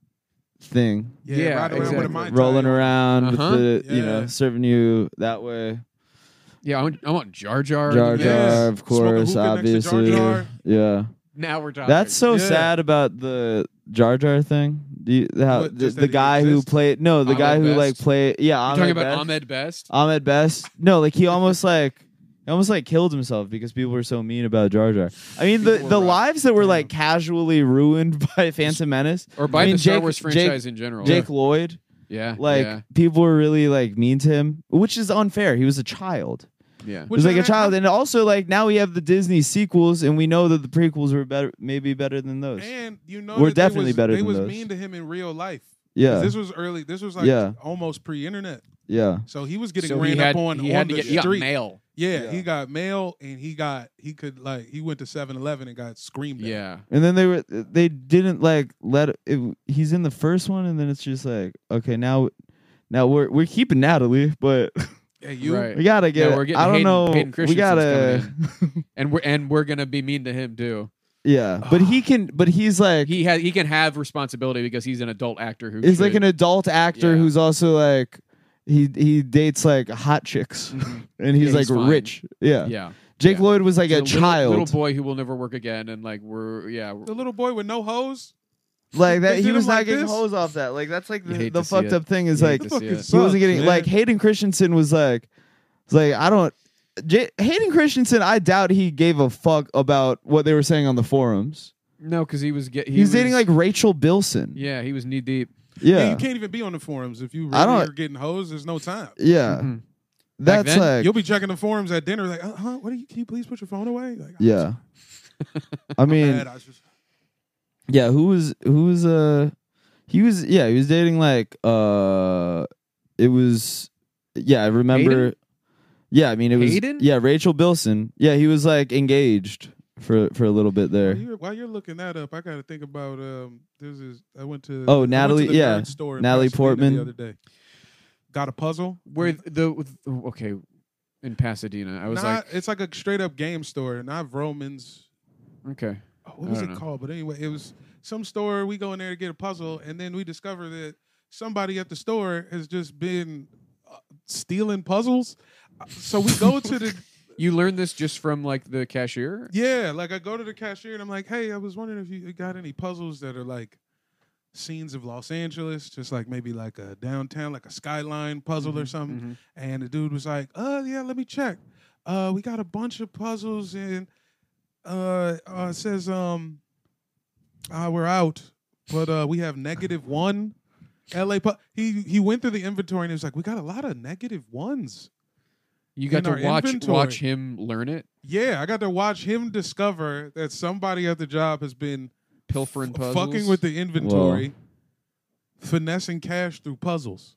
[SPEAKER 2] thing
[SPEAKER 3] Yeah,
[SPEAKER 4] Yeah,
[SPEAKER 3] ride around with a
[SPEAKER 4] exactly.
[SPEAKER 3] Mai Tai
[SPEAKER 2] rolling
[SPEAKER 3] on.
[SPEAKER 2] around
[SPEAKER 4] Uh-huh.
[SPEAKER 2] with the you know
[SPEAKER 3] Yeah.
[SPEAKER 2] serving you that way.
[SPEAKER 4] Yeah, I want, I want Jar Jar.
[SPEAKER 2] Jar Jar,
[SPEAKER 3] Yes.
[SPEAKER 2] of
[SPEAKER 3] Smoke a
[SPEAKER 2] course,
[SPEAKER 3] hookah next to Jar
[SPEAKER 2] obviously.
[SPEAKER 3] Jar.
[SPEAKER 2] Yeah,
[SPEAKER 4] Now we're talking.
[SPEAKER 2] that's so
[SPEAKER 3] Yeah.
[SPEAKER 2] sad about the Jar Jar thing. Do you, how,
[SPEAKER 3] What,
[SPEAKER 2] the,
[SPEAKER 3] just
[SPEAKER 2] the
[SPEAKER 3] that it
[SPEAKER 2] guy who
[SPEAKER 3] exists?
[SPEAKER 2] played no, the
[SPEAKER 4] Ahmed
[SPEAKER 2] guy who
[SPEAKER 4] Best?
[SPEAKER 2] like played yeah,
[SPEAKER 4] You're
[SPEAKER 2] Ahmed
[SPEAKER 4] talking about
[SPEAKER 2] Best.
[SPEAKER 4] Ahmed Best?
[SPEAKER 2] Ahmed Best. No, like he almost like he almost like killed himself because people were so mean about Jar Jar. I mean, the,
[SPEAKER 4] People were
[SPEAKER 2] the
[SPEAKER 4] rough.
[SPEAKER 2] lives that were
[SPEAKER 3] Damn.
[SPEAKER 2] like casually ruined by Phantom Menace
[SPEAKER 4] Or by
[SPEAKER 2] I mean,
[SPEAKER 4] the Star
[SPEAKER 2] Jake-
[SPEAKER 4] Wars
[SPEAKER 2] Jake-
[SPEAKER 4] franchise in general.
[SPEAKER 2] Jake Lloyd.
[SPEAKER 4] Yeah.
[SPEAKER 2] Like
[SPEAKER 4] yeah.
[SPEAKER 2] people were really like mean to him, which is unfair. He was a child.
[SPEAKER 4] Yeah.
[SPEAKER 2] He was like
[SPEAKER 3] I-
[SPEAKER 2] a child,
[SPEAKER 3] I-
[SPEAKER 2] and also like now we have the Disney sequels, and we know that the prequels were better, maybe better than those.
[SPEAKER 3] And you know,
[SPEAKER 2] We're
[SPEAKER 3] that they
[SPEAKER 2] definitely
[SPEAKER 3] was,
[SPEAKER 2] better
[SPEAKER 3] They
[SPEAKER 2] than
[SPEAKER 3] was
[SPEAKER 2] those.
[SPEAKER 3] mean to him in real life. 'Cause
[SPEAKER 2] Yeah,
[SPEAKER 3] This was early. This was like
[SPEAKER 2] Yeah.
[SPEAKER 3] almost pre-internet.
[SPEAKER 2] yeah,
[SPEAKER 3] So he was getting
[SPEAKER 4] So
[SPEAKER 3] ran
[SPEAKER 4] he had,
[SPEAKER 3] up on
[SPEAKER 4] he
[SPEAKER 3] on
[SPEAKER 4] had to
[SPEAKER 3] the
[SPEAKER 4] get he got
[SPEAKER 3] street.
[SPEAKER 4] mail.
[SPEAKER 3] Yeah,
[SPEAKER 2] Yeah.
[SPEAKER 3] he got mail, and he got he could like he went to seven eleven and got screamed at.
[SPEAKER 4] Yeah.
[SPEAKER 2] and then they were they didn't like let it, he's in the first one, and then it's just like okay now, now we're we're keeping Natalie, but
[SPEAKER 3] Hey, you.
[SPEAKER 4] Right.
[SPEAKER 2] we gotta get.
[SPEAKER 4] Yeah, we're getting
[SPEAKER 2] I don't
[SPEAKER 4] Hayden-
[SPEAKER 2] know.
[SPEAKER 4] Hayden
[SPEAKER 2] we gotta.
[SPEAKER 4] Christensen's And we're and we're gonna be mean to him too.
[SPEAKER 2] Yeah, but he can. But he's like
[SPEAKER 4] He has he can have responsibility because he's an adult actor who
[SPEAKER 2] he's like
[SPEAKER 4] should-
[SPEAKER 2] an adult actor
[SPEAKER 4] Yeah.
[SPEAKER 2] who's also like he he dates like hot chicks,
[SPEAKER 4] Mhm.
[SPEAKER 2] and he's
[SPEAKER 4] Yeah,
[SPEAKER 2] like
[SPEAKER 4] he's fine.
[SPEAKER 2] rich. Yeah.
[SPEAKER 4] yeah.
[SPEAKER 2] Jake
[SPEAKER 4] Yeah.
[SPEAKER 2] Lloyd was like
[SPEAKER 4] He's
[SPEAKER 2] a,
[SPEAKER 4] little-
[SPEAKER 2] child,
[SPEAKER 4] little boy who will never work again, and like we're yeah. we're-
[SPEAKER 3] The little boy with no hose.
[SPEAKER 2] like that.
[SPEAKER 3] They
[SPEAKER 2] He
[SPEAKER 3] did
[SPEAKER 2] was
[SPEAKER 3] him
[SPEAKER 2] not
[SPEAKER 3] like
[SPEAKER 2] getting
[SPEAKER 3] this?
[SPEAKER 2] hose off that. Like that's like
[SPEAKER 4] You
[SPEAKER 2] the,
[SPEAKER 4] hate
[SPEAKER 2] the
[SPEAKER 4] to see
[SPEAKER 2] fucked
[SPEAKER 4] it.
[SPEAKER 2] up thing is
[SPEAKER 4] You
[SPEAKER 2] like
[SPEAKER 4] hate to see
[SPEAKER 3] Fucking
[SPEAKER 4] it.
[SPEAKER 2] he wasn't
[SPEAKER 3] sucks,
[SPEAKER 2] getting
[SPEAKER 3] man.
[SPEAKER 2] like Hayden Christensen was like was like I don't. J- Hayden Christensen, I doubt he gave a fuck about what they were saying on the forums.
[SPEAKER 4] No, because he was get he
[SPEAKER 2] He's
[SPEAKER 4] was,
[SPEAKER 2] dating like Rachel Bilson.
[SPEAKER 4] yeah he was knee deep.
[SPEAKER 3] Yeah.
[SPEAKER 2] Yeah,
[SPEAKER 3] you can't even be on the forums if you really
[SPEAKER 2] I don't-
[SPEAKER 3] are getting hosed. There's no time.
[SPEAKER 2] yeah.
[SPEAKER 4] Mhm. Back
[SPEAKER 2] That's
[SPEAKER 4] then,
[SPEAKER 2] like
[SPEAKER 3] You'll be checking the forums at dinner, like, uh, huh? What are you? Can you please put your phone away? Like,
[SPEAKER 2] yeah. I
[SPEAKER 3] I'm
[SPEAKER 2] mean,
[SPEAKER 3] bad, I was just-
[SPEAKER 2] yeah. Who was who was uh he was yeah he was dating like uh it was yeah I remember
[SPEAKER 4] Hayden?
[SPEAKER 2] yeah I mean it was
[SPEAKER 4] Hayden?
[SPEAKER 2] yeah Rachel Bilson yeah he was like engaged for for a little bit there.
[SPEAKER 3] While you're, while you're looking that up, I got to think about um. There's this. I went to.
[SPEAKER 2] Oh,
[SPEAKER 3] I went to
[SPEAKER 2] Natalie-
[SPEAKER 3] the
[SPEAKER 2] yeah.
[SPEAKER 3] nerd store in
[SPEAKER 2] Natalie
[SPEAKER 3] Pasadena
[SPEAKER 2] Portman.
[SPEAKER 3] the other day. Got a puzzle.
[SPEAKER 4] Where the with, okay in Pasadena, I was
[SPEAKER 3] Not, it's like a straight up game store, not Vroman's.
[SPEAKER 4] like okay.
[SPEAKER 3] Oh, what
[SPEAKER 4] I
[SPEAKER 3] was
[SPEAKER 4] don't
[SPEAKER 3] it
[SPEAKER 4] know.
[SPEAKER 3] called? But anyway, it was some store. We go in there to get a puzzle, and then we discover that somebody at the store has just been uh, stealing puzzles. Uh, So we go to the.
[SPEAKER 4] You learned this just from like the cashier.
[SPEAKER 3] Yeah, like I go to the cashier and I'm like, hey, I was wondering if you got any puzzles that are like scenes of Los Angeles, just like maybe like a downtown, like a skyline puzzle or something.
[SPEAKER 4] Mhm.
[SPEAKER 3] And the dude was like, oh, yeah, let me check. Uh, we got a bunch of puzzles and uh, uh it says um uh, we're out, but uh, we have negative one L A. Pu-. He he went through the inventory and he was like, we got a lot of negative ones.
[SPEAKER 4] You got
[SPEAKER 3] In
[SPEAKER 4] to
[SPEAKER 3] our
[SPEAKER 4] watch
[SPEAKER 3] inventory.
[SPEAKER 4] watch him learn it,
[SPEAKER 3] Yeah, I got to watch him discover that somebody at the job has been
[SPEAKER 4] pilfering
[SPEAKER 3] f-
[SPEAKER 4] puzzles,
[SPEAKER 3] fucking with the inventory, finessing cash through puzzles.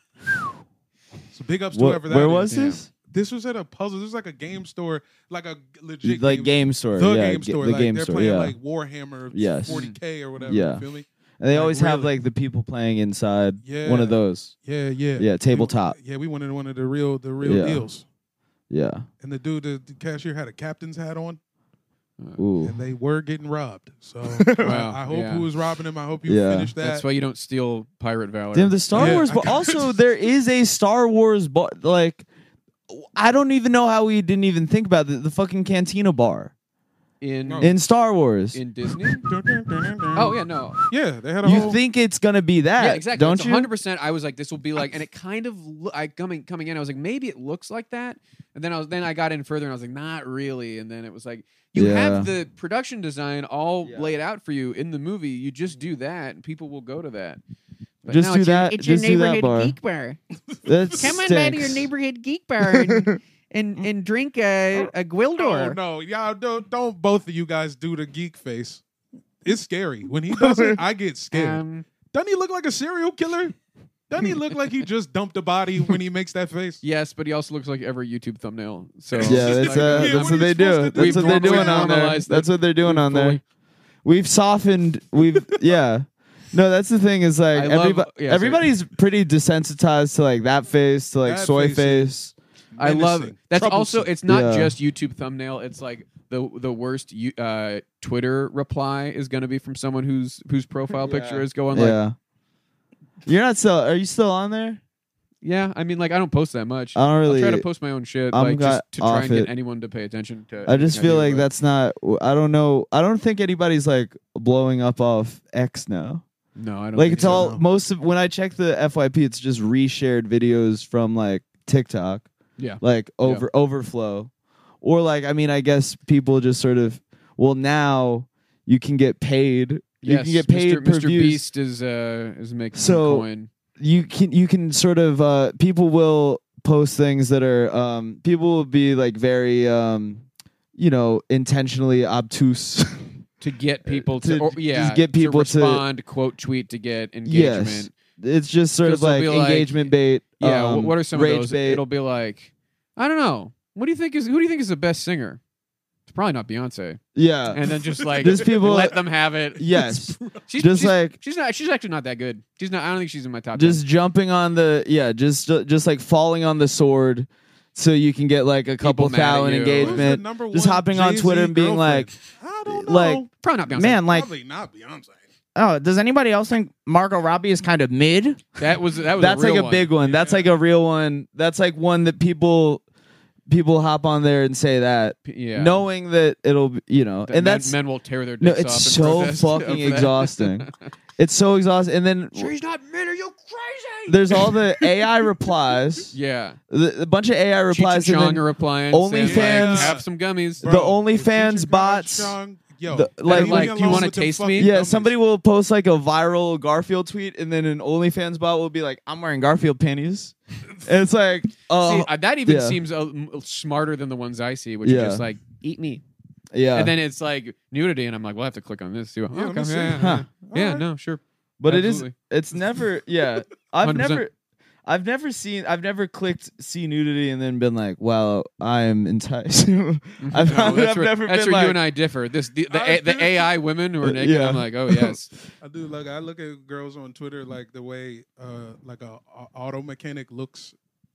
[SPEAKER 3] So big ups to
[SPEAKER 2] What,
[SPEAKER 3] whoever that
[SPEAKER 2] where
[SPEAKER 3] is.
[SPEAKER 2] was
[SPEAKER 4] Damn.
[SPEAKER 2] this?
[SPEAKER 3] This was at a puzzle. This was like a game store, like a legit
[SPEAKER 2] Like
[SPEAKER 3] game,
[SPEAKER 2] game store,
[SPEAKER 3] the
[SPEAKER 2] yeah,
[SPEAKER 3] game
[SPEAKER 2] ga-
[SPEAKER 3] store.
[SPEAKER 2] the
[SPEAKER 3] like
[SPEAKER 2] game
[SPEAKER 3] they're
[SPEAKER 2] store,
[SPEAKER 3] playing
[SPEAKER 2] yeah.
[SPEAKER 3] like Warhammer
[SPEAKER 2] Yes.
[SPEAKER 3] forty K or whatever.
[SPEAKER 2] Yeah.
[SPEAKER 3] You feel me?
[SPEAKER 2] And they
[SPEAKER 3] like,
[SPEAKER 2] always have
[SPEAKER 3] really.
[SPEAKER 2] like the people playing inside
[SPEAKER 3] Yeah.
[SPEAKER 2] one of those.
[SPEAKER 3] Yeah, yeah,
[SPEAKER 2] Yeah,
[SPEAKER 3] We-
[SPEAKER 2] tabletop.
[SPEAKER 3] yeah, we wanted one of the real, the real
[SPEAKER 2] Yeah.
[SPEAKER 3] deals.
[SPEAKER 2] Yeah.
[SPEAKER 3] And the dude, the, the cashier, had a captain's hat on.
[SPEAKER 2] Ooh.
[SPEAKER 3] And they were getting robbed. So
[SPEAKER 4] Wow,
[SPEAKER 3] I, I hope
[SPEAKER 4] yeah.
[SPEAKER 3] who was robbing him. I hope you
[SPEAKER 2] Yeah.
[SPEAKER 3] finished that.
[SPEAKER 4] That's why you don't steal Pirate Valor.
[SPEAKER 2] Damn, the Star
[SPEAKER 3] Yeah,
[SPEAKER 2] Wars,
[SPEAKER 3] I
[SPEAKER 2] but
[SPEAKER 3] got-
[SPEAKER 2] also there is a Star Wars bar. Like, I don't even know how we didn't even think about the, the fucking Cantina bar
[SPEAKER 4] in
[SPEAKER 3] No.
[SPEAKER 2] in Star Wars.
[SPEAKER 4] in Disney. Oh yeah, no.
[SPEAKER 3] yeah, they had a
[SPEAKER 2] you
[SPEAKER 3] whole.
[SPEAKER 2] think it's gonna be that?
[SPEAKER 4] Yeah, exactly.
[SPEAKER 2] Don't
[SPEAKER 4] It's
[SPEAKER 2] you?
[SPEAKER 4] one hundred percent. I was like, this will be like, and it kind of. lo- I coming coming in, I was like, maybe it looks like that, and then I was then I got in further, and I was like, not really, and then it was like, you
[SPEAKER 2] Yeah.
[SPEAKER 4] have the production design all
[SPEAKER 2] Yeah.
[SPEAKER 4] laid out for you in the movie. You just do that, and people will go to that. But
[SPEAKER 2] Just
[SPEAKER 4] now
[SPEAKER 2] do
[SPEAKER 4] it's your-
[SPEAKER 2] that.
[SPEAKER 5] It's your
[SPEAKER 2] Just do that
[SPEAKER 5] neighborhood
[SPEAKER 2] bar.
[SPEAKER 5] geek bar.
[SPEAKER 2] That
[SPEAKER 5] Come on by to your
[SPEAKER 2] stinks.
[SPEAKER 5] neighborhood geek bar and and, and drink a, a
[SPEAKER 3] Oh
[SPEAKER 5] Gwildor.
[SPEAKER 3] no, y'all don't don't both of you guys do the geek face. It's scary when he does it. I get scared.
[SPEAKER 5] Um,
[SPEAKER 3] Doesn't he look like a serial killer? Doesn't he look like he just dumped a body when he makes that face?
[SPEAKER 4] Yes, but he also looks like every YouTube thumbnail. So
[SPEAKER 2] Yeah,
[SPEAKER 3] It's
[SPEAKER 2] that's,
[SPEAKER 3] like,
[SPEAKER 2] uh,
[SPEAKER 3] yeah,
[SPEAKER 2] that's
[SPEAKER 3] what
[SPEAKER 2] what
[SPEAKER 3] are
[SPEAKER 2] they
[SPEAKER 3] you supposed
[SPEAKER 2] do.
[SPEAKER 3] to do?
[SPEAKER 2] That's what they're
[SPEAKER 4] We've
[SPEAKER 2] doing on there.
[SPEAKER 4] normalized
[SPEAKER 2] That's
[SPEAKER 4] it
[SPEAKER 2] what they're doing on there.
[SPEAKER 4] fully.
[SPEAKER 2] We've softened. We've yeah. No, that's the thing. Is like
[SPEAKER 4] I love-
[SPEAKER 2] everybody,
[SPEAKER 4] yeah, sorry.
[SPEAKER 2] everybody's pretty desensitized to like that face, to like
[SPEAKER 3] That
[SPEAKER 2] soy
[SPEAKER 3] face
[SPEAKER 2] face.
[SPEAKER 4] I love
[SPEAKER 3] Menacing.
[SPEAKER 4] that's also
[SPEAKER 3] Troublesome.
[SPEAKER 4] it's not
[SPEAKER 2] Yeah.
[SPEAKER 4] just YouTube thumbnail. It's like the the worst you- uh, Twitter reply is going to be from someone whose whose profile picture
[SPEAKER 2] Yeah.
[SPEAKER 4] is going like
[SPEAKER 2] Yeah. You're not still. Are you still on there?
[SPEAKER 4] yeah. I mean like I don't post that much.
[SPEAKER 2] I don't really.
[SPEAKER 4] I'll try to post my own shit
[SPEAKER 2] I'm
[SPEAKER 4] like
[SPEAKER 2] got
[SPEAKER 4] just to try
[SPEAKER 2] off
[SPEAKER 4] and get
[SPEAKER 2] it.
[SPEAKER 4] anyone to pay attention to.
[SPEAKER 2] I just
[SPEAKER 4] anything
[SPEAKER 2] feel
[SPEAKER 4] do,
[SPEAKER 2] like
[SPEAKER 4] but-
[SPEAKER 2] that's not. I don't know. I don't think anybody's like blowing up off X now.
[SPEAKER 4] no. I don't
[SPEAKER 2] Like
[SPEAKER 4] think
[SPEAKER 2] it's
[SPEAKER 4] so,
[SPEAKER 2] all
[SPEAKER 4] no.
[SPEAKER 2] most of when I check the F Y P, it's just reshared videos from like TikTok,
[SPEAKER 4] yeah.
[SPEAKER 2] like over overflow, or like I mean I guess people just sort of well now you can get paid. You
[SPEAKER 4] Yes,
[SPEAKER 2] can get paid
[SPEAKER 4] Mister
[SPEAKER 2] per
[SPEAKER 4] Mister
[SPEAKER 2] views.
[SPEAKER 4] Beast is uh is making
[SPEAKER 2] So-
[SPEAKER 4] some coin.
[SPEAKER 2] You can you can sort of uh people will post things that are um people will be like very um you know intentionally obtuse.
[SPEAKER 4] To get people to,
[SPEAKER 2] To
[SPEAKER 4] or, yeah,
[SPEAKER 2] just get people to-
[SPEAKER 4] to respond, quote, tweet to get engagement.
[SPEAKER 2] Yes. It's just sort of
[SPEAKER 4] Because
[SPEAKER 2] like
[SPEAKER 4] they'll be like-
[SPEAKER 2] engagement bait.
[SPEAKER 4] Yeah,
[SPEAKER 2] um,
[SPEAKER 4] wh- what are some of
[SPEAKER 2] rage
[SPEAKER 4] those?
[SPEAKER 2] bait.
[SPEAKER 4] It'll be like, I don't know. What do you think is who do you think is the best singer? It's probably not Beyonce.
[SPEAKER 2] Yeah.
[SPEAKER 4] And then just like
[SPEAKER 2] Just people-
[SPEAKER 4] let them have it.
[SPEAKER 2] Yes.
[SPEAKER 4] She's,
[SPEAKER 2] Just
[SPEAKER 4] she's,
[SPEAKER 2] like-
[SPEAKER 4] she's not. She's actually not that good. She's not. I don't think she's in my top.
[SPEAKER 2] Just jumping on the yeah, just just like falling on the sword, so you can get like a couple
[SPEAKER 4] People mad at
[SPEAKER 2] thousand
[SPEAKER 4] you.
[SPEAKER 3] Who's the
[SPEAKER 2] engagement.
[SPEAKER 3] number
[SPEAKER 2] Just
[SPEAKER 3] one
[SPEAKER 2] hopping on
[SPEAKER 3] Jay-Z
[SPEAKER 2] Twitter and being
[SPEAKER 3] girlfriend?
[SPEAKER 2] like,
[SPEAKER 3] I don't know.
[SPEAKER 2] like,
[SPEAKER 4] ten. Probably not Beyonce.
[SPEAKER 2] man, like,
[SPEAKER 3] Probably not Beyonce.
[SPEAKER 2] oh, does anybody else think Margot Robbie is kind of mid?
[SPEAKER 4] that was that was
[SPEAKER 2] That's
[SPEAKER 4] a real
[SPEAKER 2] like a
[SPEAKER 4] one.
[SPEAKER 2] big one. That's
[SPEAKER 3] Yeah.
[SPEAKER 2] like a real one. That's like one that people people hop on there and say that,
[SPEAKER 4] Yeah.
[SPEAKER 2] knowing that it'll be- you know,
[SPEAKER 4] That
[SPEAKER 2] and
[SPEAKER 4] men,
[SPEAKER 2] that's
[SPEAKER 4] men will tear their
[SPEAKER 2] no,
[SPEAKER 4] dicks
[SPEAKER 2] it's
[SPEAKER 4] off in
[SPEAKER 2] so
[SPEAKER 4] protest
[SPEAKER 2] fucking
[SPEAKER 4] of that.
[SPEAKER 2] exhausting. It's so exhausting. And then
[SPEAKER 4] She's not mid. Are you crazy?
[SPEAKER 2] there's all the A I replies.
[SPEAKER 4] Yeah.
[SPEAKER 2] The, a bunch of A I
[SPEAKER 4] Cheech and
[SPEAKER 2] replies, and
[SPEAKER 4] Chong
[SPEAKER 2] then
[SPEAKER 4] are replying.
[SPEAKER 2] OnlyFans-
[SPEAKER 4] saying, like, have some gummies.
[SPEAKER 2] The
[SPEAKER 3] Bro, if
[SPEAKER 2] OnlyFans
[SPEAKER 3] Cheech and
[SPEAKER 2] bots-
[SPEAKER 3] Chong- Yo,
[SPEAKER 2] the-
[SPEAKER 3] leave
[SPEAKER 2] like-
[SPEAKER 3] me
[SPEAKER 4] like,
[SPEAKER 3] alone
[SPEAKER 4] you wanna
[SPEAKER 3] with them
[SPEAKER 4] taste me?
[SPEAKER 3] fucking
[SPEAKER 2] yeah,
[SPEAKER 3] gummies.
[SPEAKER 2] somebody will post like a viral Garfield tweet, and then an OnlyFans bot will be like, "I'm wearing Garfield panties," and it's like, oh,
[SPEAKER 4] See, uh, that even
[SPEAKER 2] yeah.
[SPEAKER 4] seems uh, m- smarter than the ones I see, which
[SPEAKER 2] Yeah.
[SPEAKER 4] are just like, eat me.
[SPEAKER 2] yeah.
[SPEAKER 4] And then it's like nudity, and I'm like, well, I have to click on this. See what,
[SPEAKER 3] Yeah, let
[SPEAKER 4] okay,
[SPEAKER 3] me see.
[SPEAKER 4] yeah, yeah,
[SPEAKER 2] Huh.
[SPEAKER 4] yeah. Yeah,
[SPEAKER 3] Alright.
[SPEAKER 4] no, sure.
[SPEAKER 2] But it is.
[SPEAKER 4] Absolutely.
[SPEAKER 2] It's never. Yeah, I've
[SPEAKER 4] one hundred percent.
[SPEAKER 2] never. I've never seen. I've never clicked see nudity and then been like, "Wow, I am enticed." I've,
[SPEAKER 4] No,
[SPEAKER 2] I've
[SPEAKER 4] that's where,
[SPEAKER 2] never
[SPEAKER 4] that's
[SPEAKER 2] been
[SPEAKER 4] where
[SPEAKER 2] like,
[SPEAKER 4] you and I differ. This the the,
[SPEAKER 3] I
[SPEAKER 4] a, the
[SPEAKER 3] do.
[SPEAKER 4] A I women who are naked.
[SPEAKER 2] Yeah.
[SPEAKER 4] I'm like, oh yes,
[SPEAKER 3] I do like I look at girls on Twitter like the way uh like a, a auto mechanic looks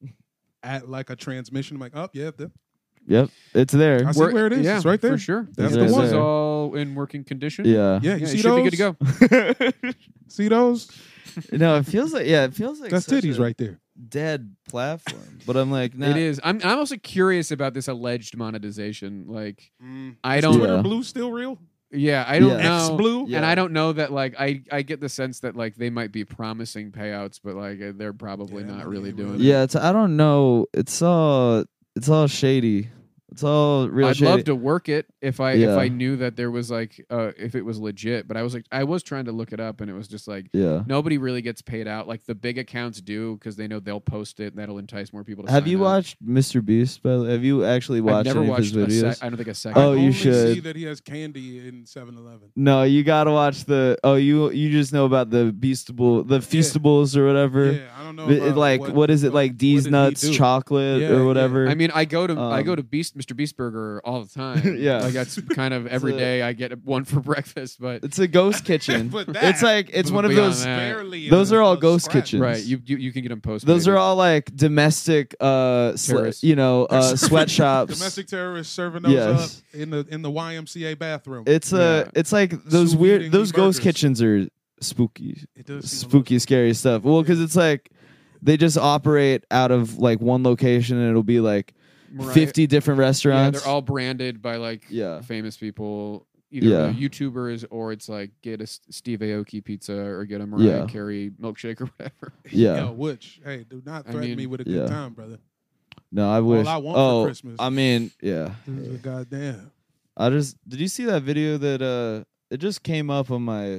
[SPEAKER 3] at like a transmission. I'm like, oh yeah, that,
[SPEAKER 2] "Yep, it's there."
[SPEAKER 3] I see
[SPEAKER 4] We're-
[SPEAKER 3] where it is.
[SPEAKER 4] Yeah,
[SPEAKER 3] It's right there.
[SPEAKER 4] for sure.
[SPEAKER 3] That's
[SPEAKER 2] It's
[SPEAKER 3] the
[SPEAKER 2] right
[SPEAKER 3] one.
[SPEAKER 4] This is
[SPEAKER 2] there.
[SPEAKER 4] all in working condition.
[SPEAKER 2] Yeah.
[SPEAKER 3] Yeah, you
[SPEAKER 4] yeah,
[SPEAKER 3] see
[SPEAKER 4] it should
[SPEAKER 3] those?
[SPEAKER 4] be good to go.
[SPEAKER 3] See those?
[SPEAKER 2] No, it feels like. Yeah, it feels like
[SPEAKER 3] That's
[SPEAKER 2] such
[SPEAKER 3] titties
[SPEAKER 2] a
[SPEAKER 3] right there.
[SPEAKER 2] dead platform. But I'm like, nah,
[SPEAKER 4] It is. I'm. I'm also curious about this alleged monetization. Like,
[SPEAKER 3] Mm.
[SPEAKER 4] I
[SPEAKER 3] Is
[SPEAKER 4] don't.
[SPEAKER 3] Twitter
[SPEAKER 2] Yeah.
[SPEAKER 3] Blue still real?
[SPEAKER 4] Yeah, I don't
[SPEAKER 2] Yeah.
[SPEAKER 3] X
[SPEAKER 4] know.
[SPEAKER 3] Blue?
[SPEAKER 2] Yeah.
[SPEAKER 4] And I don't know that. Like, I. I get the sense that like they might be promising payouts, but like uh, they're probably
[SPEAKER 3] Yeah,
[SPEAKER 4] not
[SPEAKER 3] money
[SPEAKER 4] really
[SPEAKER 3] ain't
[SPEAKER 4] doing
[SPEAKER 3] really-
[SPEAKER 4] it.
[SPEAKER 2] Yeah, it's. I don't know. It's all. It's all shady. It's all real
[SPEAKER 4] I'd
[SPEAKER 2] shady.
[SPEAKER 4] love to work it if I if
[SPEAKER 2] Yeah.
[SPEAKER 4] I knew that there was like uh if it was legit. But I was like I was trying to look it up and it was just like
[SPEAKER 2] Yeah.
[SPEAKER 4] nobody really gets paid out. Like the big accounts do because they know they'll post it and that'll entice more people to
[SPEAKER 2] Have
[SPEAKER 4] sign
[SPEAKER 2] you
[SPEAKER 4] up.
[SPEAKER 2] watched Mister Beast? By the way? Have you actually
[SPEAKER 4] I've
[SPEAKER 2] watched
[SPEAKER 4] never
[SPEAKER 2] any
[SPEAKER 4] watched
[SPEAKER 2] of
[SPEAKER 4] a
[SPEAKER 2] his videos?
[SPEAKER 4] sec- I don't think a second.
[SPEAKER 2] Oh,
[SPEAKER 3] I
[SPEAKER 2] you
[SPEAKER 3] only
[SPEAKER 2] should.
[SPEAKER 3] see that he has candy in seven eleven.
[SPEAKER 2] No, you gotta watch the. Oh, you you just know about the Beastable, the Feastables or whatever.
[SPEAKER 3] Yeah, I don't know.
[SPEAKER 2] It- it
[SPEAKER 3] about
[SPEAKER 2] like what is it like?
[SPEAKER 3] what
[SPEAKER 2] D's
[SPEAKER 3] did he
[SPEAKER 2] nuts
[SPEAKER 3] do?
[SPEAKER 2] chocolate
[SPEAKER 3] Yeah,
[SPEAKER 2] or
[SPEAKER 3] yeah.
[SPEAKER 2] whatever.
[SPEAKER 4] I mean, I go to I
[SPEAKER 2] Um,
[SPEAKER 4] go to Beast Mister Beast Burger all the time.
[SPEAKER 2] Yeah.
[SPEAKER 4] like that's kind of every
[SPEAKER 2] a-
[SPEAKER 4] day I get one for breakfast. But
[SPEAKER 2] it's a ghost kitchen.
[SPEAKER 3] But that-
[SPEAKER 2] it's like it's
[SPEAKER 4] but
[SPEAKER 2] one of
[SPEAKER 4] beyond
[SPEAKER 2] those.
[SPEAKER 4] that-
[SPEAKER 3] Barely
[SPEAKER 2] Those
[SPEAKER 3] a-
[SPEAKER 2] are all
[SPEAKER 3] a
[SPEAKER 2] ghost
[SPEAKER 3] scratch.
[SPEAKER 2] kitchens.
[SPEAKER 4] right, you you, you can get them post.
[SPEAKER 2] Those are all like domestic, uh, sl-
[SPEAKER 4] Terrorists.
[SPEAKER 2] you know, uh, sweatshops.
[SPEAKER 3] Domestic terrorists serving those
[SPEAKER 2] Yes.
[SPEAKER 3] up in the in the Y M C A bathroom.
[SPEAKER 2] It's uh
[SPEAKER 4] Yeah.
[SPEAKER 2] it's like those
[SPEAKER 3] Sous
[SPEAKER 2] weird.
[SPEAKER 3] vide
[SPEAKER 2] Those ghost
[SPEAKER 3] burgers.
[SPEAKER 2] kitchens are spooky,
[SPEAKER 3] It does seem a
[SPEAKER 2] spooky, scary stuff. Well, because it's like they just operate out of like one location, and it'll be like
[SPEAKER 4] Right.
[SPEAKER 2] fifty different
[SPEAKER 4] Yeah,
[SPEAKER 2] restaurants.
[SPEAKER 4] they're all branded by like
[SPEAKER 2] Yeah.
[SPEAKER 4] famous people, either
[SPEAKER 2] Yeah.
[SPEAKER 4] they're YouTubers or it's like get a S- Steve Aoki pizza or get a Mariah
[SPEAKER 2] Yeah.
[SPEAKER 4] Carey milkshake or whatever.
[SPEAKER 2] yeah.
[SPEAKER 3] Yo, which hey, do not
[SPEAKER 4] I
[SPEAKER 3] threaten
[SPEAKER 4] mean,
[SPEAKER 3] me with a
[SPEAKER 2] yeah.
[SPEAKER 3] good time, brother.
[SPEAKER 2] No, I wish.
[SPEAKER 3] I want for
[SPEAKER 2] oh,
[SPEAKER 3] Christmas.
[SPEAKER 2] I mean, yeah.
[SPEAKER 3] This is a goddamn.
[SPEAKER 2] I just did you see that video that uh it just came up on my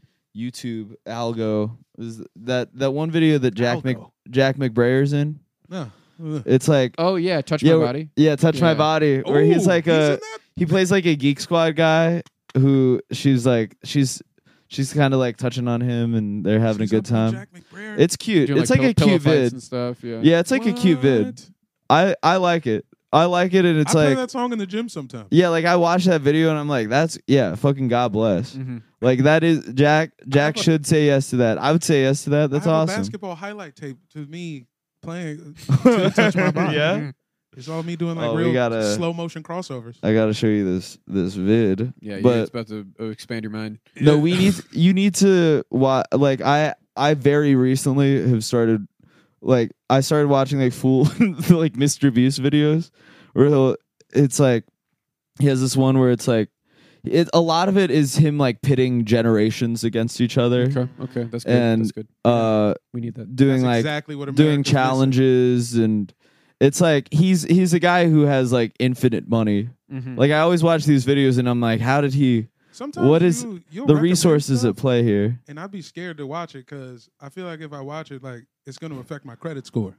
[SPEAKER 2] YouTube algo? Is that that one video that Jack Mc,
[SPEAKER 3] Algo.
[SPEAKER 2] Jack McBrayer's in?
[SPEAKER 3] No. Ugh.
[SPEAKER 2] It's like
[SPEAKER 4] Oh yeah, touch
[SPEAKER 2] yeah,
[SPEAKER 4] my
[SPEAKER 2] where-
[SPEAKER 4] body.
[SPEAKER 2] yeah, touch my
[SPEAKER 4] Yeah.
[SPEAKER 2] body. Where he's
[SPEAKER 3] Ooh,
[SPEAKER 2] like
[SPEAKER 3] he's
[SPEAKER 2] a
[SPEAKER 3] in that?
[SPEAKER 2] he plays like a Geek Squad guy who she's like she's she's kind of like touching on him and they're having
[SPEAKER 3] She's
[SPEAKER 2] a good
[SPEAKER 3] up on
[SPEAKER 2] time.
[SPEAKER 3] Jack McBrayer?
[SPEAKER 2] It's cute.
[SPEAKER 4] Doing,
[SPEAKER 2] It's like,
[SPEAKER 4] pill-
[SPEAKER 2] a
[SPEAKER 4] pillow
[SPEAKER 2] cute
[SPEAKER 4] fights
[SPEAKER 2] vid.
[SPEAKER 4] and stuff. Yeah.
[SPEAKER 2] Yeah, it's like a cute vid.
[SPEAKER 3] What?
[SPEAKER 2] I I like it. I like it, and it's
[SPEAKER 3] I play
[SPEAKER 2] like
[SPEAKER 3] that song in the gym sometimes.
[SPEAKER 2] yeah, like I watched that video and I'm like, that's yeah, fucking God bless.
[SPEAKER 4] Mhm.
[SPEAKER 2] Like that is Jack. Jack
[SPEAKER 3] have a-
[SPEAKER 2] should say yes to that. I would say yes to that. That's
[SPEAKER 3] I have
[SPEAKER 2] awesome.
[SPEAKER 3] a basketball highlight tape to me playing to touch my body.
[SPEAKER 2] Yeah?
[SPEAKER 4] Mhm.
[SPEAKER 3] It's all me doing like
[SPEAKER 2] Oh, we
[SPEAKER 3] real
[SPEAKER 2] gotta-
[SPEAKER 3] slow motion crossovers.
[SPEAKER 2] I gotta show you this this vid.
[SPEAKER 4] Yeah, yeah,
[SPEAKER 2] but
[SPEAKER 4] it's about to uh, expand your mind.
[SPEAKER 2] no, we need you need to watch. Like I I very recently have started like I started watching like full like Mister Beast videos where he'll, it's like he has this one where it's like it a lot of it is him like pitting generations against each other.
[SPEAKER 4] Okay, okay, that's good.
[SPEAKER 2] And,
[SPEAKER 4] that's good.
[SPEAKER 2] Uh,
[SPEAKER 4] We need that.
[SPEAKER 2] doing
[SPEAKER 3] That's
[SPEAKER 2] like
[SPEAKER 3] exactly what
[SPEAKER 2] doing
[SPEAKER 3] America's missing.
[SPEAKER 2] challenges and it's like he's he's a guy who has like infinite money.
[SPEAKER 4] Mhm.
[SPEAKER 2] Like I always watch these videos and I'm like, how did he?
[SPEAKER 3] Sometimes
[SPEAKER 2] What is
[SPEAKER 3] you, you'll
[SPEAKER 2] The
[SPEAKER 3] recommend
[SPEAKER 2] resources
[SPEAKER 3] stuff,
[SPEAKER 2] at play here.
[SPEAKER 3] and I'd be scared to watch it because I feel like if I watch it, like it's going to affect my credit score.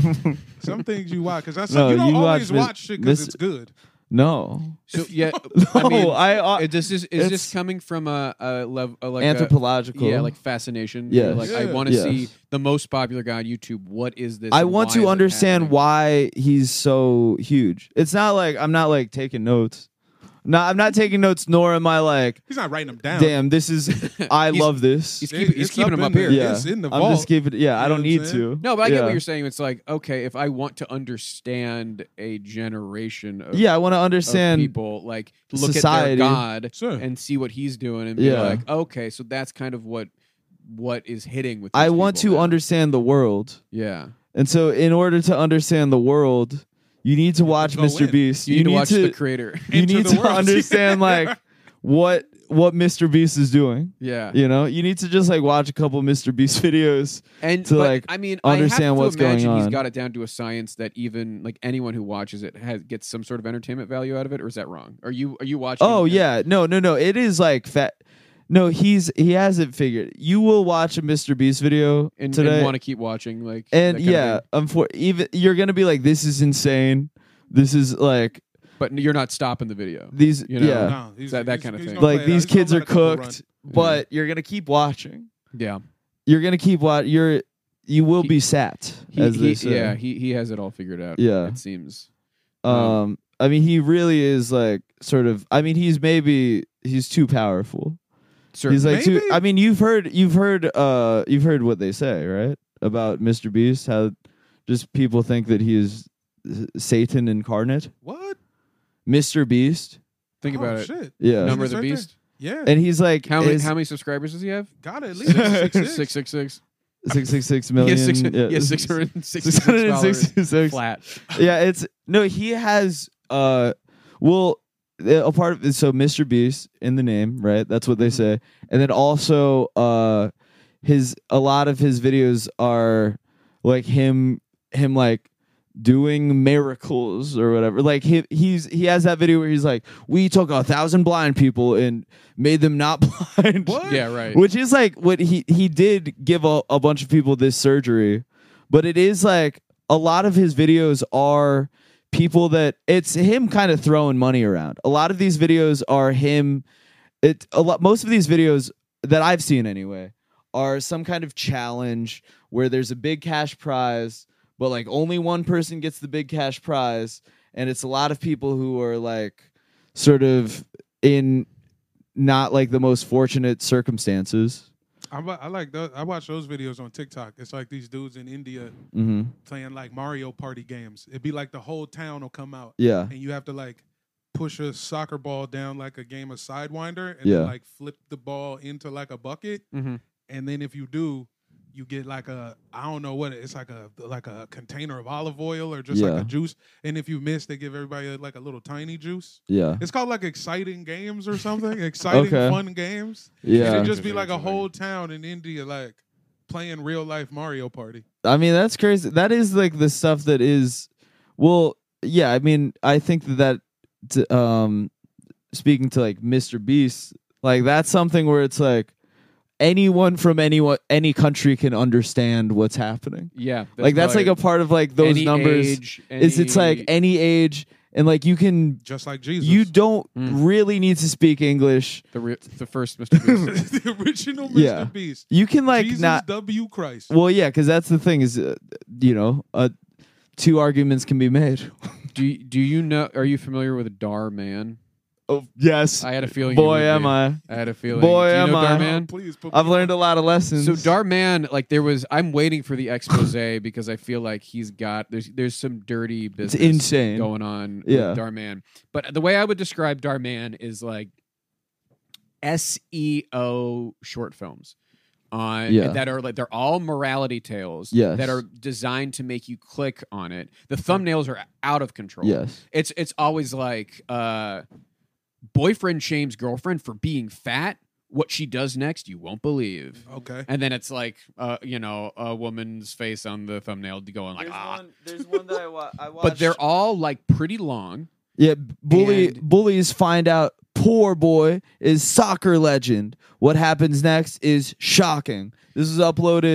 [SPEAKER 3] Some things you watch because that's
[SPEAKER 2] No,
[SPEAKER 3] you don't
[SPEAKER 2] you
[SPEAKER 3] always
[SPEAKER 2] watch Mis-
[SPEAKER 3] watch shit because
[SPEAKER 2] Mis-
[SPEAKER 3] it's good.
[SPEAKER 2] No.
[SPEAKER 4] So yeah,
[SPEAKER 2] No,
[SPEAKER 4] I mean,
[SPEAKER 2] I, uh,
[SPEAKER 4] is this is, is
[SPEAKER 2] it's-
[SPEAKER 4] this coming from a, a level like
[SPEAKER 2] anthropological.
[SPEAKER 4] A, yeah, like fascination.
[SPEAKER 2] Yes.
[SPEAKER 4] You're like I
[SPEAKER 3] Yeah.
[SPEAKER 4] want to
[SPEAKER 2] Yes.
[SPEAKER 4] see the most popular guy on YouTube. What is this?
[SPEAKER 2] I
[SPEAKER 4] and
[SPEAKER 2] want
[SPEAKER 4] why
[SPEAKER 2] to
[SPEAKER 4] is it
[SPEAKER 2] understand
[SPEAKER 4] happening?
[SPEAKER 2] why he's so huge. It's not like I'm not like taking notes. No, I'm not taking notes, nor am I like,
[SPEAKER 3] He's not writing them down.
[SPEAKER 2] damn, this is I
[SPEAKER 4] He's-
[SPEAKER 2] love this.
[SPEAKER 4] He's,
[SPEAKER 3] It-
[SPEAKER 4] keep, he's
[SPEAKER 3] it's
[SPEAKER 4] keeping
[SPEAKER 3] up
[SPEAKER 4] them
[SPEAKER 3] in
[SPEAKER 4] up here.
[SPEAKER 3] there.
[SPEAKER 2] yeah,
[SPEAKER 3] It's in the
[SPEAKER 2] I'm
[SPEAKER 3] vault.
[SPEAKER 2] just keeping. Yeah, I
[SPEAKER 3] You
[SPEAKER 2] don't
[SPEAKER 3] know
[SPEAKER 2] need
[SPEAKER 3] what I'm saying?
[SPEAKER 2] to.
[SPEAKER 4] No, but I get
[SPEAKER 2] Yeah.
[SPEAKER 4] what you're saying. It's like, okay, if I want to understand a generation of,
[SPEAKER 2] Yeah, I want to
[SPEAKER 4] of
[SPEAKER 2] understand.
[SPEAKER 4] people, like look
[SPEAKER 2] society.
[SPEAKER 4] at their God
[SPEAKER 3] Sure.
[SPEAKER 4] and see what he's doing and be
[SPEAKER 2] Yeah.
[SPEAKER 4] like, okay, so that's kind of what what is hitting with.
[SPEAKER 2] I
[SPEAKER 4] these
[SPEAKER 2] want
[SPEAKER 4] people
[SPEAKER 2] to
[SPEAKER 4] now.
[SPEAKER 2] understand the world,
[SPEAKER 4] Yeah,
[SPEAKER 2] and so in order to understand the world, you need to watch
[SPEAKER 3] go
[SPEAKER 2] Mister
[SPEAKER 3] in.
[SPEAKER 2] Beast.
[SPEAKER 4] you, need to watch the creator.
[SPEAKER 2] you
[SPEAKER 3] Enter
[SPEAKER 2] need
[SPEAKER 3] the
[SPEAKER 2] to
[SPEAKER 3] world.
[SPEAKER 2] understand like what what Mister Beast is doing.
[SPEAKER 4] Yeah,
[SPEAKER 2] You know, you need to just like watch a couple Mister Beast videos.
[SPEAKER 4] and
[SPEAKER 2] to,
[SPEAKER 4] but,
[SPEAKER 2] like,
[SPEAKER 4] I mean,
[SPEAKER 2] understand
[SPEAKER 4] I have to
[SPEAKER 2] what's going
[SPEAKER 4] imagine He's
[SPEAKER 2] on.
[SPEAKER 4] got it down to a science that even like anyone who watches it has gets some sort of entertainment value out of it, or is that wrong? Are you are you watching?
[SPEAKER 2] Oh
[SPEAKER 4] and-
[SPEAKER 2] yeah, no, no, no. It is like fat. No, he's he has it figured. You will watch a Mister Beast video
[SPEAKER 4] and,
[SPEAKER 2] today,
[SPEAKER 4] and want to keep watching, like
[SPEAKER 2] and
[SPEAKER 4] that kind of
[SPEAKER 2] yeah,
[SPEAKER 4] thing.
[SPEAKER 2] unfor- even you're gonna be like, this is insane. This is like
[SPEAKER 4] But you're not stopping the video.
[SPEAKER 2] these,
[SPEAKER 4] You know,
[SPEAKER 2] yeah,
[SPEAKER 3] No, he's-
[SPEAKER 4] That- that
[SPEAKER 3] he's-
[SPEAKER 4] kind of
[SPEAKER 3] he's
[SPEAKER 4] thing.
[SPEAKER 3] gonna
[SPEAKER 2] like
[SPEAKER 3] play it out.
[SPEAKER 2] these
[SPEAKER 3] He's gonna
[SPEAKER 2] kids are
[SPEAKER 3] let a couple
[SPEAKER 2] cooked,
[SPEAKER 3] run.
[SPEAKER 2] but you're gonna keep watching.
[SPEAKER 4] Yeah,
[SPEAKER 2] You're gonna keep watching. You're you will
[SPEAKER 4] He-
[SPEAKER 2] be sat,
[SPEAKER 4] he,
[SPEAKER 2] as they
[SPEAKER 4] he
[SPEAKER 2] say.
[SPEAKER 4] yeah he he has it all figured out.
[SPEAKER 2] Yeah.
[SPEAKER 4] it seems.
[SPEAKER 2] Um, I mean, he really is like sort of. I mean, he's maybe he's too powerful.
[SPEAKER 4] Certainly.
[SPEAKER 2] He's like too.
[SPEAKER 3] Maybe.
[SPEAKER 2] I mean, you've heard you've heard uh you've heard what they say, right, about Mister Beast? How just people think that he is Satan incarnate.
[SPEAKER 3] What?
[SPEAKER 2] Mister Beast,
[SPEAKER 4] Think
[SPEAKER 3] Oh,
[SPEAKER 4] about it.
[SPEAKER 3] shit.
[SPEAKER 2] yeah,
[SPEAKER 4] Number of the
[SPEAKER 3] Right there.
[SPEAKER 4] Beast.
[SPEAKER 3] Yeah.
[SPEAKER 2] and he's like
[SPEAKER 4] How many
[SPEAKER 2] his-
[SPEAKER 4] how many subscribers does he have?
[SPEAKER 3] Got it at least six six
[SPEAKER 4] Six six six.
[SPEAKER 2] six six six
[SPEAKER 4] He
[SPEAKER 2] million.
[SPEAKER 4] has six.
[SPEAKER 2] yeah.
[SPEAKER 4] He has six hundred and sixty
[SPEAKER 2] six hundred and
[SPEAKER 4] six
[SPEAKER 2] sixty-six.
[SPEAKER 4] flat.
[SPEAKER 2] Yeah, it's no. He has uh, well, a part of it. So Mister Beast in the name, right? That's what they say, and then also uh, his a lot of his videos are like him, him like doing miracles or whatever. Like he he's he has that video where he's like, we took a thousand blind people and made them not blind.
[SPEAKER 3] What?
[SPEAKER 4] Yeah, right.
[SPEAKER 2] Which is like what he he did give a, a bunch of people this surgery, but it is like a lot of his videos are people that it's him kind of throwing money around. A lot of these videos are him. It a lot. Most of these videos that I've seen anyway are some kind of challenge where there's a big cash prize, but like only one person gets the big cash prize, and it's a lot of people who are like sort of in not like the most fortunate circumstances.
[SPEAKER 3] I, wa- I like those, I watch those videos on TikTok. It's like these dudes in India
[SPEAKER 2] Mm-hmm.
[SPEAKER 3] playing like Mario Party games. It'd be like the whole town will come out,
[SPEAKER 2] Yeah.
[SPEAKER 3] and you have to like push a soccer ball down like a game of Sidewinder, and
[SPEAKER 2] Yeah.
[SPEAKER 3] then like flip the ball into like a bucket,
[SPEAKER 4] Mhm.
[SPEAKER 3] and then if you do, you get like a I don't know what it, it's like a like a container of olive oil or just
[SPEAKER 2] Yeah.
[SPEAKER 3] like a juice. And if you miss, they give everybody a, like a little tiny juice.
[SPEAKER 2] Yeah.
[SPEAKER 3] It's called like exciting games or something. Exciting
[SPEAKER 2] Okay.
[SPEAKER 3] fun games.
[SPEAKER 2] Yeah.
[SPEAKER 3] And it'd just be like a
[SPEAKER 4] Interesting.
[SPEAKER 3] whole town in India like playing real life Mario Party.
[SPEAKER 2] I mean, that's crazy. That is like the stuff that is, well, yeah. I mean, I think that that, t- um, speaking to like Mister Beast, like that's something where it's like anyone from anyone any country can understand what's happening.
[SPEAKER 4] Yeah,
[SPEAKER 2] like that's like a part of like those
[SPEAKER 4] any
[SPEAKER 2] numbers.
[SPEAKER 4] Age,
[SPEAKER 2] is it's like
[SPEAKER 4] any-
[SPEAKER 2] any age, and like you can,
[SPEAKER 3] Just like Jesus.
[SPEAKER 2] you don't
[SPEAKER 4] Mm.
[SPEAKER 2] really need to speak English.
[SPEAKER 4] the re- the first Mister Beast.
[SPEAKER 3] the original Mister
[SPEAKER 2] Yeah.
[SPEAKER 3] Beast.
[SPEAKER 2] You can like
[SPEAKER 3] Jesus
[SPEAKER 2] not.
[SPEAKER 3] W. Christ.
[SPEAKER 2] Well, yeah, because that's the thing is, uh, you know, uh, two arguments can be made.
[SPEAKER 4] do you- do you know? Are you familiar with Dar Man?
[SPEAKER 2] Oh yes,
[SPEAKER 4] I had a feeling.
[SPEAKER 2] boy,
[SPEAKER 4] you would
[SPEAKER 2] am
[SPEAKER 4] be.
[SPEAKER 2] I.
[SPEAKER 4] I had a feeling.
[SPEAKER 2] Boy,
[SPEAKER 4] do you
[SPEAKER 2] am
[SPEAKER 4] know
[SPEAKER 2] I.
[SPEAKER 4] Dar
[SPEAKER 3] Oh,
[SPEAKER 4] Man?
[SPEAKER 3] please put
[SPEAKER 2] I've
[SPEAKER 3] me
[SPEAKER 2] learned a lot of lessons.
[SPEAKER 4] So Dar Man, like there was, I'm waiting for the expose because I feel like he's got there's there's some dirty business
[SPEAKER 2] insane.
[SPEAKER 4] going on
[SPEAKER 2] Yeah.
[SPEAKER 4] with Dar Man. But the way I would describe Dar Man is like S E O short films on
[SPEAKER 2] Yeah.
[SPEAKER 4] that are like they're all morality tales
[SPEAKER 2] Yes.
[SPEAKER 4] that are designed to make you click on it. The thumbnails are out of control.
[SPEAKER 2] Yes.
[SPEAKER 4] It's it's always like uh, boyfriend shames girlfriend for being fat. What she does next, you won't believe.
[SPEAKER 3] Okay.
[SPEAKER 4] And then it's like, uh, you know, a woman's face on the thumbnail going like,
[SPEAKER 2] There's
[SPEAKER 4] ah.
[SPEAKER 2] one. There's one that I, wa- I watched.
[SPEAKER 4] But they're all like pretty long.
[SPEAKER 2] yeah. Bully
[SPEAKER 4] and-
[SPEAKER 2] bullies find out poor boy is soccer legend. What happens next is shocking. This is uploaded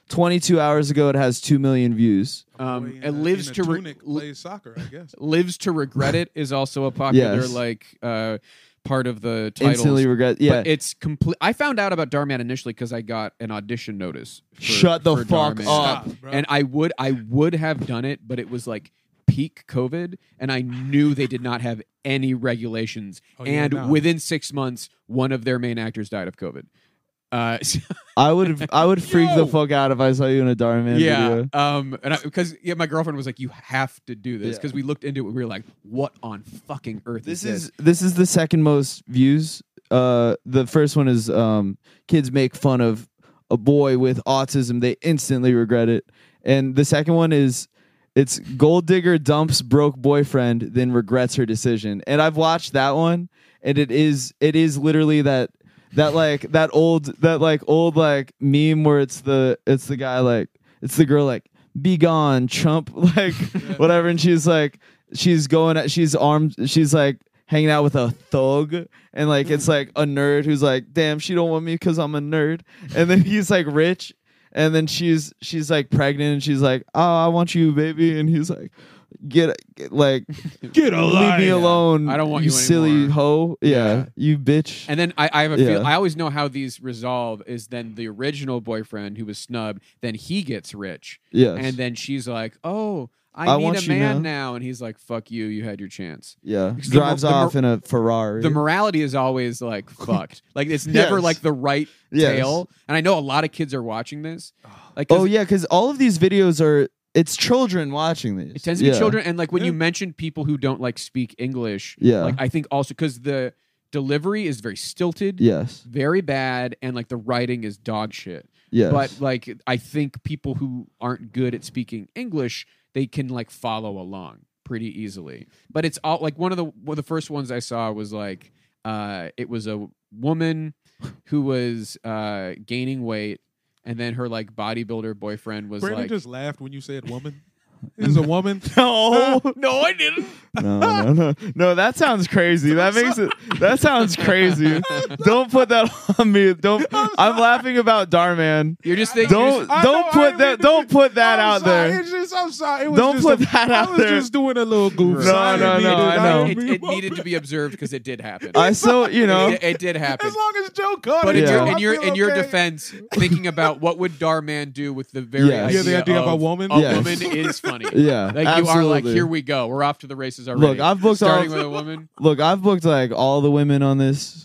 [SPEAKER 2] twenty-two hours ago, it has two million views.
[SPEAKER 4] Um,
[SPEAKER 3] Boy in
[SPEAKER 4] it
[SPEAKER 3] a-
[SPEAKER 4] lives
[SPEAKER 3] in a
[SPEAKER 4] to re-
[SPEAKER 3] tunic plays soccer, I guess.
[SPEAKER 4] lives to regret it is also a popular
[SPEAKER 2] Yes.
[SPEAKER 4] like uh, part of the titles.
[SPEAKER 2] Instantly regret. Yeah.
[SPEAKER 4] But it's complete. I found out about Darman initially because I got an audition notice. For,
[SPEAKER 2] Shut the
[SPEAKER 4] for
[SPEAKER 2] fuck
[SPEAKER 4] Darman.
[SPEAKER 2] up.
[SPEAKER 3] Stop, bro.
[SPEAKER 4] And I would, I would have done it, but it was like peak COVID, and I knew they did not have any regulations.
[SPEAKER 3] Oh, yeah,
[SPEAKER 4] and
[SPEAKER 3] no.
[SPEAKER 4] within six months, one of their main actors died of COVID. Uh, so-
[SPEAKER 2] I would have. I would freak
[SPEAKER 3] Yo!
[SPEAKER 2] the fuck out if I saw you in a Darman
[SPEAKER 4] yeah,
[SPEAKER 2] video.
[SPEAKER 4] um, and because yeah, my girlfriend was like, "You have to do this,"
[SPEAKER 2] Yeah.
[SPEAKER 4] because we looked into it. We were like, "What on fucking earth
[SPEAKER 2] This
[SPEAKER 4] is
[SPEAKER 2] is this is the second most views. Uh, the first one is um, kids make fun of a boy with autism. They instantly regret it. And the second one is it's gold digger dumps broke boyfriend, then regrets her decision. And I've watched that one, and it is it is literally that that like that old that like old like meme where it's the it's the guy like it's the girl like be gone chump like whatever, and she's like she's going at she's armed she's like hanging out with a thug, and like it's like a nerd who's like, damn, she don't want me because I'm a nerd, and then he's like rich, and then she's she's like pregnant, and she's like, oh, I want you, baby, and he's like, get, get like
[SPEAKER 3] Get a
[SPEAKER 2] leave me alone,
[SPEAKER 4] I don't want you
[SPEAKER 2] silly
[SPEAKER 4] anymore.
[SPEAKER 2] hoe, yeah,
[SPEAKER 4] Yeah.
[SPEAKER 2] you bitch.
[SPEAKER 4] And then I, I have a
[SPEAKER 2] Yeah.
[SPEAKER 4] feel. I always know how these resolve. Is then the original boyfriend who was snubbed, then he gets rich,
[SPEAKER 2] Yes.
[SPEAKER 4] and then she's like, "Oh, I,
[SPEAKER 2] I
[SPEAKER 4] need
[SPEAKER 2] want
[SPEAKER 4] a
[SPEAKER 2] you
[SPEAKER 4] man
[SPEAKER 2] now."
[SPEAKER 4] now," and he's like, "Fuck you, you had your chance."
[SPEAKER 2] yeah,
[SPEAKER 4] Because the mor-
[SPEAKER 2] drives
[SPEAKER 4] the mor-
[SPEAKER 2] off in a Ferrari.
[SPEAKER 4] The morality is always like fucked. Like it's never
[SPEAKER 2] Yes.
[SPEAKER 4] like the right
[SPEAKER 2] Yes.
[SPEAKER 4] tale. And I know a lot of kids are watching this. Like, 'cause
[SPEAKER 2] oh yeah, because all of these videos are it's children watching these.
[SPEAKER 4] it tends to be
[SPEAKER 2] Yeah.
[SPEAKER 4] children. And like when you
[SPEAKER 3] Yeah.
[SPEAKER 4] mentioned people who don't like speak English,
[SPEAKER 2] Yeah.
[SPEAKER 4] like I think also because the delivery is very stilted,
[SPEAKER 2] Yes.
[SPEAKER 4] very bad, and like the writing is dog shit.
[SPEAKER 2] Yes.
[SPEAKER 4] But like I think people who aren't good at speaking English, they can like follow along pretty easily. But it's all like one of the one of the first ones I saw was like uh it was a woman who was uh gaining weight, and then her like bodybuilder boyfriend was
[SPEAKER 3] Brandon
[SPEAKER 4] like
[SPEAKER 3] just laughed when you said woman. Is a woman?
[SPEAKER 2] no.
[SPEAKER 4] no, I didn't.
[SPEAKER 2] No, no, no, no. That sounds crazy. That makes it. That sounds crazy. Don't put that on me. Don't. I'm laughing about Darman.
[SPEAKER 4] You're just thinking.
[SPEAKER 2] Don't
[SPEAKER 3] I
[SPEAKER 2] don't
[SPEAKER 3] know, I
[SPEAKER 2] put
[SPEAKER 3] didn't
[SPEAKER 2] that.
[SPEAKER 3] mean to
[SPEAKER 2] Don't
[SPEAKER 3] be-
[SPEAKER 2] put that
[SPEAKER 3] I'm
[SPEAKER 2] out
[SPEAKER 3] sorry,
[SPEAKER 2] there.
[SPEAKER 3] It's just, I'm sorry. It was
[SPEAKER 2] Don't
[SPEAKER 3] just
[SPEAKER 2] put
[SPEAKER 3] a-
[SPEAKER 2] that
[SPEAKER 3] I
[SPEAKER 2] out
[SPEAKER 3] was
[SPEAKER 2] there.
[SPEAKER 3] just doing a little goof.
[SPEAKER 2] No,
[SPEAKER 3] I
[SPEAKER 2] no,
[SPEAKER 3] didn't
[SPEAKER 2] no,
[SPEAKER 3] mean to-
[SPEAKER 2] I know.
[SPEAKER 3] didn't
[SPEAKER 4] It,
[SPEAKER 3] mean
[SPEAKER 4] it
[SPEAKER 3] woman.
[SPEAKER 4] needed to be observed because it did happen.
[SPEAKER 2] I so you know.
[SPEAKER 4] it, it did happen.
[SPEAKER 3] As long as Joe caught
[SPEAKER 4] But
[SPEAKER 3] it,
[SPEAKER 4] in
[SPEAKER 2] Yeah.
[SPEAKER 4] your
[SPEAKER 3] Joe,
[SPEAKER 4] in
[SPEAKER 3] I
[SPEAKER 4] your
[SPEAKER 3] feel
[SPEAKER 4] in your
[SPEAKER 3] okay.
[SPEAKER 4] defense, thinking about what would Darman do with the very
[SPEAKER 2] Yes.
[SPEAKER 4] idea,
[SPEAKER 2] Yeah,
[SPEAKER 3] the idea of a
[SPEAKER 4] of
[SPEAKER 3] woman?
[SPEAKER 4] a
[SPEAKER 2] Yes.
[SPEAKER 4] woman is funny.
[SPEAKER 2] Yeah,
[SPEAKER 4] Like you are like,
[SPEAKER 2] absolutely.
[SPEAKER 4] here we go. We're off to the races already.
[SPEAKER 2] Look, I've booked
[SPEAKER 4] starting
[SPEAKER 2] all-
[SPEAKER 4] with a woman.
[SPEAKER 2] Look, I've booked like all the women on this.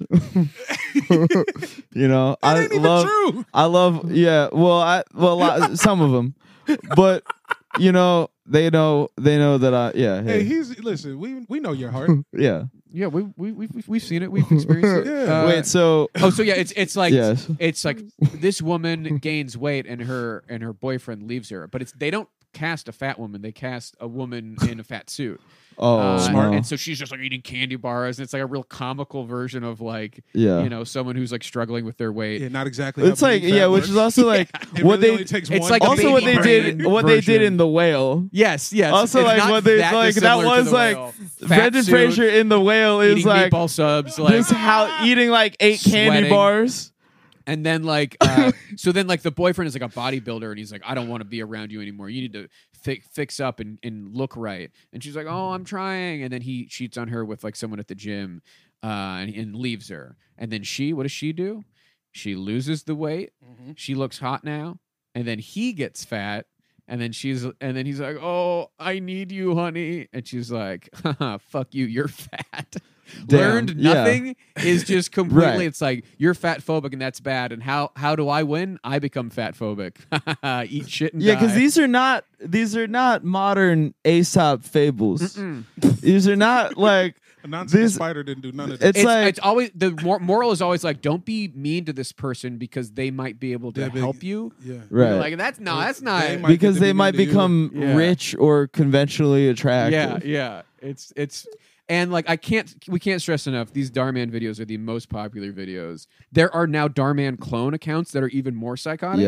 [SPEAKER 2] You know, I
[SPEAKER 3] ain't even
[SPEAKER 2] love.
[SPEAKER 3] true.
[SPEAKER 2] I love. Yeah. Well, I well a lot, some of them, but you know they know they know that I yeah
[SPEAKER 3] Hey,
[SPEAKER 2] hey,
[SPEAKER 3] he's listen. We we know your heart.
[SPEAKER 2] yeah.
[SPEAKER 4] Yeah, we we we we've, we've seen it. We've experienced it.
[SPEAKER 3] Yeah.
[SPEAKER 4] Uh,
[SPEAKER 2] Wait, so
[SPEAKER 4] oh, so yeah, it's it's like
[SPEAKER 2] Yes.
[SPEAKER 4] it's like this woman gains weight and her and her boyfriend leaves her, but it's they don't cast a fat woman. They cast a woman in a fat suit.
[SPEAKER 2] oh
[SPEAKER 4] Uh,
[SPEAKER 2] no.
[SPEAKER 4] And so she's just like eating candy bars, and it's like a real comical version of like
[SPEAKER 2] Yeah.
[SPEAKER 4] you know someone who's like struggling with their weight.
[SPEAKER 3] Yeah, not exactly.
[SPEAKER 2] It's
[SPEAKER 3] how
[SPEAKER 2] like
[SPEAKER 3] being fat
[SPEAKER 2] yeah, which
[SPEAKER 3] works.
[SPEAKER 2] is also like
[SPEAKER 3] It
[SPEAKER 2] what
[SPEAKER 3] really
[SPEAKER 2] they
[SPEAKER 3] only takes
[SPEAKER 4] it's
[SPEAKER 3] one
[SPEAKER 4] like a
[SPEAKER 2] also what they
[SPEAKER 4] baby
[SPEAKER 2] did
[SPEAKER 4] brain
[SPEAKER 2] what they did
[SPEAKER 4] version.
[SPEAKER 2] in The Whale.
[SPEAKER 4] Yes, yes.
[SPEAKER 2] Also,
[SPEAKER 4] It's
[SPEAKER 2] like,
[SPEAKER 4] not
[SPEAKER 2] what they-
[SPEAKER 4] that
[SPEAKER 2] like, that
[SPEAKER 4] dissimilar to
[SPEAKER 2] was,
[SPEAKER 4] The
[SPEAKER 2] like,
[SPEAKER 4] Whale. Fat
[SPEAKER 2] Brendan
[SPEAKER 4] suit,
[SPEAKER 2] Fraser in The Whale is
[SPEAKER 4] eating
[SPEAKER 2] like
[SPEAKER 4] meatball subs, like
[SPEAKER 2] this how eating like eight candy
[SPEAKER 4] Sweating.
[SPEAKER 2] bars.
[SPEAKER 4] And then like, uh, so then like the boyfriend is like a bodybuilder, and he's like, I don't want to be around you anymore. You need to fi- fix up and, and look right. And she's like, oh, I'm trying. And then he cheats on her with like someone at the gym, uh, and, and leaves her. And then she, what does she do? She loses the weight.
[SPEAKER 3] Mm-hmm.
[SPEAKER 4] She looks hot now. And then he gets fat. And then she's, and then he's like, oh, I need you, honey. And she's like, haha, fuck you, you're fat.
[SPEAKER 2] Damn,
[SPEAKER 4] Learned
[SPEAKER 2] yeah.
[SPEAKER 4] nothing is just completely.
[SPEAKER 2] Right.
[SPEAKER 4] It's like you're fat phobic and that's bad. And how how do I win? I become fat phobic. Eat shit and
[SPEAKER 2] Yeah, because
[SPEAKER 4] die.
[SPEAKER 2] these are not these are not modern Aesop fables. These are not like
[SPEAKER 3] A nonsense
[SPEAKER 2] This-
[SPEAKER 3] spider didn't do none of that.
[SPEAKER 2] it's,
[SPEAKER 4] It's,
[SPEAKER 2] like
[SPEAKER 4] it's always the mor- moral is always like don't be mean to this person because they might be able to
[SPEAKER 3] Yeah, but-
[SPEAKER 4] help you.
[SPEAKER 3] yeah.
[SPEAKER 2] right
[SPEAKER 4] You're like that's no, that's not.
[SPEAKER 3] They might
[SPEAKER 2] because
[SPEAKER 3] get to
[SPEAKER 2] they
[SPEAKER 3] be
[SPEAKER 2] might
[SPEAKER 3] mean to you.
[SPEAKER 2] become
[SPEAKER 4] Yeah.
[SPEAKER 2] rich or conventionally attractive.
[SPEAKER 4] Yeah, yeah. It's it's and like I can't we can't stress enough these Darman videos are the most popular videos. There are now Darman clone accounts that are even more psychotic.
[SPEAKER 2] Yeah.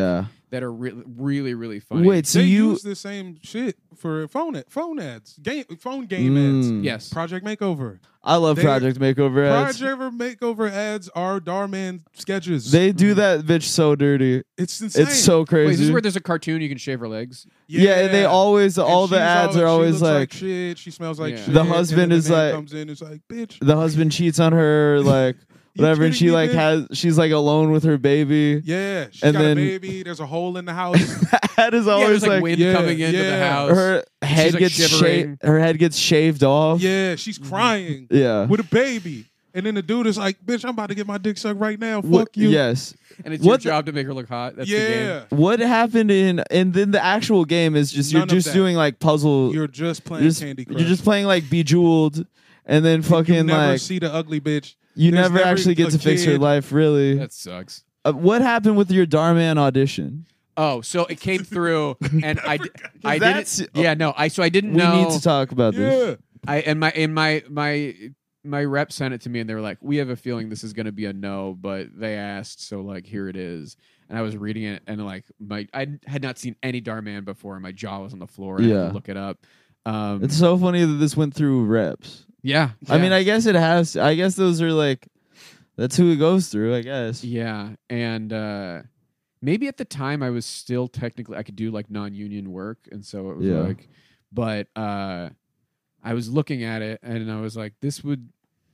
[SPEAKER 4] that are re- really really funny.
[SPEAKER 2] Wait, so
[SPEAKER 3] they
[SPEAKER 2] you
[SPEAKER 3] use the same shit for phone ad, phone ads, game, phone game
[SPEAKER 2] Mm.
[SPEAKER 3] ads.
[SPEAKER 4] yes,
[SPEAKER 3] Project Makeover.
[SPEAKER 2] I love
[SPEAKER 3] They-
[SPEAKER 2] Project Makeover ads.
[SPEAKER 3] Project Makeover ads are Darman sketches.
[SPEAKER 2] They do that bitch so dirty.
[SPEAKER 3] It's insane.
[SPEAKER 2] It's so
[SPEAKER 4] wait,
[SPEAKER 2] crazy.
[SPEAKER 4] is this where there's a cartoon you can shave her legs?
[SPEAKER 2] yeah, and they always
[SPEAKER 3] And
[SPEAKER 2] all the
[SPEAKER 3] she's
[SPEAKER 2] ads
[SPEAKER 3] always-
[SPEAKER 2] are
[SPEAKER 3] she
[SPEAKER 2] always
[SPEAKER 3] looks
[SPEAKER 2] like,
[SPEAKER 3] shit. She smells like
[SPEAKER 4] Yeah.
[SPEAKER 3] shit.
[SPEAKER 2] The
[SPEAKER 3] and then
[SPEAKER 2] husband
[SPEAKER 3] the
[SPEAKER 2] is
[SPEAKER 3] man
[SPEAKER 2] like-
[SPEAKER 3] comes in. It's like, bitch.
[SPEAKER 2] the husband cheats on her, like
[SPEAKER 3] You
[SPEAKER 2] whatever, and
[SPEAKER 3] kidding
[SPEAKER 2] she
[SPEAKER 3] me,
[SPEAKER 2] like
[SPEAKER 3] bitch?
[SPEAKER 2] has she's like alone with her baby.
[SPEAKER 3] Yeah, she's
[SPEAKER 2] And
[SPEAKER 3] got
[SPEAKER 2] then-
[SPEAKER 3] a baby. There's a hole in the house.
[SPEAKER 2] That is
[SPEAKER 4] Yeah,
[SPEAKER 2] always
[SPEAKER 4] there's like,
[SPEAKER 2] like
[SPEAKER 4] wind
[SPEAKER 3] yeah,
[SPEAKER 4] coming into the
[SPEAKER 3] yeah.
[SPEAKER 4] house.
[SPEAKER 2] her head
[SPEAKER 4] like,
[SPEAKER 2] gets
[SPEAKER 4] shivering.
[SPEAKER 2] shaved. Her head gets shaved off.
[SPEAKER 3] yeah, she's crying
[SPEAKER 2] Yeah.
[SPEAKER 3] with a baby. And then the dude is like, bitch, I'm about to get my dick sucked right now. Fuck
[SPEAKER 2] What-
[SPEAKER 3] you.
[SPEAKER 2] Yes.
[SPEAKER 4] and it's
[SPEAKER 2] what
[SPEAKER 4] your
[SPEAKER 2] the-
[SPEAKER 4] job to make her look hot. That's the game.
[SPEAKER 3] yeah.
[SPEAKER 2] What happened in and then the actual game is just
[SPEAKER 3] None
[SPEAKER 2] you're
[SPEAKER 3] of
[SPEAKER 2] just
[SPEAKER 3] that.
[SPEAKER 2] doing like puzzle.
[SPEAKER 3] You're just playing
[SPEAKER 2] you're just,
[SPEAKER 3] Candy Crush.
[SPEAKER 2] you're just playing like Bejeweled, and then fucking
[SPEAKER 3] you never
[SPEAKER 2] like
[SPEAKER 3] see the ugly bitch.
[SPEAKER 2] you
[SPEAKER 3] there's
[SPEAKER 2] never
[SPEAKER 3] never
[SPEAKER 2] actually get
[SPEAKER 3] a
[SPEAKER 2] to fix her
[SPEAKER 3] kid.
[SPEAKER 2] life. Really.
[SPEAKER 4] That sucks.
[SPEAKER 2] Uh, what happened with your Darman audition?
[SPEAKER 4] Oh, so it came through, and I, d- I
[SPEAKER 2] that's-
[SPEAKER 4] didn't. Yeah, no, I so I didn't
[SPEAKER 2] We
[SPEAKER 4] know.
[SPEAKER 2] need to talk about this.
[SPEAKER 3] Yeah.
[SPEAKER 4] I and my and my my my rep sent it to me, and they were like, "We have a feeling this is going to be a no," but they asked, so like here it is. And I was reading it, and like my I had not seen any Darman before, and my jaw was on the floor. And I had
[SPEAKER 2] Yeah.
[SPEAKER 4] to look it up. Um,
[SPEAKER 2] It's so funny that this went through reps.
[SPEAKER 4] yeah,
[SPEAKER 2] I
[SPEAKER 4] yeah.
[SPEAKER 2] mean, I guess it has. I guess those are like, that's who it goes through. I guess.
[SPEAKER 4] Yeah, and uh, maybe at the time I was still technically I could do like non-union work, and so it was
[SPEAKER 2] Yeah.
[SPEAKER 4] like, but uh, I was looking at it and I was like, this would,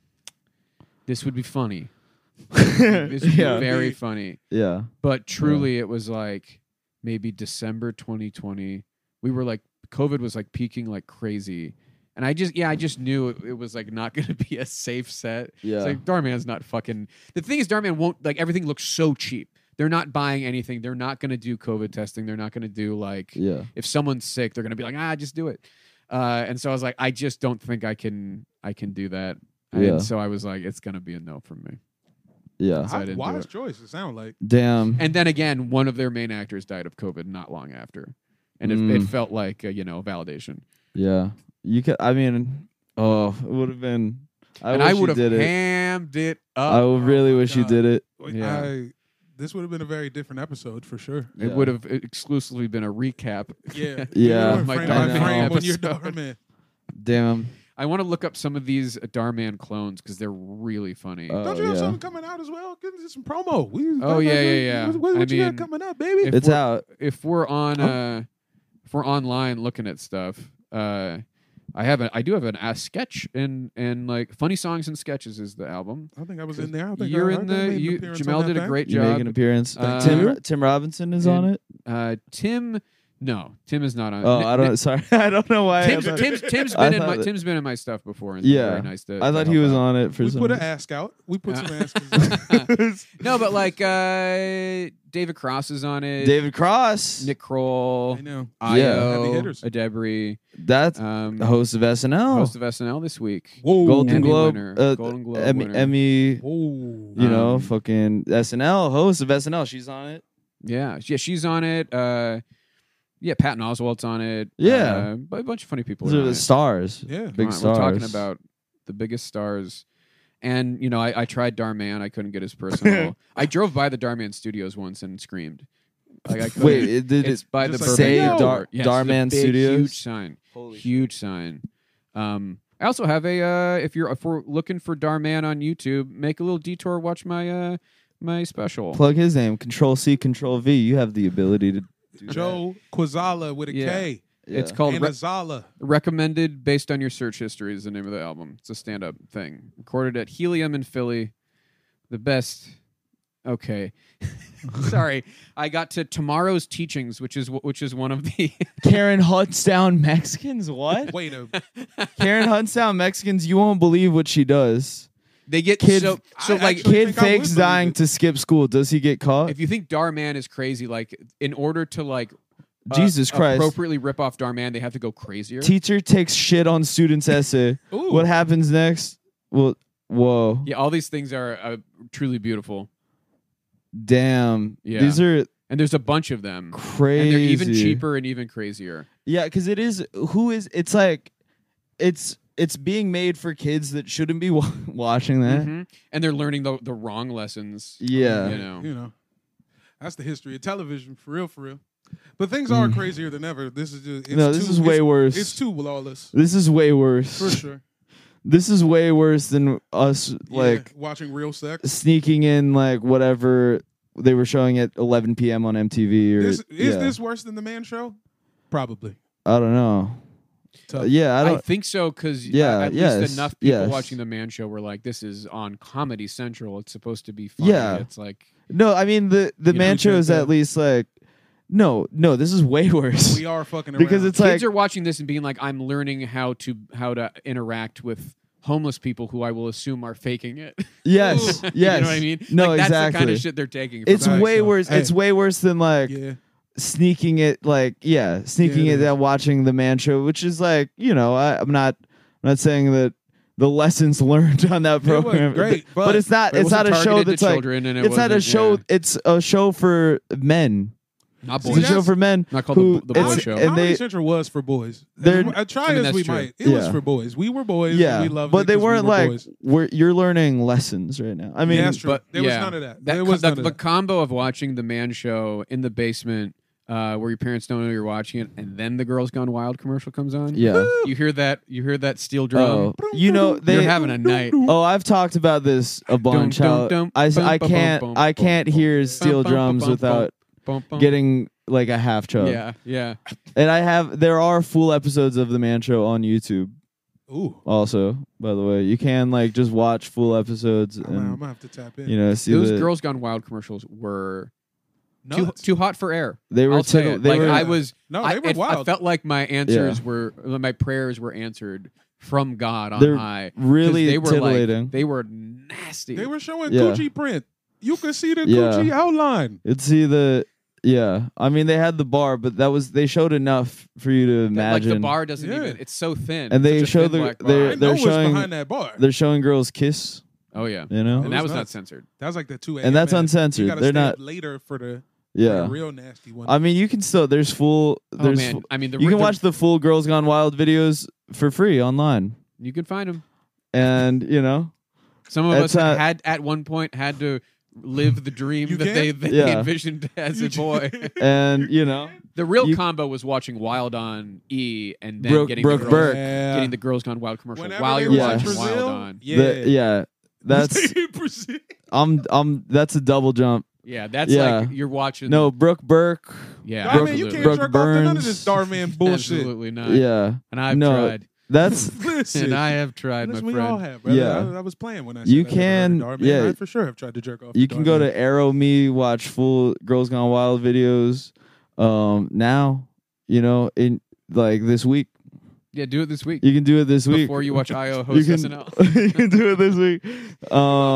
[SPEAKER 4] this would be funny. This would
[SPEAKER 2] Yeah.
[SPEAKER 4] be very funny.
[SPEAKER 2] Yeah.
[SPEAKER 4] But truly, it was like maybe December twenty twenty. We were like, COVID was like peaking like crazy. And I just, yeah, I just knew it, it was like not going to be a safe set.
[SPEAKER 2] Yeah.
[SPEAKER 4] It's like Darman's not fucking. The thing is, Darman won't, like, everything looks so cheap. They're not buying anything. They're not going to do COVID testing. They're not going to do like,
[SPEAKER 2] Yeah.
[SPEAKER 4] if someone's sick, they're going to be like, ah, just do it. Uh, and so I was like, I just don't think I can, I can do that.
[SPEAKER 2] Yeah.
[SPEAKER 4] And so I was like, it's going to be a no from me.
[SPEAKER 2] Yeah.
[SPEAKER 4] So I didn't do
[SPEAKER 3] Wise
[SPEAKER 4] it.
[SPEAKER 3] choice. It sounds like.
[SPEAKER 2] Damn.
[SPEAKER 4] And then again, one of their main actors died of COVID not long after. And it,
[SPEAKER 2] Mm.
[SPEAKER 4] it felt like, a, you know, validation.
[SPEAKER 2] Yeah. You could. I mean, oh, it would have been. I
[SPEAKER 4] and
[SPEAKER 2] wish
[SPEAKER 4] I would
[SPEAKER 2] you
[SPEAKER 4] have
[SPEAKER 2] did it.
[SPEAKER 4] hammed it up.
[SPEAKER 2] I would really
[SPEAKER 3] my
[SPEAKER 2] wish you
[SPEAKER 3] God.
[SPEAKER 2] did it.
[SPEAKER 4] Yeah.
[SPEAKER 3] I, this would have been a very different episode for sure.
[SPEAKER 4] It
[SPEAKER 2] Yeah.
[SPEAKER 4] would have exclusively been a recap.
[SPEAKER 3] Yeah.
[SPEAKER 2] Yeah.
[SPEAKER 3] You
[SPEAKER 4] My
[SPEAKER 3] were frame
[SPEAKER 2] Darman
[SPEAKER 3] by frame when you're
[SPEAKER 4] episode.
[SPEAKER 3] Darman.
[SPEAKER 2] Damn.
[SPEAKER 4] I want to look up some of these Darman clones because they're really funny.
[SPEAKER 2] Uh,
[SPEAKER 3] Don't you have
[SPEAKER 2] yeah.
[SPEAKER 3] something coming out as well? Give us some promo. We,
[SPEAKER 4] Oh, yeah, yeah, yeah.
[SPEAKER 3] What, what,
[SPEAKER 4] I
[SPEAKER 3] what you
[SPEAKER 4] mean,
[SPEAKER 3] got coming up, baby?
[SPEAKER 4] if
[SPEAKER 2] It's
[SPEAKER 4] we're-
[SPEAKER 2] out.
[SPEAKER 4] If we're on, uh, if we're online looking at stuff, uh, I have a, I do have an a sketch and and like funny songs and sketches is the album.
[SPEAKER 3] I think I was in there. I think
[SPEAKER 4] You're
[SPEAKER 3] I, I
[SPEAKER 4] in
[SPEAKER 3] think I
[SPEAKER 4] the
[SPEAKER 3] made an
[SPEAKER 4] you,
[SPEAKER 3] appearance on
[SPEAKER 4] Jamel
[SPEAKER 3] that
[SPEAKER 4] did a
[SPEAKER 3] thing.
[SPEAKER 4] great
[SPEAKER 2] You make
[SPEAKER 4] job.
[SPEAKER 2] an appearance.
[SPEAKER 4] Uh,
[SPEAKER 2] Tim Tim Robinson is on
[SPEAKER 4] and-
[SPEAKER 2] it.
[SPEAKER 4] Uh, Tim, no, Tim is not on.
[SPEAKER 2] Oh,
[SPEAKER 4] Ni-
[SPEAKER 2] I don't.
[SPEAKER 4] Ni-
[SPEAKER 2] Sorry, I don't know why. I
[SPEAKER 4] Tim's,
[SPEAKER 2] thought-
[SPEAKER 4] Tim's, Tim's
[SPEAKER 2] I
[SPEAKER 4] been in
[SPEAKER 2] thought
[SPEAKER 4] my
[SPEAKER 2] that-
[SPEAKER 4] Tim's been in my stuff before. And
[SPEAKER 2] Yeah.
[SPEAKER 4] very nice to.
[SPEAKER 2] I
[SPEAKER 4] to
[SPEAKER 2] thought he
[SPEAKER 4] help
[SPEAKER 2] was
[SPEAKER 4] out.
[SPEAKER 2] on it for
[SPEAKER 3] We
[SPEAKER 2] some.
[SPEAKER 3] put an ask out. We put
[SPEAKER 4] Uh,
[SPEAKER 3] some asks out.
[SPEAKER 4] No, but like uh, David Cross is on it.
[SPEAKER 2] David Cross.
[SPEAKER 4] Nick Kroll,
[SPEAKER 3] I know.
[SPEAKER 2] Yeah.
[SPEAKER 3] Heavy
[SPEAKER 4] Io,
[SPEAKER 3] hitters.
[SPEAKER 4] Adebri,
[SPEAKER 2] That's
[SPEAKER 4] um,
[SPEAKER 2] the host of S N L.
[SPEAKER 4] host of S N L this week.
[SPEAKER 3] Whoa.
[SPEAKER 2] Golden
[SPEAKER 4] Emmy
[SPEAKER 2] Globe.
[SPEAKER 4] winner.
[SPEAKER 2] Uh,
[SPEAKER 4] Golden Globe
[SPEAKER 2] Emmy.
[SPEAKER 4] winner.
[SPEAKER 2] Emmy
[SPEAKER 3] Whoa.
[SPEAKER 2] you know,
[SPEAKER 4] Um,
[SPEAKER 2] fucking S N L host of S N L. She's on it.
[SPEAKER 4] Yeah, yeah, she's on it. Uh, yeah, Patton Oswalt's on it.
[SPEAKER 2] Yeah.
[SPEAKER 4] uh, but a bunch of funny people.
[SPEAKER 2] Those
[SPEAKER 4] are
[SPEAKER 2] are
[SPEAKER 4] on
[SPEAKER 2] the
[SPEAKER 4] it.
[SPEAKER 2] stars.
[SPEAKER 3] Yeah.
[SPEAKER 2] Big
[SPEAKER 4] Come on,
[SPEAKER 2] stars.
[SPEAKER 4] We're talking about the biggest stars. And, you know, I, I tried Darman. I couldn't get his personal. I drove by the Darman studios once and screamed. Like, I couldn't.
[SPEAKER 2] Wait, it, did
[SPEAKER 4] it's
[SPEAKER 2] it
[SPEAKER 4] by the
[SPEAKER 3] just like,
[SPEAKER 2] say
[SPEAKER 3] "Yo!"
[SPEAKER 2] Dar-
[SPEAKER 4] Yes, it's a
[SPEAKER 2] Darman
[SPEAKER 4] big,
[SPEAKER 2] Studios?
[SPEAKER 4] Huge sign. Huge sign. Um, I also have a. Uh, if you're if we're looking for Darman on YouTube, make a little detour. Watch my uh, my special.
[SPEAKER 2] Plug his name. Control C, Control V. You have the ability to do
[SPEAKER 3] Joe Quazala with a K.
[SPEAKER 4] Yeah.
[SPEAKER 2] that.
[SPEAKER 4] It's
[SPEAKER 2] Yeah.
[SPEAKER 4] called
[SPEAKER 3] And
[SPEAKER 4] Re-
[SPEAKER 3] a Zala.
[SPEAKER 4] Recommended Based on Your Search History is the name of the album. It's a stand-up thing. Recorded at Helium in Philly. The best. Okay. Sorry. I got to Tomorrow's Teachings, which is which is one of the
[SPEAKER 2] Karen hunts down Mexicans. What?
[SPEAKER 3] Wait a
[SPEAKER 2] Karen hunts down Mexicans. You won't believe what she does.
[SPEAKER 4] They get
[SPEAKER 2] Kid-
[SPEAKER 4] so so
[SPEAKER 3] I
[SPEAKER 4] like
[SPEAKER 3] actually
[SPEAKER 2] Kid
[SPEAKER 3] think I would
[SPEAKER 2] fakes
[SPEAKER 3] believe
[SPEAKER 2] dying
[SPEAKER 3] it.
[SPEAKER 2] to skip school. Does he get caught?
[SPEAKER 4] if you think Darman is crazy, like in order to like uh,
[SPEAKER 2] Jesus Christ.
[SPEAKER 4] appropriately rip off Darman, they have to go crazier.
[SPEAKER 2] Teacher takes shit on student's essay.
[SPEAKER 3] Ooh.
[SPEAKER 2] What happens next? Well, whoa.
[SPEAKER 4] yeah, all these things are uh, truly beautiful,
[SPEAKER 2] Damn.
[SPEAKER 4] Yeah.
[SPEAKER 2] These are
[SPEAKER 4] and there's a bunch of them,
[SPEAKER 2] crazy.
[SPEAKER 4] and they're even cheaper and even crazier.
[SPEAKER 2] Yeah, because it is. Who is? It's like, it's it's being made for kids that shouldn't be wa- watching that.
[SPEAKER 4] Mhm. And they're learning the the wrong lessons.
[SPEAKER 2] Yeah.
[SPEAKER 4] you know.
[SPEAKER 3] You know. That's the history of television, for real, for real. But things are
[SPEAKER 2] Mm.
[SPEAKER 3] crazier than ever. This is just it's
[SPEAKER 2] No, this
[SPEAKER 3] too,
[SPEAKER 2] is way
[SPEAKER 3] it's,
[SPEAKER 2] worse.
[SPEAKER 3] It's too lawless,
[SPEAKER 2] This is way worse.
[SPEAKER 3] for sure.
[SPEAKER 2] This is way worse than us like
[SPEAKER 3] yeah, watching real sex.
[SPEAKER 2] sneaking in like whatever they were showing at eleven p.m. on M T V. Or
[SPEAKER 3] This, is
[SPEAKER 2] yeah.
[SPEAKER 3] this worse than the Man Show? Probably.
[SPEAKER 2] I don't know.
[SPEAKER 3] Tough.
[SPEAKER 2] Uh, yeah, I
[SPEAKER 4] I,
[SPEAKER 2] don't.
[SPEAKER 4] think so because
[SPEAKER 2] Yeah,
[SPEAKER 4] at
[SPEAKER 2] yes,
[SPEAKER 4] least enough people
[SPEAKER 2] yes.
[SPEAKER 4] watching the Man Show were like, "This is on Comedy Central. It's supposed to be funny."
[SPEAKER 2] Yeah.
[SPEAKER 4] It's like
[SPEAKER 2] No, I mean the the
[SPEAKER 4] You
[SPEAKER 2] man
[SPEAKER 3] know,
[SPEAKER 2] show is
[SPEAKER 3] yeah.
[SPEAKER 2] at least like no, no. This is way worse
[SPEAKER 3] We are fucking around.
[SPEAKER 2] because it's
[SPEAKER 4] kids
[SPEAKER 2] like
[SPEAKER 4] are watching this and being like, "I'm learning how to how to interact with homeless people who I will assume are faking it."
[SPEAKER 2] yes, yes.
[SPEAKER 4] You know what I mean?
[SPEAKER 2] No,
[SPEAKER 4] like, that's
[SPEAKER 2] exactly.
[SPEAKER 4] the kind of shit they're taking. From
[SPEAKER 2] It's
[SPEAKER 3] Facts,
[SPEAKER 2] way
[SPEAKER 3] though.
[SPEAKER 2] worse.
[SPEAKER 3] Hey.
[SPEAKER 2] It's way worse than like
[SPEAKER 3] yeah.
[SPEAKER 2] sneaking it. Like yeah, sneaking
[SPEAKER 3] Yeah, it
[SPEAKER 2] it
[SPEAKER 3] is.
[SPEAKER 2] and watching the man show, which is like you know I, I'm not I'm not saying that the lessons learned on that
[SPEAKER 3] It was
[SPEAKER 2] program,
[SPEAKER 3] great,
[SPEAKER 2] but,
[SPEAKER 3] but-
[SPEAKER 2] it's not.
[SPEAKER 4] But it
[SPEAKER 2] it's not a
[SPEAKER 4] wasn't
[SPEAKER 2] show
[SPEAKER 4] targeted to
[SPEAKER 2] that's like.
[SPEAKER 4] children, and it
[SPEAKER 2] It's not a
[SPEAKER 4] wasn't-
[SPEAKER 2] show.
[SPEAKER 4] yeah.
[SPEAKER 2] It's a show for men.
[SPEAKER 4] not
[SPEAKER 2] It's
[SPEAKER 3] See,
[SPEAKER 2] a
[SPEAKER 4] boys.
[SPEAKER 2] show
[SPEAKER 3] that's-
[SPEAKER 2] for men.
[SPEAKER 4] Not called
[SPEAKER 2] who,
[SPEAKER 4] the- the boy
[SPEAKER 2] it's-
[SPEAKER 4] show.
[SPEAKER 2] And
[SPEAKER 3] Comedy
[SPEAKER 2] they,
[SPEAKER 3] Central was for boys.
[SPEAKER 2] They're-
[SPEAKER 3] As, try
[SPEAKER 4] I mean,
[SPEAKER 3] as
[SPEAKER 4] that's
[SPEAKER 3] we
[SPEAKER 4] true.
[SPEAKER 3] might, it
[SPEAKER 2] Yeah.
[SPEAKER 3] was for boys. We were boys.
[SPEAKER 2] yeah,
[SPEAKER 3] and we loved
[SPEAKER 2] but
[SPEAKER 3] it
[SPEAKER 2] they
[SPEAKER 3] 'cause we
[SPEAKER 2] weren't
[SPEAKER 3] were
[SPEAKER 2] like
[SPEAKER 3] boys.
[SPEAKER 2] we're, you're learning lessons right now. I mean,
[SPEAKER 3] Yeah, that's true.
[SPEAKER 4] But
[SPEAKER 3] There
[SPEAKER 4] yeah,
[SPEAKER 3] was none of that.
[SPEAKER 4] That
[SPEAKER 3] There
[SPEAKER 4] co-
[SPEAKER 3] was
[SPEAKER 4] the,
[SPEAKER 3] none of
[SPEAKER 4] the
[SPEAKER 3] that.
[SPEAKER 4] combo of watching the Man Show in the basement, uh, where your parents don't know you're watching it, and then the Girls Gone Wild commercial comes on.
[SPEAKER 2] yeah.
[SPEAKER 4] You hear that? You hear that steel drum?
[SPEAKER 2] Oh, you know they.
[SPEAKER 4] You're having a night.
[SPEAKER 2] Oh, I've talked about this a bunch.
[SPEAKER 4] dum,
[SPEAKER 2] How
[SPEAKER 4] dum,
[SPEAKER 2] I,
[SPEAKER 4] bum,
[SPEAKER 2] I
[SPEAKER 4] bum,
[SPEAKER 2] can't
[SPEAKER 4] bum,
[SPEAKER 2] I
[SPEAKER 4] bum,
[SPEAKER 2] can't
[SPEAKER 4] bum,
[SPEAKER 2] hear
[SPEAKER 4] bum,
[SPEAKER 2] steel
[SPEAKER 4] bum,
[SPEAKER 2] drums
[SPEAKER 4] bum,
[SPEAKER 2] without
[SPEAKER 4] Bum, bum.
[SPEAKER 2] getting like a half chub.
[SPEAKER 4] Yeah, yeah.
[SPEAKER 2] And I have there are full episodes of the Man Show on YouTube.
[SPEAKER 3] Ooh,
[SPEAKER 2] Also, by the way, you can like just watch full episodes
[SPEAKER 3] I'm, gonna- I'm
[SPEAKER 2] and
[SPEAKER 3] gonna have to tap in.
[SPEAKER 2] you know see
[SPEAKER 4] Those
[SPEAKER 2] the,
[SPEAKER 4] Girls Gone Wild commercials were too
[SPEAKER 3] Nuts.
[SPEAKER 4] too hot for air.
[SPEAKER 2] they were
[SPEAKER 4] I'll say
[SPEAKER 2] tittle-
[SPEAKER 4] it.
[SPEAKER 2] they
[SPEAKER 4] like
[SPEAKER 2] were
[SPEAKER 4] I was.
[SPEAKER 3] No,
[SPEAKER 4] I,
[SPEAKER 3] they were
[SPEAKER 4] it- I
[SPEAKER 3] wild.
[SPEAKER 4] felt like my answers were my prayers were answered from God on
[SPEAKER 2] They're
[SPEAKER 4] high. 'Cause
[SPEAKER 2] really
[SPEAKER 4] they were
[SPEAKER 2] titillating.
[SPEAKER 4] Like, they were nasty.
[SPEAKER 3] They were showing
[SPEAKER 2] Yeah.
[SPEAKER 3] Gucci print. You could see the
[SPEAKER 2] Yeah.
[SPEAKER 3] Gucci outline.
[SPEAKER 2] It's see the yeah. I mean they had the bar, but that was they showed enough for you to
[SPEAKER 4] That,
[SPEAKER 2] imagine.
[SPEAKER 4] Like the bar doesn't
[SPEAKER 3] Yeah.
[SPEAKER 4] even. It's so thin.
[SPEAKER 2] And they
[SPEAKER 4] Such a
[SPEAKER 2] show
[SPEAKER 4] thin
[SPEAKER 2] the-
[SPEAKER 4] black bar.
[SPEAKER 2] they're-
[SPEAKER 3] I know
[SPEAKER 2] they're
[SPEAKER 3] what's
[SPEAKER 2] showing-
[SPEAKER 3] behind that bar.
[SPEAKER 2] They're showing girls kiss.
[SPEAKER 4] Oh yeah.
[SPEAKER 2] You know,
[SPEAKER 3] It
[SPEAKER 4] And that
[SPEAKER 3] was
[SPEAKER 4] was not
[SPEAKER 3] nuts.
[SPEAKER 4] censored.
[SPEAKER 3] That was like the two.
[SPEAKER 2] And that's
[SPEAKER 3] man.
[SPEAKER 2] uncensored.
[SPEAKER 3] You gotta
[SPEAKER 2] They're
[SPEAKER 3] stay
[SPEAKER 2] not-
[SPEAKER 3] up later for the, for
[SPEAKER 2] yeah.
[SPEAKER 3] the real nasty one.
[SPEAKER 2] I mean, you can still there's full
[SPEAKER 4] Oh
[SPEAKER 2] there's
[SPEAKER 4] man.
[SPEAKER 2] full-
[SPEAKER 4] I mean, the,
[SPEAKER 2] you can
[SPEAKER 4] the-
[SPEAKER 2] watch the full Girls Gone Wild videos for free online,
[SPEAKER 4] You can find them.
[SPEAKER 2] and you know,
[SPEAKER 4] Some of
[SPEAKER 2] It's,
[SPEAKER 4] us
[SPEAKER 2] uh,
[SPEAKER 4] had at one point had to live the dream
[SPEAKER 3] You
[SPEAKER 4] that
[SPEAKER 3] can?
[SPEAKER 4] they, they
[SPEAKER 2] Yeah.
[SPEAKER 4] envisioned as
[SPEAKER 3] You
[SPEAKER 4] a boy.
[SPEAKER 2] and you know,
[SPEAKER 4] The real
[SPEAKER 2] You-
[SPEAKER 4] combo was watching Wild on E and then
[SPEAKER 2] Brooke-
[SPEAKER 4] getting
[SPEAKER 2] Brooke
[SPEAKER 4] the girls,
[SPEAKER 2] Burke.
[SPEAKER 3] Yeah.
[SPEAKER 4] getting the Girls Gone Wild commercial
[SPEAKER 3] Whenever
[SPEAKER 4] while
[SPEAKER 3] they
[SPEAKER 4] you're
[SPEAKER 2] were
[SPEAKER 4] watching
[SPEAKER 2] in
[SPEAKER 4] Wild
[SPEAKER 3] Brazil,
[SPEAKER 4] on.
[SPEAKER 3] Yeah.
[SPEAKER 2] the- yeah, that's
[SPEAKER 3] Brazil.
[SPEAKER 2] I'm I'm that's a double jump.
[SPEAKER 4] Yeah, that's
[SPEAKER 2] Yeah.
[SPEAKER 4] like you're watching.
[SPEAKER 2] No, Brooke Burke.
[SPEAKER 4] yeah,
[SPEAKER 3] I mean, you
[SPEAKER 4] absolutely.
[SPEAKER 3] can't
[SPEAKER 2] Brooke
[SPEAKER 3] jerk off to none of
[SPEAKER 2] Burns.
[SPEAKER 3] this Starman bullshit.
[SPEAKER 4] Absolutely not.
[SPEAKER 2] Yeah,
[SPEAKER 4] and I've
[SPEAKER 2] No,
[SPEAKER 4] tried.
[SPEAKER 2] that's
[SPEAKER 3] Listen,
[SPEAKER 4] And I have tried, my
[SPEAKER 3] listen, we
[SPEAKER 4] friend.
[SPEAKER 3] all have, brother.
[SPEAKER 2] Yeah.
[SPEAKER 3] I, I was playing when I said
[SPEAKER 2] You
[SPEAKER 3] I never
[SPEAKER 2] can-
[SPEAKER 3] heard of Darman.
[SPEAKER 2] yeah.
[SPEAKER 3] I for sure have tried to jerk off.
[SPEAKER 2] you
[SPEAKER 3] to
[SPEAKER 2] can go
[SPEAKER 3] Darman.
[SPEAKER 2] to Arrow Me, watch full Girls Gone Wild videos. Um, now you know in like this week
[SPEAKER 4] Yeah, do it this week
[SPEAKER 2] you can do it this week
[SPEAKER 4] before you watch I O
[SPEAKER 2] you
[SPEAKER 4] host
[SPEAKER 2] can,
[SPEAKER 4] S N L.
[SPEAKER 2] you can do it this week.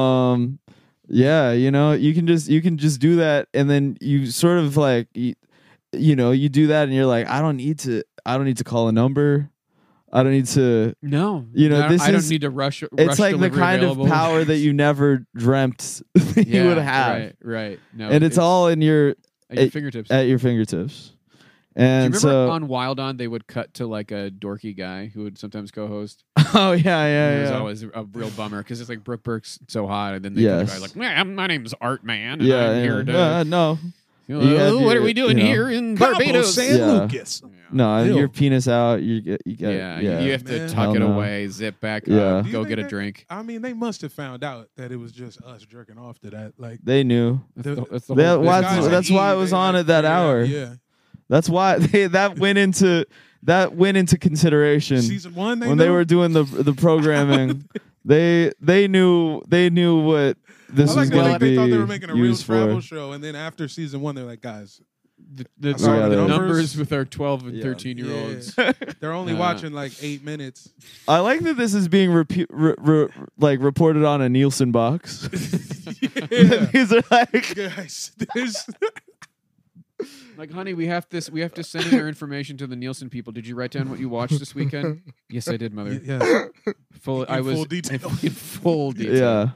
[SPEAKER 2] Um, yeah, you know, you can just you can just do that, and then you sort of like you, you know you do that, and you're like, I don't need to, I don't need to call a number, I don't need to.
[SPEAKER 4] No,
[SPEAKER 2] You know,
[SPEAKER 4] I,
[SPEAKER 2] this
[SPEAKER 4] I don't
[SPEAKER 2] is-
[SPEAKER 4] need to rush.
[SPEAKER 2] It's
[SPEAKER 4] rush
[SPEAKER 2] like the
[SPEAKER 4] delivery
[SPEAKER 2] kind
[SPEAKER 4] available.
[SPEAKER 2] of power that you never dreamt that
[SPEAKER 4] yeah,
[SPEAKER 2] you would have,
[SPEAKER 4] Right, right. No,
[SPEAKER 2] and it's, all in your
[SPEAKER 4] at your
[SPEAKER 2] it-
[SPEAKER 4] fingertips.
[SPEAKER 2] at your fingertips.
[SPEAKER 4] Do you
[SPEAKER 2] And
[SPEAKER 4] remember
[SPEAKER 2] so,
[SPEAKER 4] on Wild On they would cut to like a dorky guy who would sometimes co-host?
[SPEAKER 2] oh yeah, yeah,
[SPEAKER 4] It was
[SPEAKER 2] yeah.
[SPEAKER 4] always a real bummer because it's like Brooke Burke's so hot, and then they
[SPEAKER 2] Yes.
[SPEAKER 4] the guy like, "Yeah, my name's Art Man, and
[SPEAKER 2] yeah,
[SPEAKER 4] I'm
[SPEAKER 2] yeah.
[SPEAKER 4] here to,
[SPEAKER 2] Uh, no,
[SPEAKER 4] you know,
[SPEAKER 2] you have
[SPEAKER 4] "Oh, what
[SPEAKER 2] your-
[SPEAKER 4] are we doing
[SPEAKER 2] you know.
[SPEAKER 4] here in
[SPEAKER 3] Cabo
[SPEAKER 4] Barbados?"
[SPEAKER 3] San
[SPEAKER 2] Yeah.
[SPEAKER 3] Lucas.
[SPEAKER 4] Yeah.
[SPEAKER 2] no,
[SPEAKER 3] Ew.
[SPEAKER 2] your penis out. You get, you get,
[SPEAKER 4] Yeah,
[SPEAKER 2] yeah.
[SPEAKER 4] you have to
[SPEAKER 3] Man.
[SPEAKER 4] tuck
[SPEAKER 2] Hell
[SPEAKER 4] it
[SPEAKER 2] no.
[SPEAKER 4] away, zip back
[SPEAKER 2] Yeah.
[SPEAKER 4] up,
[SPEAKER 3] Do you
[SPEAKER 4] go
[SPEAKER 3] think
[SPEAKER 4] get a
[SPEAKER 3] that-
[SPEAKER 4] drink.
[SPEAKER 3] I mean, they must have found out that it was just us jerking off to that. Like,
[SPEAKER 2] They knew.
[SPEAKER 4] That's the, that's the
[SPEAKER 2] That
[SPEAKER 4] whole
[SPEAKER 2] was-
[SPEAKER 3] the
[SPEAKER 4] business.
[SPEAKER 3] guys at
[SPEAKER 2] that's why
[SPEAKER 3] E,
[SPEAKER 2] it was
[SPEAKER 3] they,
[SPEAKER 2] on
[SPEAKER 3] like,
[SPEAKER 2] at that
[SPEAKER 3] figured out-
[SPEAKER 2] hour.
[SPEAKER 3] Yeah,
[SPEAKER 2] That's why they, that went into that went into consideration
[SPEAKER 3] season one. They
[SPEAKER 2] when
[SPEAKER 3] knew?
[SPEAKER 2] they were doing the the programming. they they knew they knew what this
[SPEAKER 3] I like
[SPEAKER 2] was
[SPEAKER 3] that
[SPEAKER 2] going
[SPEAKER 3] they,
[SPEAKER 2] to
[SPEAKER 3] they
[SPEAKER 2] be
[SPEAKER 3] thought they were making a real
[SPEAKER 2] used
[SPEAKER 3] travel
[SPEAKER 2] for.
[SPEAKER 3] show, and then after season one, they're like, guys,
[SPEAKER 4] the, the,
[SPEAKER 3] I saw
[SPEAKER 2] the
[SPEAKER 4] the
[SPEAKER 2] numbers.
[SPEAKER 4] numbers with our twelve and
[SPEAKER 2] Yeah.
[SPEAKER 4] thirteen year olds.
[SPEAKER 3] they're only
[SPEAKER 4] Uh,
[SPEAKER 3] watching like eight minutes.
[SPEAKER 2] I like that this is being repu- re- re- like reported on a Nielsen box.
[SPEAKER 3] Yeah.
[SPEAKER 2] These are like
[SPEAKER 3] Guys, this
[SPEAKER 4] Like, honey, we have this. We have to send in our information to the Nielsen people. Did you write down what you watched this weekend? Yes, I did, mother.
[SPEAKER 3] yeah.
[SPEAKER 4] Full. I
[SPEAKER 3] In
[SPEAKER 4] was
[SPEAKER 3] full detail.
[SPEAKER 4] in full detail.
[SPEAKER 2] yeah.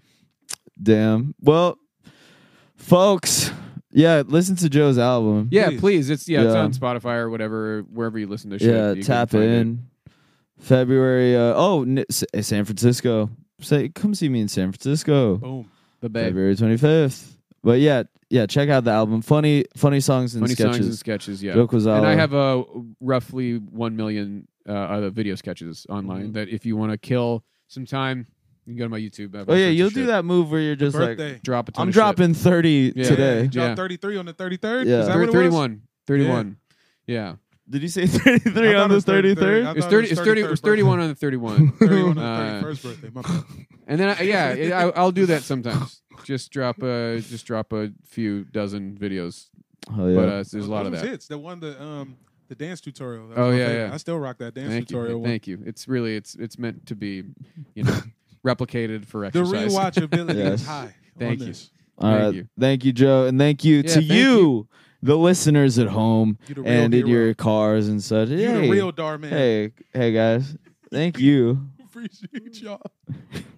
[SPEAKER 2] Damn. Well, folks, yeah, listen to Joe's album.
[SPEAKER 4] Yeah,
[SPEAKER 3] Please.
[SPEAKER 4] please. It's yeah, it's
[SPEAKER 2] Yeah.
[SPEAKER 4] on Spotify or whatever, wherever you listen to shit.
[SPEAKER 2] Yeah,
[SPEAKER 4] you can
[SPEAKER 2] tap
[SPEAKER 4] find it.
[SPEAKER 2] in. February. Uh, oh, N- S- San Francisco. Say, come see me in San Francisco.
[SPEAKER 3] Boom.
[SPEAKER 4] The Bay.
[SPEAKER 2] February twenty fifth. but yeah, yeah. Check out the album. Funny, funny songs and
[SPEAKER 4] Funny
[SPEAKER 2] sketches.
[SPEAKER 4] songs and sketches. Yeah.
[SPEAKER 2] Joe Quazala.
[SPEAKER 4] And I have uh, roughly one million uh, other video sketches online
[SPEAKER 3] Mhm.
[SPEAKER 4] that if you want to kill some time, you can go to my YouTube. I have
[SPEAKER 2] Oh
[SPEAKER 4] all
[SPEAKER 2] yeah,
[SPEAKER 4] sorts of
[SPEAKER 2] you'll do
[SPEAKER 4] shit.
[SPEAKER 2] that move where you're just like,
[SPEAKER 3] Birthday.
[SPEAKER 4] Drop a ton
[SPEAKER 2] I'm
[SPEAKER 4] of shit.
[SPEAKER 2] dropping thirty
[SPEAKER 4] Yeah.
[SPEAKER 2] today.
[SPEAKER 3] Drop
[SPEAKER 4] Yeah.
[SPEAKER 3] thirty-three on the thirty-third.
[SPEAKER 2] Yeah.
[SPEAKER 3] Is that
[SPEAKER 4] Thir-
[SPEAKER 3] what it was?
[SPEAKER 4] thirty-one. thirty-one. Yeah.
[SPEAKER 2] Did you say thirty-three
[SPEAKER 3] I thought
[SPEAKER 2] on
[SPEAKER 3] it
[SPEAKER 2] the
[SPEAKER 3] was thirty-third.
[SPEAKER 2] thirty-third?
[SPEAKER 3] I
[SPEAKER 4] It's
[SPEAKER 3] thought
[SPEAKER 4] thirty.
[SPEAKER 3] it
[SPEAKER 4] It's
[SPEAKER 3] was
[SPEAKER 4] thirty. It was thirty-one on the thirty-one.
[SPEAKER 3] thirty-one on the
[SPEAKER 4] Uh,
[SPEAKER 3] thirty-first birthday. My bad.
[SPEAKER 4] And then I, yeah, it- I, I'll do that sometimes. Just drop a just drop a few dozen videos.
[SPEAKER 2] Oh yeah.
[SPEAKER 4] But uh, there's a lot
[SPEAKER 3] Those
[SPEAKER 4] of
[SPEAKER 3] was
[SPEAKER 4] that.
[SPEAKER 3] hits. The one the um the dance tutorial. That was
[SPEAKER 4] Oh,
[SPEAKER 3] my
[SPEAKER 4] yeah,
[SPEAKER 3] favorite.
[SPEAKER 4] yeah.
[SPEAKER 3] I still rock that dance
[SPEAKER 4] Thank
[SPEAKER 3] tutorial.
[SPEAKER 4] you.
[SPEAKER 3] one.
[SPEAKER 4] Thank you. It's really it's it's meant to be, you know, replicated for
[SPEAKER 3] The
[SPEAKER 4] exercise.
[SPEAKER 3] rewatchability
[SPEAKER 2] Yes.
[SPEAKER 3] is high.
[SPEAKER 4] Thank
[SPEAKER 3] on
[SPEAKER 4] you.
[SPEAKER 3] this.
[SPEAKER 2] All
[SPEAKER 4] Thank
[SPEAKER 2] right.
[SPEAKER 4] you.
[SPEAKER 2] Thank you, Joe, and thank you
[SPEAKER 4] Yeah,
[SPEAKER 2] to
[SPEAKER 4] thank
[SPEAKER 2] you,
[SPEAKER 4] you.
[SPEAKER 2] the listeners at home
[SPEAKER 3] You the real
[SPEAKER 2] and in
[SPEAKER 3] hero.
[SPEAKER 2] your cars and such.
[SPEAKER 3] You
[SPEAKER 2] hey,
[SPEAKER 3] the real Dar man.
[SPEAKER 2] hey, hey, guys. Thank you.
[SPEAKER 3] Appreciate y'all.